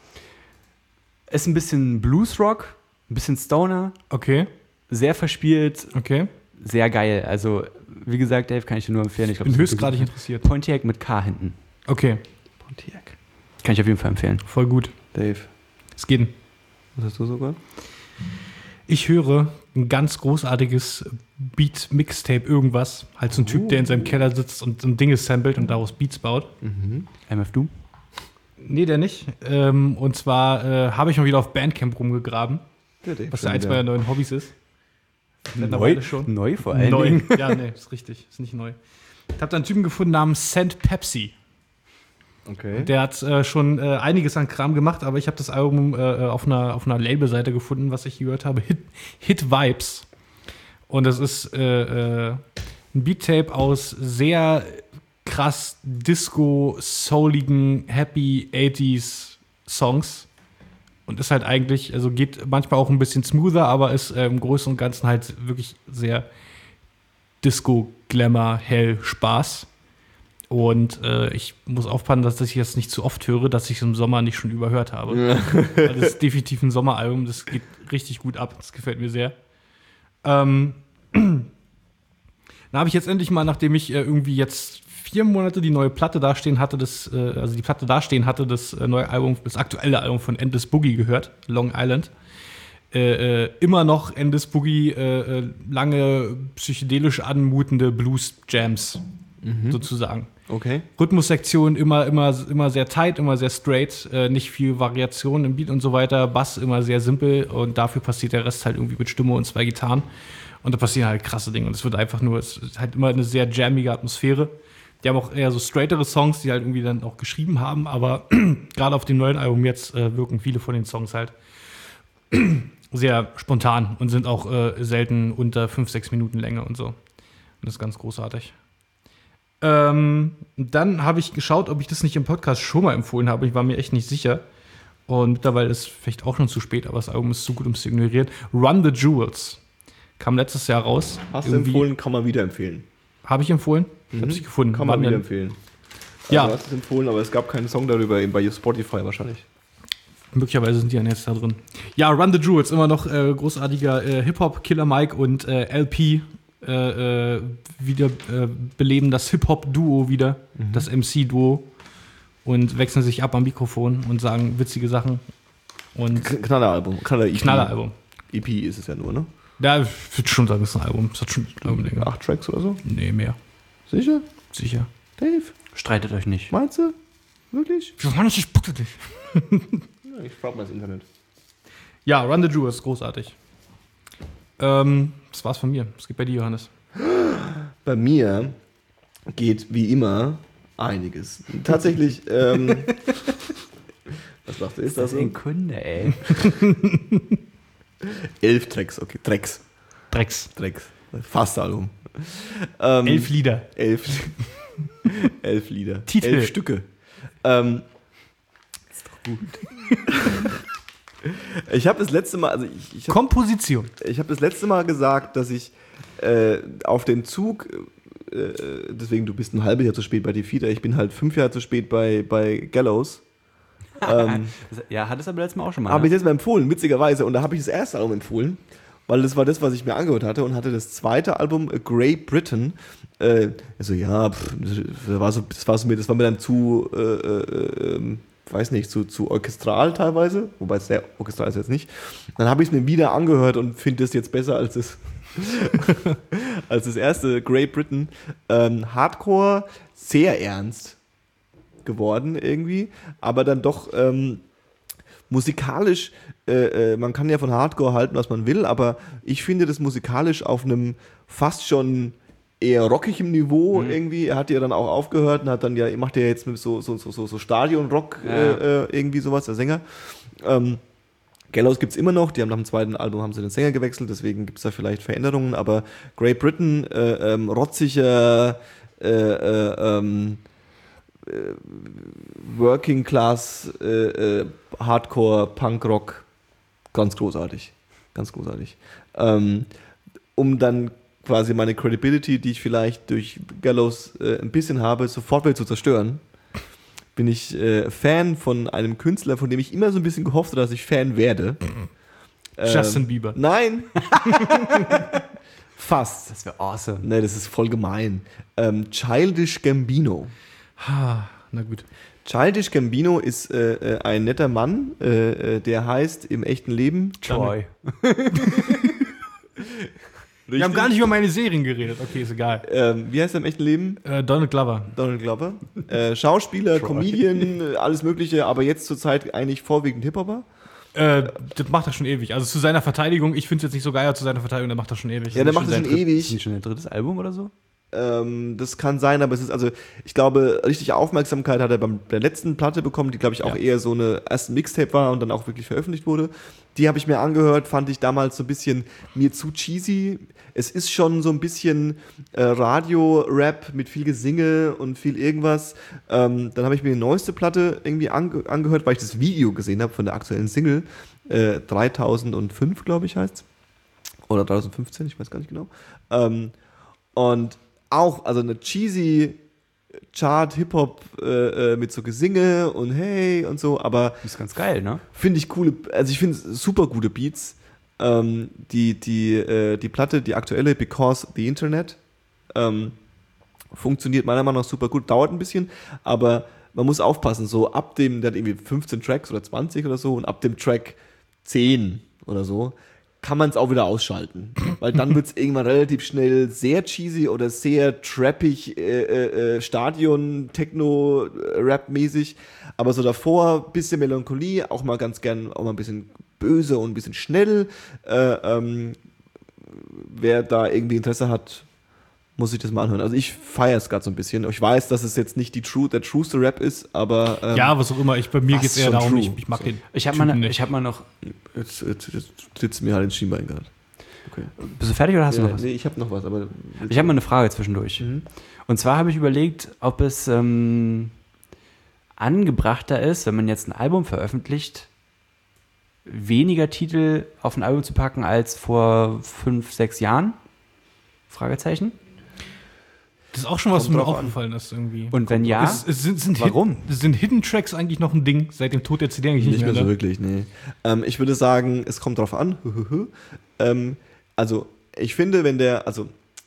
ist ein bisschen Bluesrock, ein bisschen Stoner, Okay, sehr verspielt, okay. sehr geil. Also, wie gesagt, Dave, kann ich dir nur empfehlen. Ich Ich glaub, bin das ist höchstgradig wirklich- interessiert. Pontiac mit K hinten. Okay, Pontiac. Kann ich auf jeden Fall empfehlen. voll gut. Dave, Es geht. was hast du sogar? Ich höre ein ganz großartiges Beat-Mixtape irgendwas. Halt so ein Typ, der in seinem Keller sitzt und so ein Dinge samplet und daraus Beats baut. Mhm. M F Doom? Nee, der nicht. Ähm, und zwar äh, habe ich mal wieder auf Bandcamp rumgegraben, Ja, Dave. was ja eins meiner neuen Hobbys ist. Neu, Mittlerweile schon. neu vor allen Neu. Dingen. Ja, nee, ist richtig. Ist nicht neu. Ich habe da einen Typen gefunden namens Saint Pepsi. Okay. Der hat äh, schon äh, einiges an Kram gemacht, aber ich habe das Album äh, auf einer, auf einer Labelseite gefunden, was ich gehört habe. Hit, Hit Vibes. Und das ist äh, äh, ein Beat-Tape aus sehr krass disco-souligen, happy eighties Songs. Und ist halt eigentlich, also geht manchmal auch ein bisschen smoother, aber ist äh, im Großen und Ganzen halt wirklich sehr Disco, Glamour, hell, Spaß. Und äh, ich muss aufpassen, dass ich das nicht zu oft höre, dass ich es im Sommer nicht schon überhört habe. Weil das ist definitiv ein Sommeralbum, das geht richtig gut ab. Das gefällt mir sehr. Ähm, Dann habe ich jetzt endlich mal, nachdem ich äh, irgendwie jetzt vier Monate die neue Platte dastehen hatte, das, äh, also die Platte dastehen hatte, das äh, neue Album, das aktuelle Album von Endless Boogie gehört, Long Island. Äh, äh, immer noch Endless Boogie, äh, äh, lange psychedelisch anmutende Blues-Jams, mhm. sozusagen. Okay. Rhythmussektion immer, immer, immer sehr tight, immer sehr straight, äh, nicht viel Variation im Beat und so weiter. Bass immer sehr simpel und dafür passiert der Rest halt irgendwie mit Stimme und zwei Gitarren. Und da passieren halt krasse Dinge. Und es wird einfach nur, es ist halt immer eine sehr jammige Atmosphäre. Die haben auch eher so straightere Songs, die halt irgendwie dann auch geschrieben haben, aber gerade auf dem neuen Album jetzt äh, wirken viele von den Songs halt sehr spontan und sind auch äh, selten unter fünf, sechs Minuten Länge und so. Und das ist ganz großartig. Ähm, dann habe ich geschaut, ob ich das nicht im Podcast schon mal empfohlen habe. Ich war mir echt nicht sicher. Und mittlerweile ist es vielleicht auch schon zu spät, aber das Album ist zu gut, um es zu ignorieren. Run the Jewels. Kam letztes Jahr raus. Hast du empfohlen, kann man wieder empfehlen. Habe ich empfohlen? Mhm. Habe ich gefunden. Kann man Wann wieder denn? empfehlen. Ja. Also, du hast es empfohlen, aber es gab keinen Song darüber, eben bei Spotify wahrscheinlich. Möglicherweise sind die ja jetzt da drin. Ja, Run the Jewels, immer noch äh, großartiger äh, Hip-Hop, Killer Mike und äh, L P äh, äh, wieder äh, beleben das Hip-Hop-Duo wieder, mhm. das M C-Duo und wechseln sich ab am Mikrofon und sagen witzige Sachen. Und Knalleralbum. Knaller-E P. Knalleralbum. E P ist es ja nur, ne? Ja, ich würde schon sagen, es ist ein Album. Es hat schon Albumlänge. Acht Tracks oder so? Nee, mehr. Sicher? Sicher. Dave? Streitet euch nicht. Meinst du? Wirklich? Ich meine, ich spucke dich. Ja, ich frage mal das Internet. Ja, Run the Jewels, großartig. Ähm, das war's von mir. Was geht bei dir, Johannes? Bei mir geht wie immer einiges. Tatsächlich, ähm, was macht du? Ist das, Das ist so? ein Kunde, ey. Elf Tracks, okay. Tracks. Drecks. Tracks. Fast Album. Ähm, Elf Lieder. Elf. Elf Lieder. Titel. Elf Stücke. Ähm, ist doch gut. Ich habe das letzte Mal, also ich, ich habe Komposition. ich hab das letzte Mal gesagt, dass ich äh, auf den Zug, äh, deswegen du bist ein halbes Jahr zu spät bei Defeater, ich bin halt fünf Jahre zu spät bei, bei Gallows. ähm, Ja, hat es aber letztes Mal auch schon mal. habe ich Ne? das mal empfohlen, witzigerweise. Und da habe ich das erste Album empfohlen, weil das war das, was ich mir angehört hatte und hatte das zweite Album, A Great Britain. Äh, also ja, pff, das, war so, das war so mir, das war mir dann zu, äh, äh, äh, weiß nicht, zu, zu orchestral teilweise, wobei es sehr orchestral ist jetzt nicht. Dann habe ich es mir wieder angehört und finde es jetzt besser als das, als das erste, Great Britain. Ähm, Hardcore, sehr ernst geworden irgendwie, aber dann doch ähm, musikalisch, äh, äh, man kann ja von Hardcore halten, was man will, aber ich finde das musikalisch auf einem fast schon eher rockigem Niveau mhm. irgendwie. Er hat ja dann auch aufgehört und hat dann ja, macht ja jetzt mit so, so, so, so Stadion-Rock ja. äh, irgendwie sowas, der Sänger. Ähm, Gallows gibt es immer noch, die haben nach dem zweiten Album haben sie den Sänger gewechselt, deswegen gibt es da vielleicht Veränderungen, aber Great Britain, äh, ähm, rotziger, äh, äh, ähm, äh, Working Class, äh, äh, Hardcore, Punkrock, ganz großartig, ganz großartig. Ähm, um dann quasi meine Credibility, die ich vielleicht durch Gallows äh, ein bisschen habe, sofort wieder zu zerstören, bin ich äh, Fan von einem Künstler, von dem ich immer so ein bisschen gehofft habe, dass ich Fan werde. Justin ähm, Bieber. Nein. Fast. Das wäre awesome. Nee, das ist voll gemein. Ähm, Childish Gambino. Ah, na gut. Childish Gambino ist äh, äh, ein netter Mann, äh, äh, der heißt im echten Leben Troy. Wir haben gar nicht über meine Serien geredet. Okay, ist egal. Ähm, wie heißt er im echten Leben? Äh, Donald Glover. Donald Glover. Äh, Schauspieler, Comedian, äh, alles Mögliche, aber jetzt zurzeit eigentlich vorwiegend Hip-Hopper. Äh, das macht er schon ewig. Also zu seiner Verteidigung, ich finde es jetzt nicht so geil, aber zu seiner Verteidigung, der macht das schon ewig. Ja, der macht das schon Ist ewig. nicht schon ein drittes Album oder so? Ähm, das kann sein, aber es ist also, ich glaube, richtig Aufmerksamkeit hat er bei der letzten Platte bekommen, die, glaube ich, auch Ja. eher so eine erste Mixtape war und dann auch wirklich veröffentlicht wurde. Die habe ich mir angehört, fand ich damals so ein bisschen mir zu cheesy. Es ist schon so ein bisschen äh, Radio-Rap mit viel Gesinge und viel irgendwas. Ähm, dann habe ich mir die neueste Platte irgendwie ange- angehört, weil ich das Video gesehen habe von der aktuellen Single. Äh, dreitausendfünf, glaube ich, heißt es. Oder dreitausendfünfzehn, ich weiß gar nicht genau. Ähm, und auch, also eine cheesy Chart-Hip-Hop äh, mit so Gesinge und hey und so, aber Das ist ganz geil, ne? finde ich coole, also ich finde super gute Beats. Ähm, die, die, äh, die Platte, die aktuelle, Because the Internet, Ähm, funktioniert meiner Meinung nach super gut, dauert ein bisschen, aber man muss aufpassen, so ab dem, der hat irgendwie fünfzehn Tracks oder zwanzig oder so und ab dem Track zehn oder so, kann man es auch wieder ausschalten. Weil dann wird es irgendwann relativ schnell sehr cheesy oder sehr trappig, äh, äh, Stadion, Techno, Rap-mäßig. Aber so davor, bisschen Melancholie, auch mal ganz gern, auch mal ein bisschen böse und ein bisschen schnell. Äh, ähm, wer da irgendwie Interesse hat, muss sich das mal anhören. Also ich feiere es gerade so ein bisschen. Ich weiß, dass es jetzt nicht die True, der trueste Rap ist, aber ähm, ja, was auch immer. Ich, bei mir geht es eher darum, true. ich, ich mag So. den. Ich habe Typen mal, nicht. ich hab mal noch. Jetzt, jetzt, jetzt sitzt mir halt ins Schienbein gerade. Okay. Bist du fertig oder hast Ja, du noch was? nee, ich habe noch was, aber Ich habe mal eine Frage zwischendurch. Mhm. Und zwar habe ich überlegt, ob es ähm, angebrachter ist, wenn man jetzt ein Album veröffentlicht, weniger Titel auf ein Album zu packen als vor fünf, sechs Jahren? Fragezeichen. Das ist auch schon was, was Kommt mir drauf an. aufgefallen ist irgendwie. Und wenn ja, Es, es sind, sind warum? Hid, sind Hidden Tracks eigentlich noch ein Ding seit dem Tod der C D eigentlich nicht mehr ne? so wirklich, nee. Ähm, ich würde sagen, es kommt drauf an. ähm, also, ich finde, wenn der, also,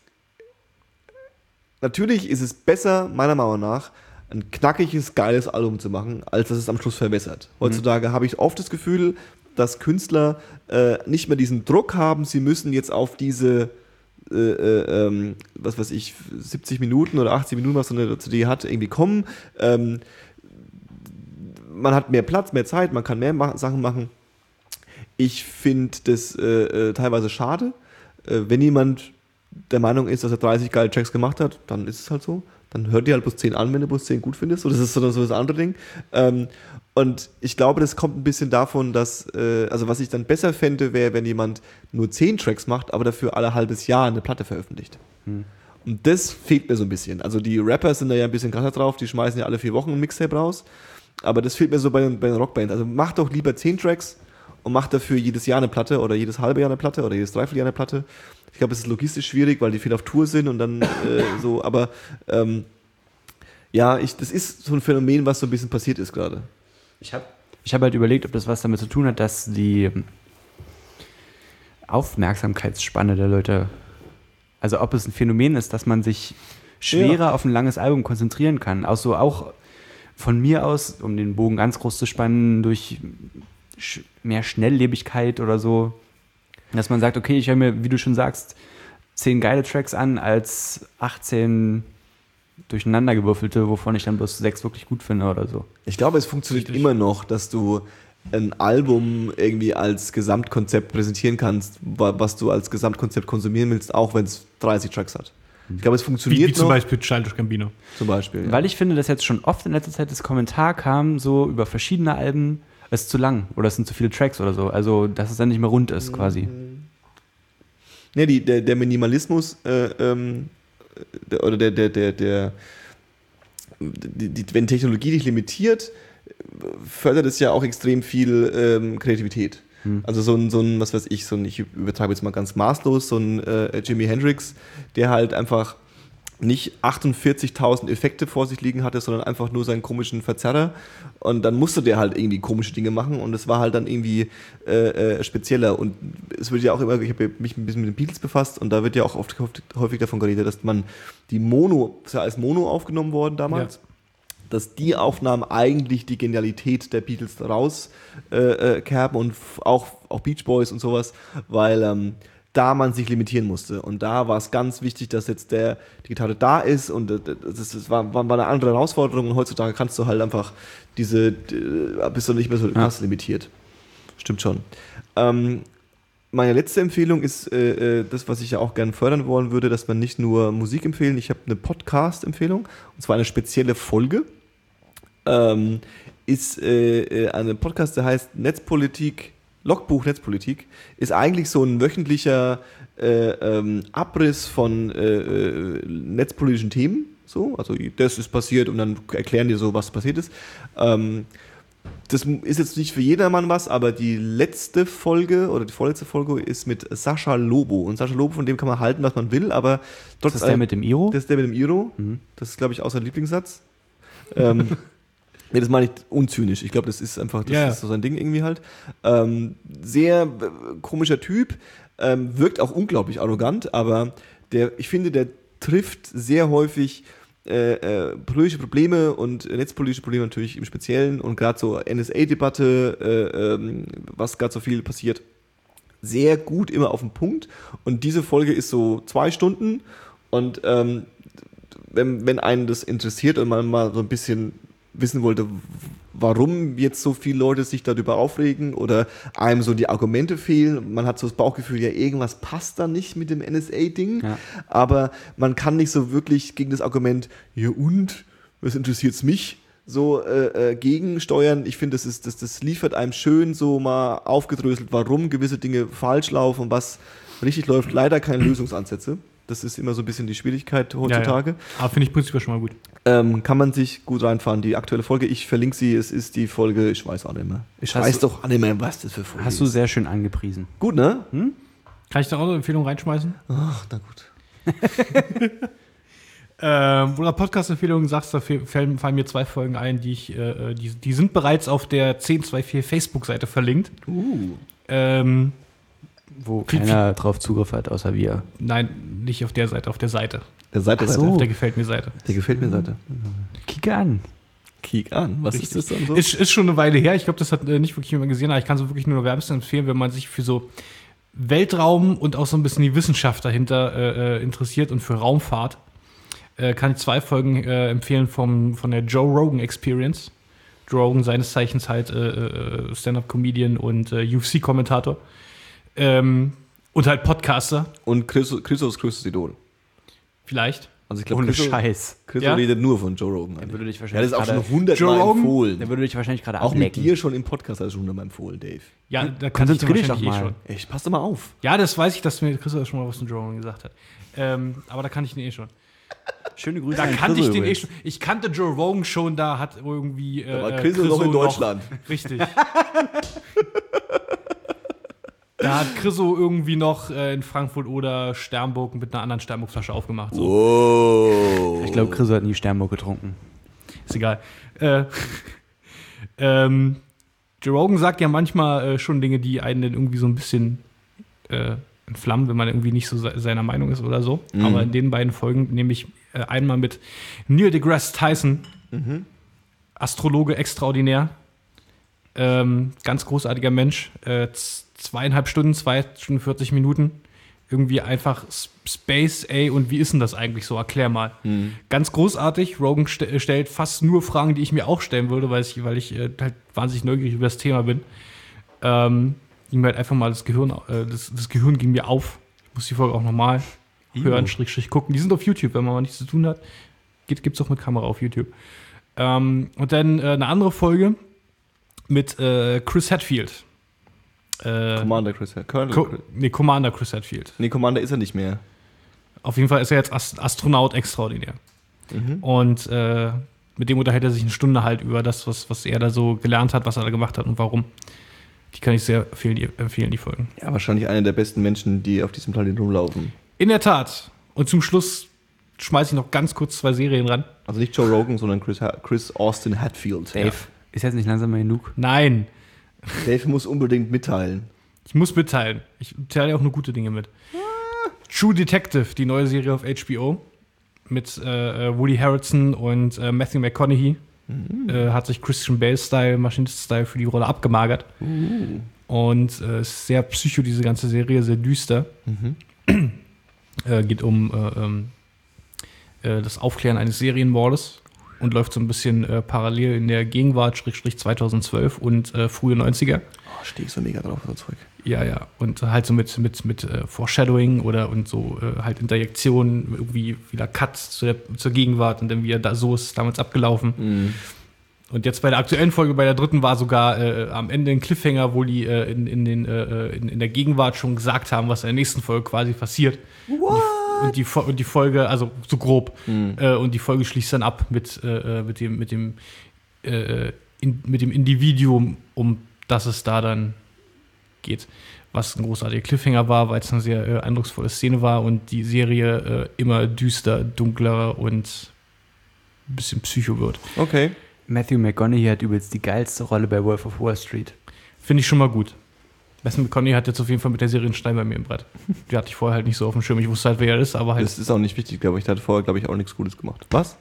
natürlich ist es besser, meiner Meinung nach, ein knackiges, geiles Album zu machen, als dass es am Schluss verwässert. Heutzutage mhm. habe ich oft das Gefühl, dass Künstler äh, nicht mehr diesen Druck haben, sie müssen jetzt auf diese Äh, äh, ähm, was weiß ich, siebzig Minuten oder achtzig Minuten, was so eine C D hat, irgendwie kommen. Ähm, man hat mehr Platz, mehr Zeit, man kann mehr ma- Sachen machen. Ich finde das äh, äh, teilweise schade. Äh, wenn jemand der Meinung ist, dass er dreißig geile Tracks gemacht hat, dann ist es halt so. Dann hört dir halt bloß zehn an, wenn du bloß zehn gut findest. So, das ist so, so das andere Ding. Ähm, und ich glaube, das kommt ein bisschen davon, dass, äh, also was ich dann besser fände, wäre, wenn jemand nur zehn Tracks macht, aber dafür alle halbes Jahr eine Platte veröffentlicht. Hm. Und das fehlt mir so ein bisschen. Also die Rapper sind da ja ein bisschen krasser drauf, die schmeißen ja alle vier Wochen ein Mixtape raus. Aber das fehlt mir so bei den, bei den Rockbands. Also mach doch lieber zehn Tracks und mach dafür jedes Jahr eine Platte oder jedes halbe Jahr eine Platte oder jedes Dreivierteljahr eine Platte. Ich glaube, es ist logistisch schwierig, weil die viel auf Tour sind und dann äh, so, aber ähm, ja, ich, das ist so ein Phänomen, was so ein bisschen passiert ist gerade. Ich habe ich hab halt überlegt, ob das was damit zu tun hat, dass die Aufmerksamkeitsspanne der Leute, also ob es ein Phänomen ist, dass man sich schwerer Ja. auf ein langes Album konzentrieren kann. Auch so auch von mir aus, um den Bogen ganz groß zu spannen, durch sch- mehr Schnelllebigkeit oder so, dass man sagt, okay, ich höre mir, wie du schon sagst, zehn geile Tracks an als achtzehn durcheinandergewürfelte, wovon ich dann bloß sechs wirklich gut finde oder so. Ich glaube, es funktioniert Richtig. immer noch, dass du ein Album irgendwie als Gesamtkonzept präsentieren kannst, wa- was du als Gesamtkonzept konsumieren willst, auch wenn es dreißig Tracks hat. Ich glaube, es Wie, funktioniert wie zum noch. Beispiel Childish Gambino. Zum Beispiel, ja. Weil ich finde, dass jetzt schon oft in letzter Zeit das Kommentar kam, so über verschiedene Alben, es ist zu lang oder es sind zu viele Tracks oder so. Also, dass es dann nicht mehr rund ist, quasi. Nee, die, der, der Minimalismus äh, ähm, der, oder der, der, der, der die, die, wenn Technologie dich limitiert, fördert es ja auch extrem viel ähm, Kreativität. Hm. Also so ein, so ein, was weiß ich, so ein, ich übertreibe jetzt mal ganz maßlos, so ein äh, Jimi Hendrix, der halt einfach nicht achtundvierzigtausend Effekte vor sich liegen hatte, sondern einfach nur seinen komischen Verzerrer. Und dann musste der halt irgendwie komische Dinge machen und es war halt dann irgendwie äh, äh, spezieller. Und es wird ja auch immer, ich habe mich ein bisschen mit den Beatles befasst und da wird ja auch oft, oft häufig davon geredet, dass man die Mono, ist ja als Mono aufgenommen worden damals, ja. dass die Aufnahmen eigentlich die Genialität der Beatles rauskerben äh, äh, und f- auch, auch Beach Boys und sowas, weil ähm, da man sich limitieren musste. Und da war es ganz wichtig, dass jetzt der, die Gitarre da ist und das, das war, war eine andere Herausforderung und heutzutage kannst du halt einfach diese, bist du nicht mehr so krass ja. limitiert. Stimmt schon. Ähm, meine letzte Empfehlung ist äh, das, was ich ja auch gerne fördern wollen würde, dass man nicht nur Musik empfehlen, ich habe eine Podcast-Empfehlung, und zwar eine spezielle Folge. Ähm, ist äh, ein Podcast, der heißt Netzpolitik, Logbuch Netzpolitik, ist eigentlich so ein wöchentlicher äh, ähm, Abriss von äh, netzpolitischen Themen. So, also das ist passiert und dann erklären die so, was passiert ist. Ähm, das ist jetzt nicht für jedermann was, aber die letzte Folge oder die vorletzte Folge ist mit Sascha Lobo. Und Sascha Lobo, von dem kann man halten, was man will, aber trotzdem. Ist das der mit dem Iro? Das ist der mit dem Iro. Mhm. Das ist, glaube ich, auch sein Lieblingssatz. ähm, Nee, das meine ich unzynisch. Ich glaube, das ist einfach, das ja, ja. ist so sein Ding irgendwie halt. Ähm, sehr äh, komischer Typ, ähm, wirkt auch unglaublich arrogant, aber der, ich finde, der trifft sehr häufig äh, äh, politische Probleme und äh, netzpolitische Probleme natürlich im Speziellen und gerade so N S A-Debatte, äh, ähm, was gerade so viel passiert, sehr gut immer auf den Punkt. Und diese Folge ist so zwei Stunden und ähm, wenn, wenn einen das interessiert und man mal so ein bisschen wissen wollte, warum jetzt so viele Leute sich darüber aufregen oder einem so die Argumente fehlen. Man hat so das Bauchgefühl, ja, irgendwas passt da nicht mit dem N S A-Ding, ja. Aber man kann nicht so wirklich gegen das Argument, ja und, was interessiert's mich, so äh, äh, gegensteuern. Ich finde, das, ist, das, das liefert einem schön so mal aufgedröselt, warum gewisse Dinge falsch laufen und was richtig läuft. Leider keine Lösungsansätze. Das ist immer so ein bisschen die Schwierigkeit heutzutage. Ja, ja. Aber finde ich prinzipiell schon mal gut. Ähm, kann man sich gut reinfahren. Die aktuelle Folge, ich verlinke sie, es ist die Folge, ich weiß auch nicht mehr. Ich hast weiß du, doch auch nicht mehr, was das für Folge hast ist. Hast du sehr schön angepriesen. Gut, ne? Hm? Kann ich da auch eine Empfehlung reinschmeißen? Ach, na gut. ähm, wo du Podcast-Empfehlungen sagst, da fallen, fallen mir zwei Folgen ein, die ich, äh, die, die sind bereits auf der zehn zwei vier Facebook-Seite verlinkt. Uh. Ähm, Wo keiner drauf Zugriff hat, außer wir. Nein, nicht auf der Seite, auf der Seite. Der Seite, Ach so. Auf der gefällt mir Seite. Der gefällt mir Seite. Kick an. Kick an. Was Richtig. ist das dann so? Ist, ist schon eine Weile her. Ich glaube, das hat äh, nicht wirklich jemand gesehen, aber ich kann so wirklich nur wärmstens empfehlen, wenn man sich für so Weltraum und auch so ein bisschen die Wissenschaft dahinter äh, interessiert und für Raumfahrt. Äh, kann ich zwei Folgen äh, empfehlen vom, von der Joe Rogan Experience. Joe Rogan, seines Zeichens halt äh, Stand-Up-Comedian und äh, U F C-Kommentator. Ähm, und halt Podcaster. Und Christos größtes Idol. Vielleicht. Also ich glaube, ohne Christo, Scheiß. Christo ja? redet nur von Joe Rogan. Der würde dich wahrscheinlich ja, das ist auch schon hundertmal empfohlen. Der würde dich wahrscheinlich gerade auch ablecken. Mit dir schon im Podcast hast du schon hundertmal empfohlen, Dave. Ja, da kann ich dich doch mal. Eh schon. Echt, pass doch mal auf. Ja, das weiß ich, dass mir Christo schon mal was von Joe Rogan gesagt hat. Ähm, aber da kann ich den eh schon. Schöne Grüße. Da kannte ich den eh schon. Ich kannte Joe Rogan schon, da hat irgendwie. Äh, da war Christo noch in Deutschland. Noch, richtig. Da hat Chriso irgendwie noch äh, in Frankfurt oder Sternburg mit einer anderen Sternburg-Flasche aufgemacht. So. Wow. Ich glaube, Chriso hat nie Sternburg getrunken. Ist egal. Äh, ähm, Joe Rogan sagt ja manchmal äh, schon Dinge, die einen dann irgendwie so ein bisschen äh, entflammen, wenn man irgendwie nicht so se- seiner Meinung ist oder so. Mhm. Aber in den beiden Folgen nehme ich äh, einmal mit Neil deGrasse Tyson, mhm. Astrologe extraordinär, ähm, ganz großartiger Mensch, äh, zweieinhalb Stunden, zwei Stunden vierzig Minuten. Irgendwie einfach Space, ey, und wie ist denn das eigentlich so? Erklär mal. Mhm. Ganz großartig. Rogan st- stellt fast nur Fragen, die ich mir auch stellen würde, weil ich, weil ich äh, halt wahnsinnig neugierig über das Thema bin. Ähm, ging mir halt einfach mal das Gehirn, äh, das, das Gehirn ging mir auf. Ich muss die Folge auch nochmal hören, Strich, Strich gucken. Die sind auf YouTube, wenn man mal nichts zu tun hat. Geht, gibt's auch mit Kamera auf YouTube. Ähm, und dann äh, eine andere Folge mit äh, Chris Hadfield. Äh, Commander Chris Hadfield. Co- nee, Commander Chris Hadfield. Nee, Commander ist er nicht mehr. Auf jeden Fall ist er jetzt Ast- Astronaut extraordinär. Mhm. Und äh, mit dem unterhält er sich eine Stunde halt über das, was, was er da so gelernt hat, was er da gemacht hat und warum. Die kann ich sehr empfehlen, die, empfehlen, die Folgen. Ja, wahrscheinlich einer der besten Menschen, die auf diesem Planeten rumlaufen. In der Tat. Und zum Schluss schmeiße ich noch ganz kurz zwei Serien ran. Also nicht Joe Rogan, sondern Chris, ha- Chris Austin Hadfield. Dave, ja. Ist jetzt nicht langsam mal genug? Nein. Dave muss unbedingt mitteilen. Ich muss mitteilen. Ich teile auch nur gute Dinge mit. Ah. True Detective, die neue Serie auf H B O mit äh, Woody Harrelson und äh, Matthew McConaughey. Mhm. Äh, hat sich Christian Bale-Style, Maschinist-Style für die Rolle abgemagert. Mhm. Und äh, ist sehr psycho, diese ganze Serie, sehr düster. Mhm. äh, geht um äh, ähm, äh, das Aufklären eines Serienmordes und läuft so ein bisschen äh, parallel in der Gegenwart, Schrägstrich zweitausendzwölf und äh, frühe neunziger. Oh, stehe ich so mega drauf, so Zeug. Ja, ja. Und halt so mit, mit, mit äh, Foreshadowing oder und so äh, halt Interjektionen, irgendwie wieder Cut zu der, zur Gegenwart und dann wieder da, so ist es damals abgelaufen. Mhm. Und jetzt bei der aktuellen Folge, bei der dritten, war sogar äh, am Ende ein Cliffhanger, wo die äh, in, in, den, äh, in, in der Gegenwart schon gesagt haben, was in der nächsten Folge quasi passiert. What? Und die, und die Folge, also so grob, mhm. äh, und die Folge schließt dann ab mit, äh, mit dem, mit dem, äh, in, mit dem Individuum, um das es da dann geht. Was ein großartiger Cliffhanger war, weil es eine sehr äh, eindrucksvolle Szene war und die Serie äh, immer düster, dunkler und ein bisschen psycho wird. Matthew McConaughey hat jetzt auf jeden Fall mit der Serie einen Stein bei mir im Brett. Die hatte ich vorher halt nicht so auf dem Schirm. Ich wusste halt, wer er ist, aber halt. Das ist auch nicht wichtig, glaube ich. Der hat vorher, glaube ich, auch nichts Gutes gemacht. Was?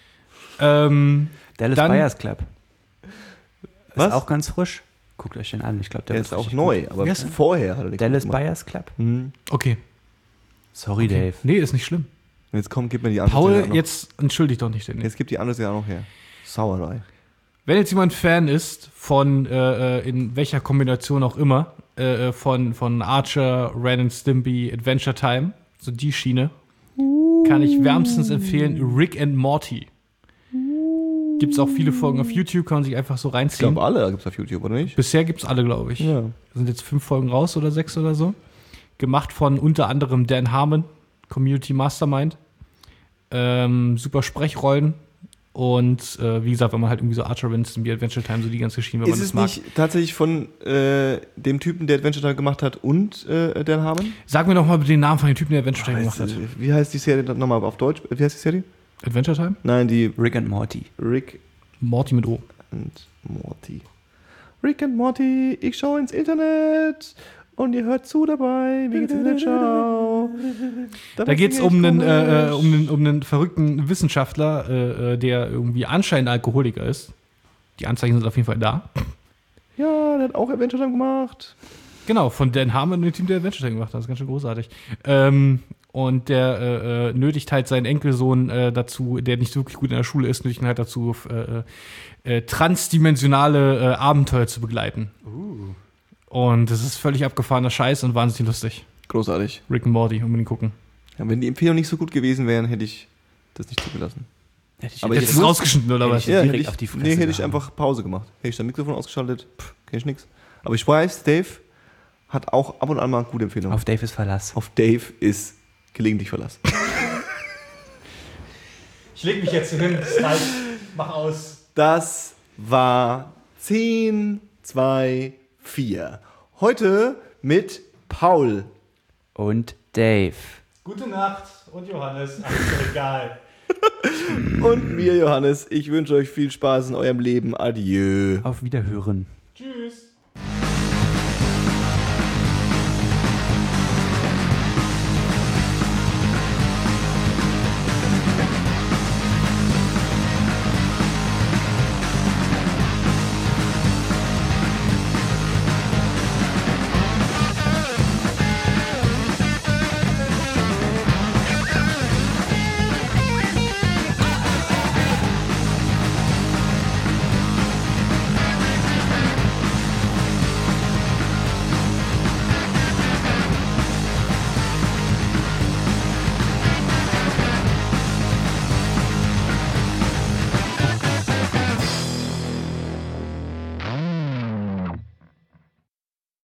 Ähm, Dallas dann- Buyers Club. Was? Ist auch ganz frisch. Guckt euch den an. Ich glaube, der Der wird ist auch richtig neu, gut. aber Wie heißt der? vorher hat er nichts Dallas gemacht. Buyers Club. Mhm. okay. Sorry, okay. Dave. Nee, ist nicht schlimm. Und jetzt komm, gib mir die andere Paul, Serie auch noch. jetzt entschuldigt doch nicht den. Jetzt gib die andere Serie auch noch her. Sauerei. Wenn jetzt jemand Fan ist von, äh, äh, in welcher Kombination auch immer, äh, von, von Archer, Ren and Stimpy, Adventure Time, so die Schiene, kann ich wärmstens empfehlen Rick and Morty. Gibt es auch viele Folgen auf YouTube, kann man sich einfach so Ich reinziehen. glaube, alle gibt es auf YouTube, oder nicht? Bisher gibt es alle, glaube ich. Ja. Sind jetzt fünf Folgen raus oder sechs oder so. Gemacht von unter anderem Dan Harmon, Community Mastermind. Ähm, super Sprechrollen. Und äh, wie gesagt, wenn man halt irgendwie so Archer, Ren, Stimpy, Adventure Time, so die ganze Schiene, wenn Ist man es das mag. nicht tatsächlich von äh, dem Typen, der Adventure Time gemacht hat und äh, Dan Harmon? Sag mir doch mal den Namen von dem Typen, der Adventure Time gemacht hat. Heißt, wie heißt die Serie dann nochmal auf Deutsch? Wie heißt die Serie? Adventure Time? Nein, die Rick and Morty. Rick Morty mit O. and Morty. Rick and Morty, ich schaue ins Internet und ihr hört zu dabei. Wie geht's in der Schau? Da geht es um einen, äh, um, einen, um einen verrückten Wissenschaftler, äh, äh, der irgendwie anscheinend Alkoholiker ist. Die Anzeichen sind auf jeden Fall da. Ja, der hat auch Adventure Time gemacht. Genau, von Dan Harmon, dem Team, der Adventure Time gemacht hat. Das ist ganz schön großartig. Ähm, und der äh, äh, nötigt halt seinen Enkelsohn äh, dazu, der nicht wirklich gut in der Schule ist, nötigt ihn halt dazu, äh, äh, transdimensionale äh, Abenteuer zu begleiten. Uh. Und das ist völlig abgefahrener Scheiß und wahnsinnig lustig. Großartig. Rick and Morty, unbedingt gucken. Ja, wenn die Empfehlungen nicht so gut gewesen wären, hätte ich das nicht zugelassen. Hätte ich Aber Jetzt ich ist muss- rausgeschnitten, oder hätte was? ich- Ja, direkt hätte ich, auf die Fresse nee, hätte ich gehauen. einfach Pause gemacht. Hätte ich das Mikrofon ausgeschaltet, pff, kenn ich nix. Aber ich weiß, Dave hat auch ab und an mal gute Empfehlungen. Auf Dave ist Verlass. Auf Dave ist gelegentlich Verlass. Ich leg mich jetzt hin, das reicht. Mach aus. Das war zehn, zwei, vier. Heute mit Paul. Und Dave. Gute Nacht und Johannes. Ach, ist doch egal. Und mir, Johannes. Ich wünsche euch viel Spaß in eurem Leben. Adieu. Auf Wiederhören. Tschüss.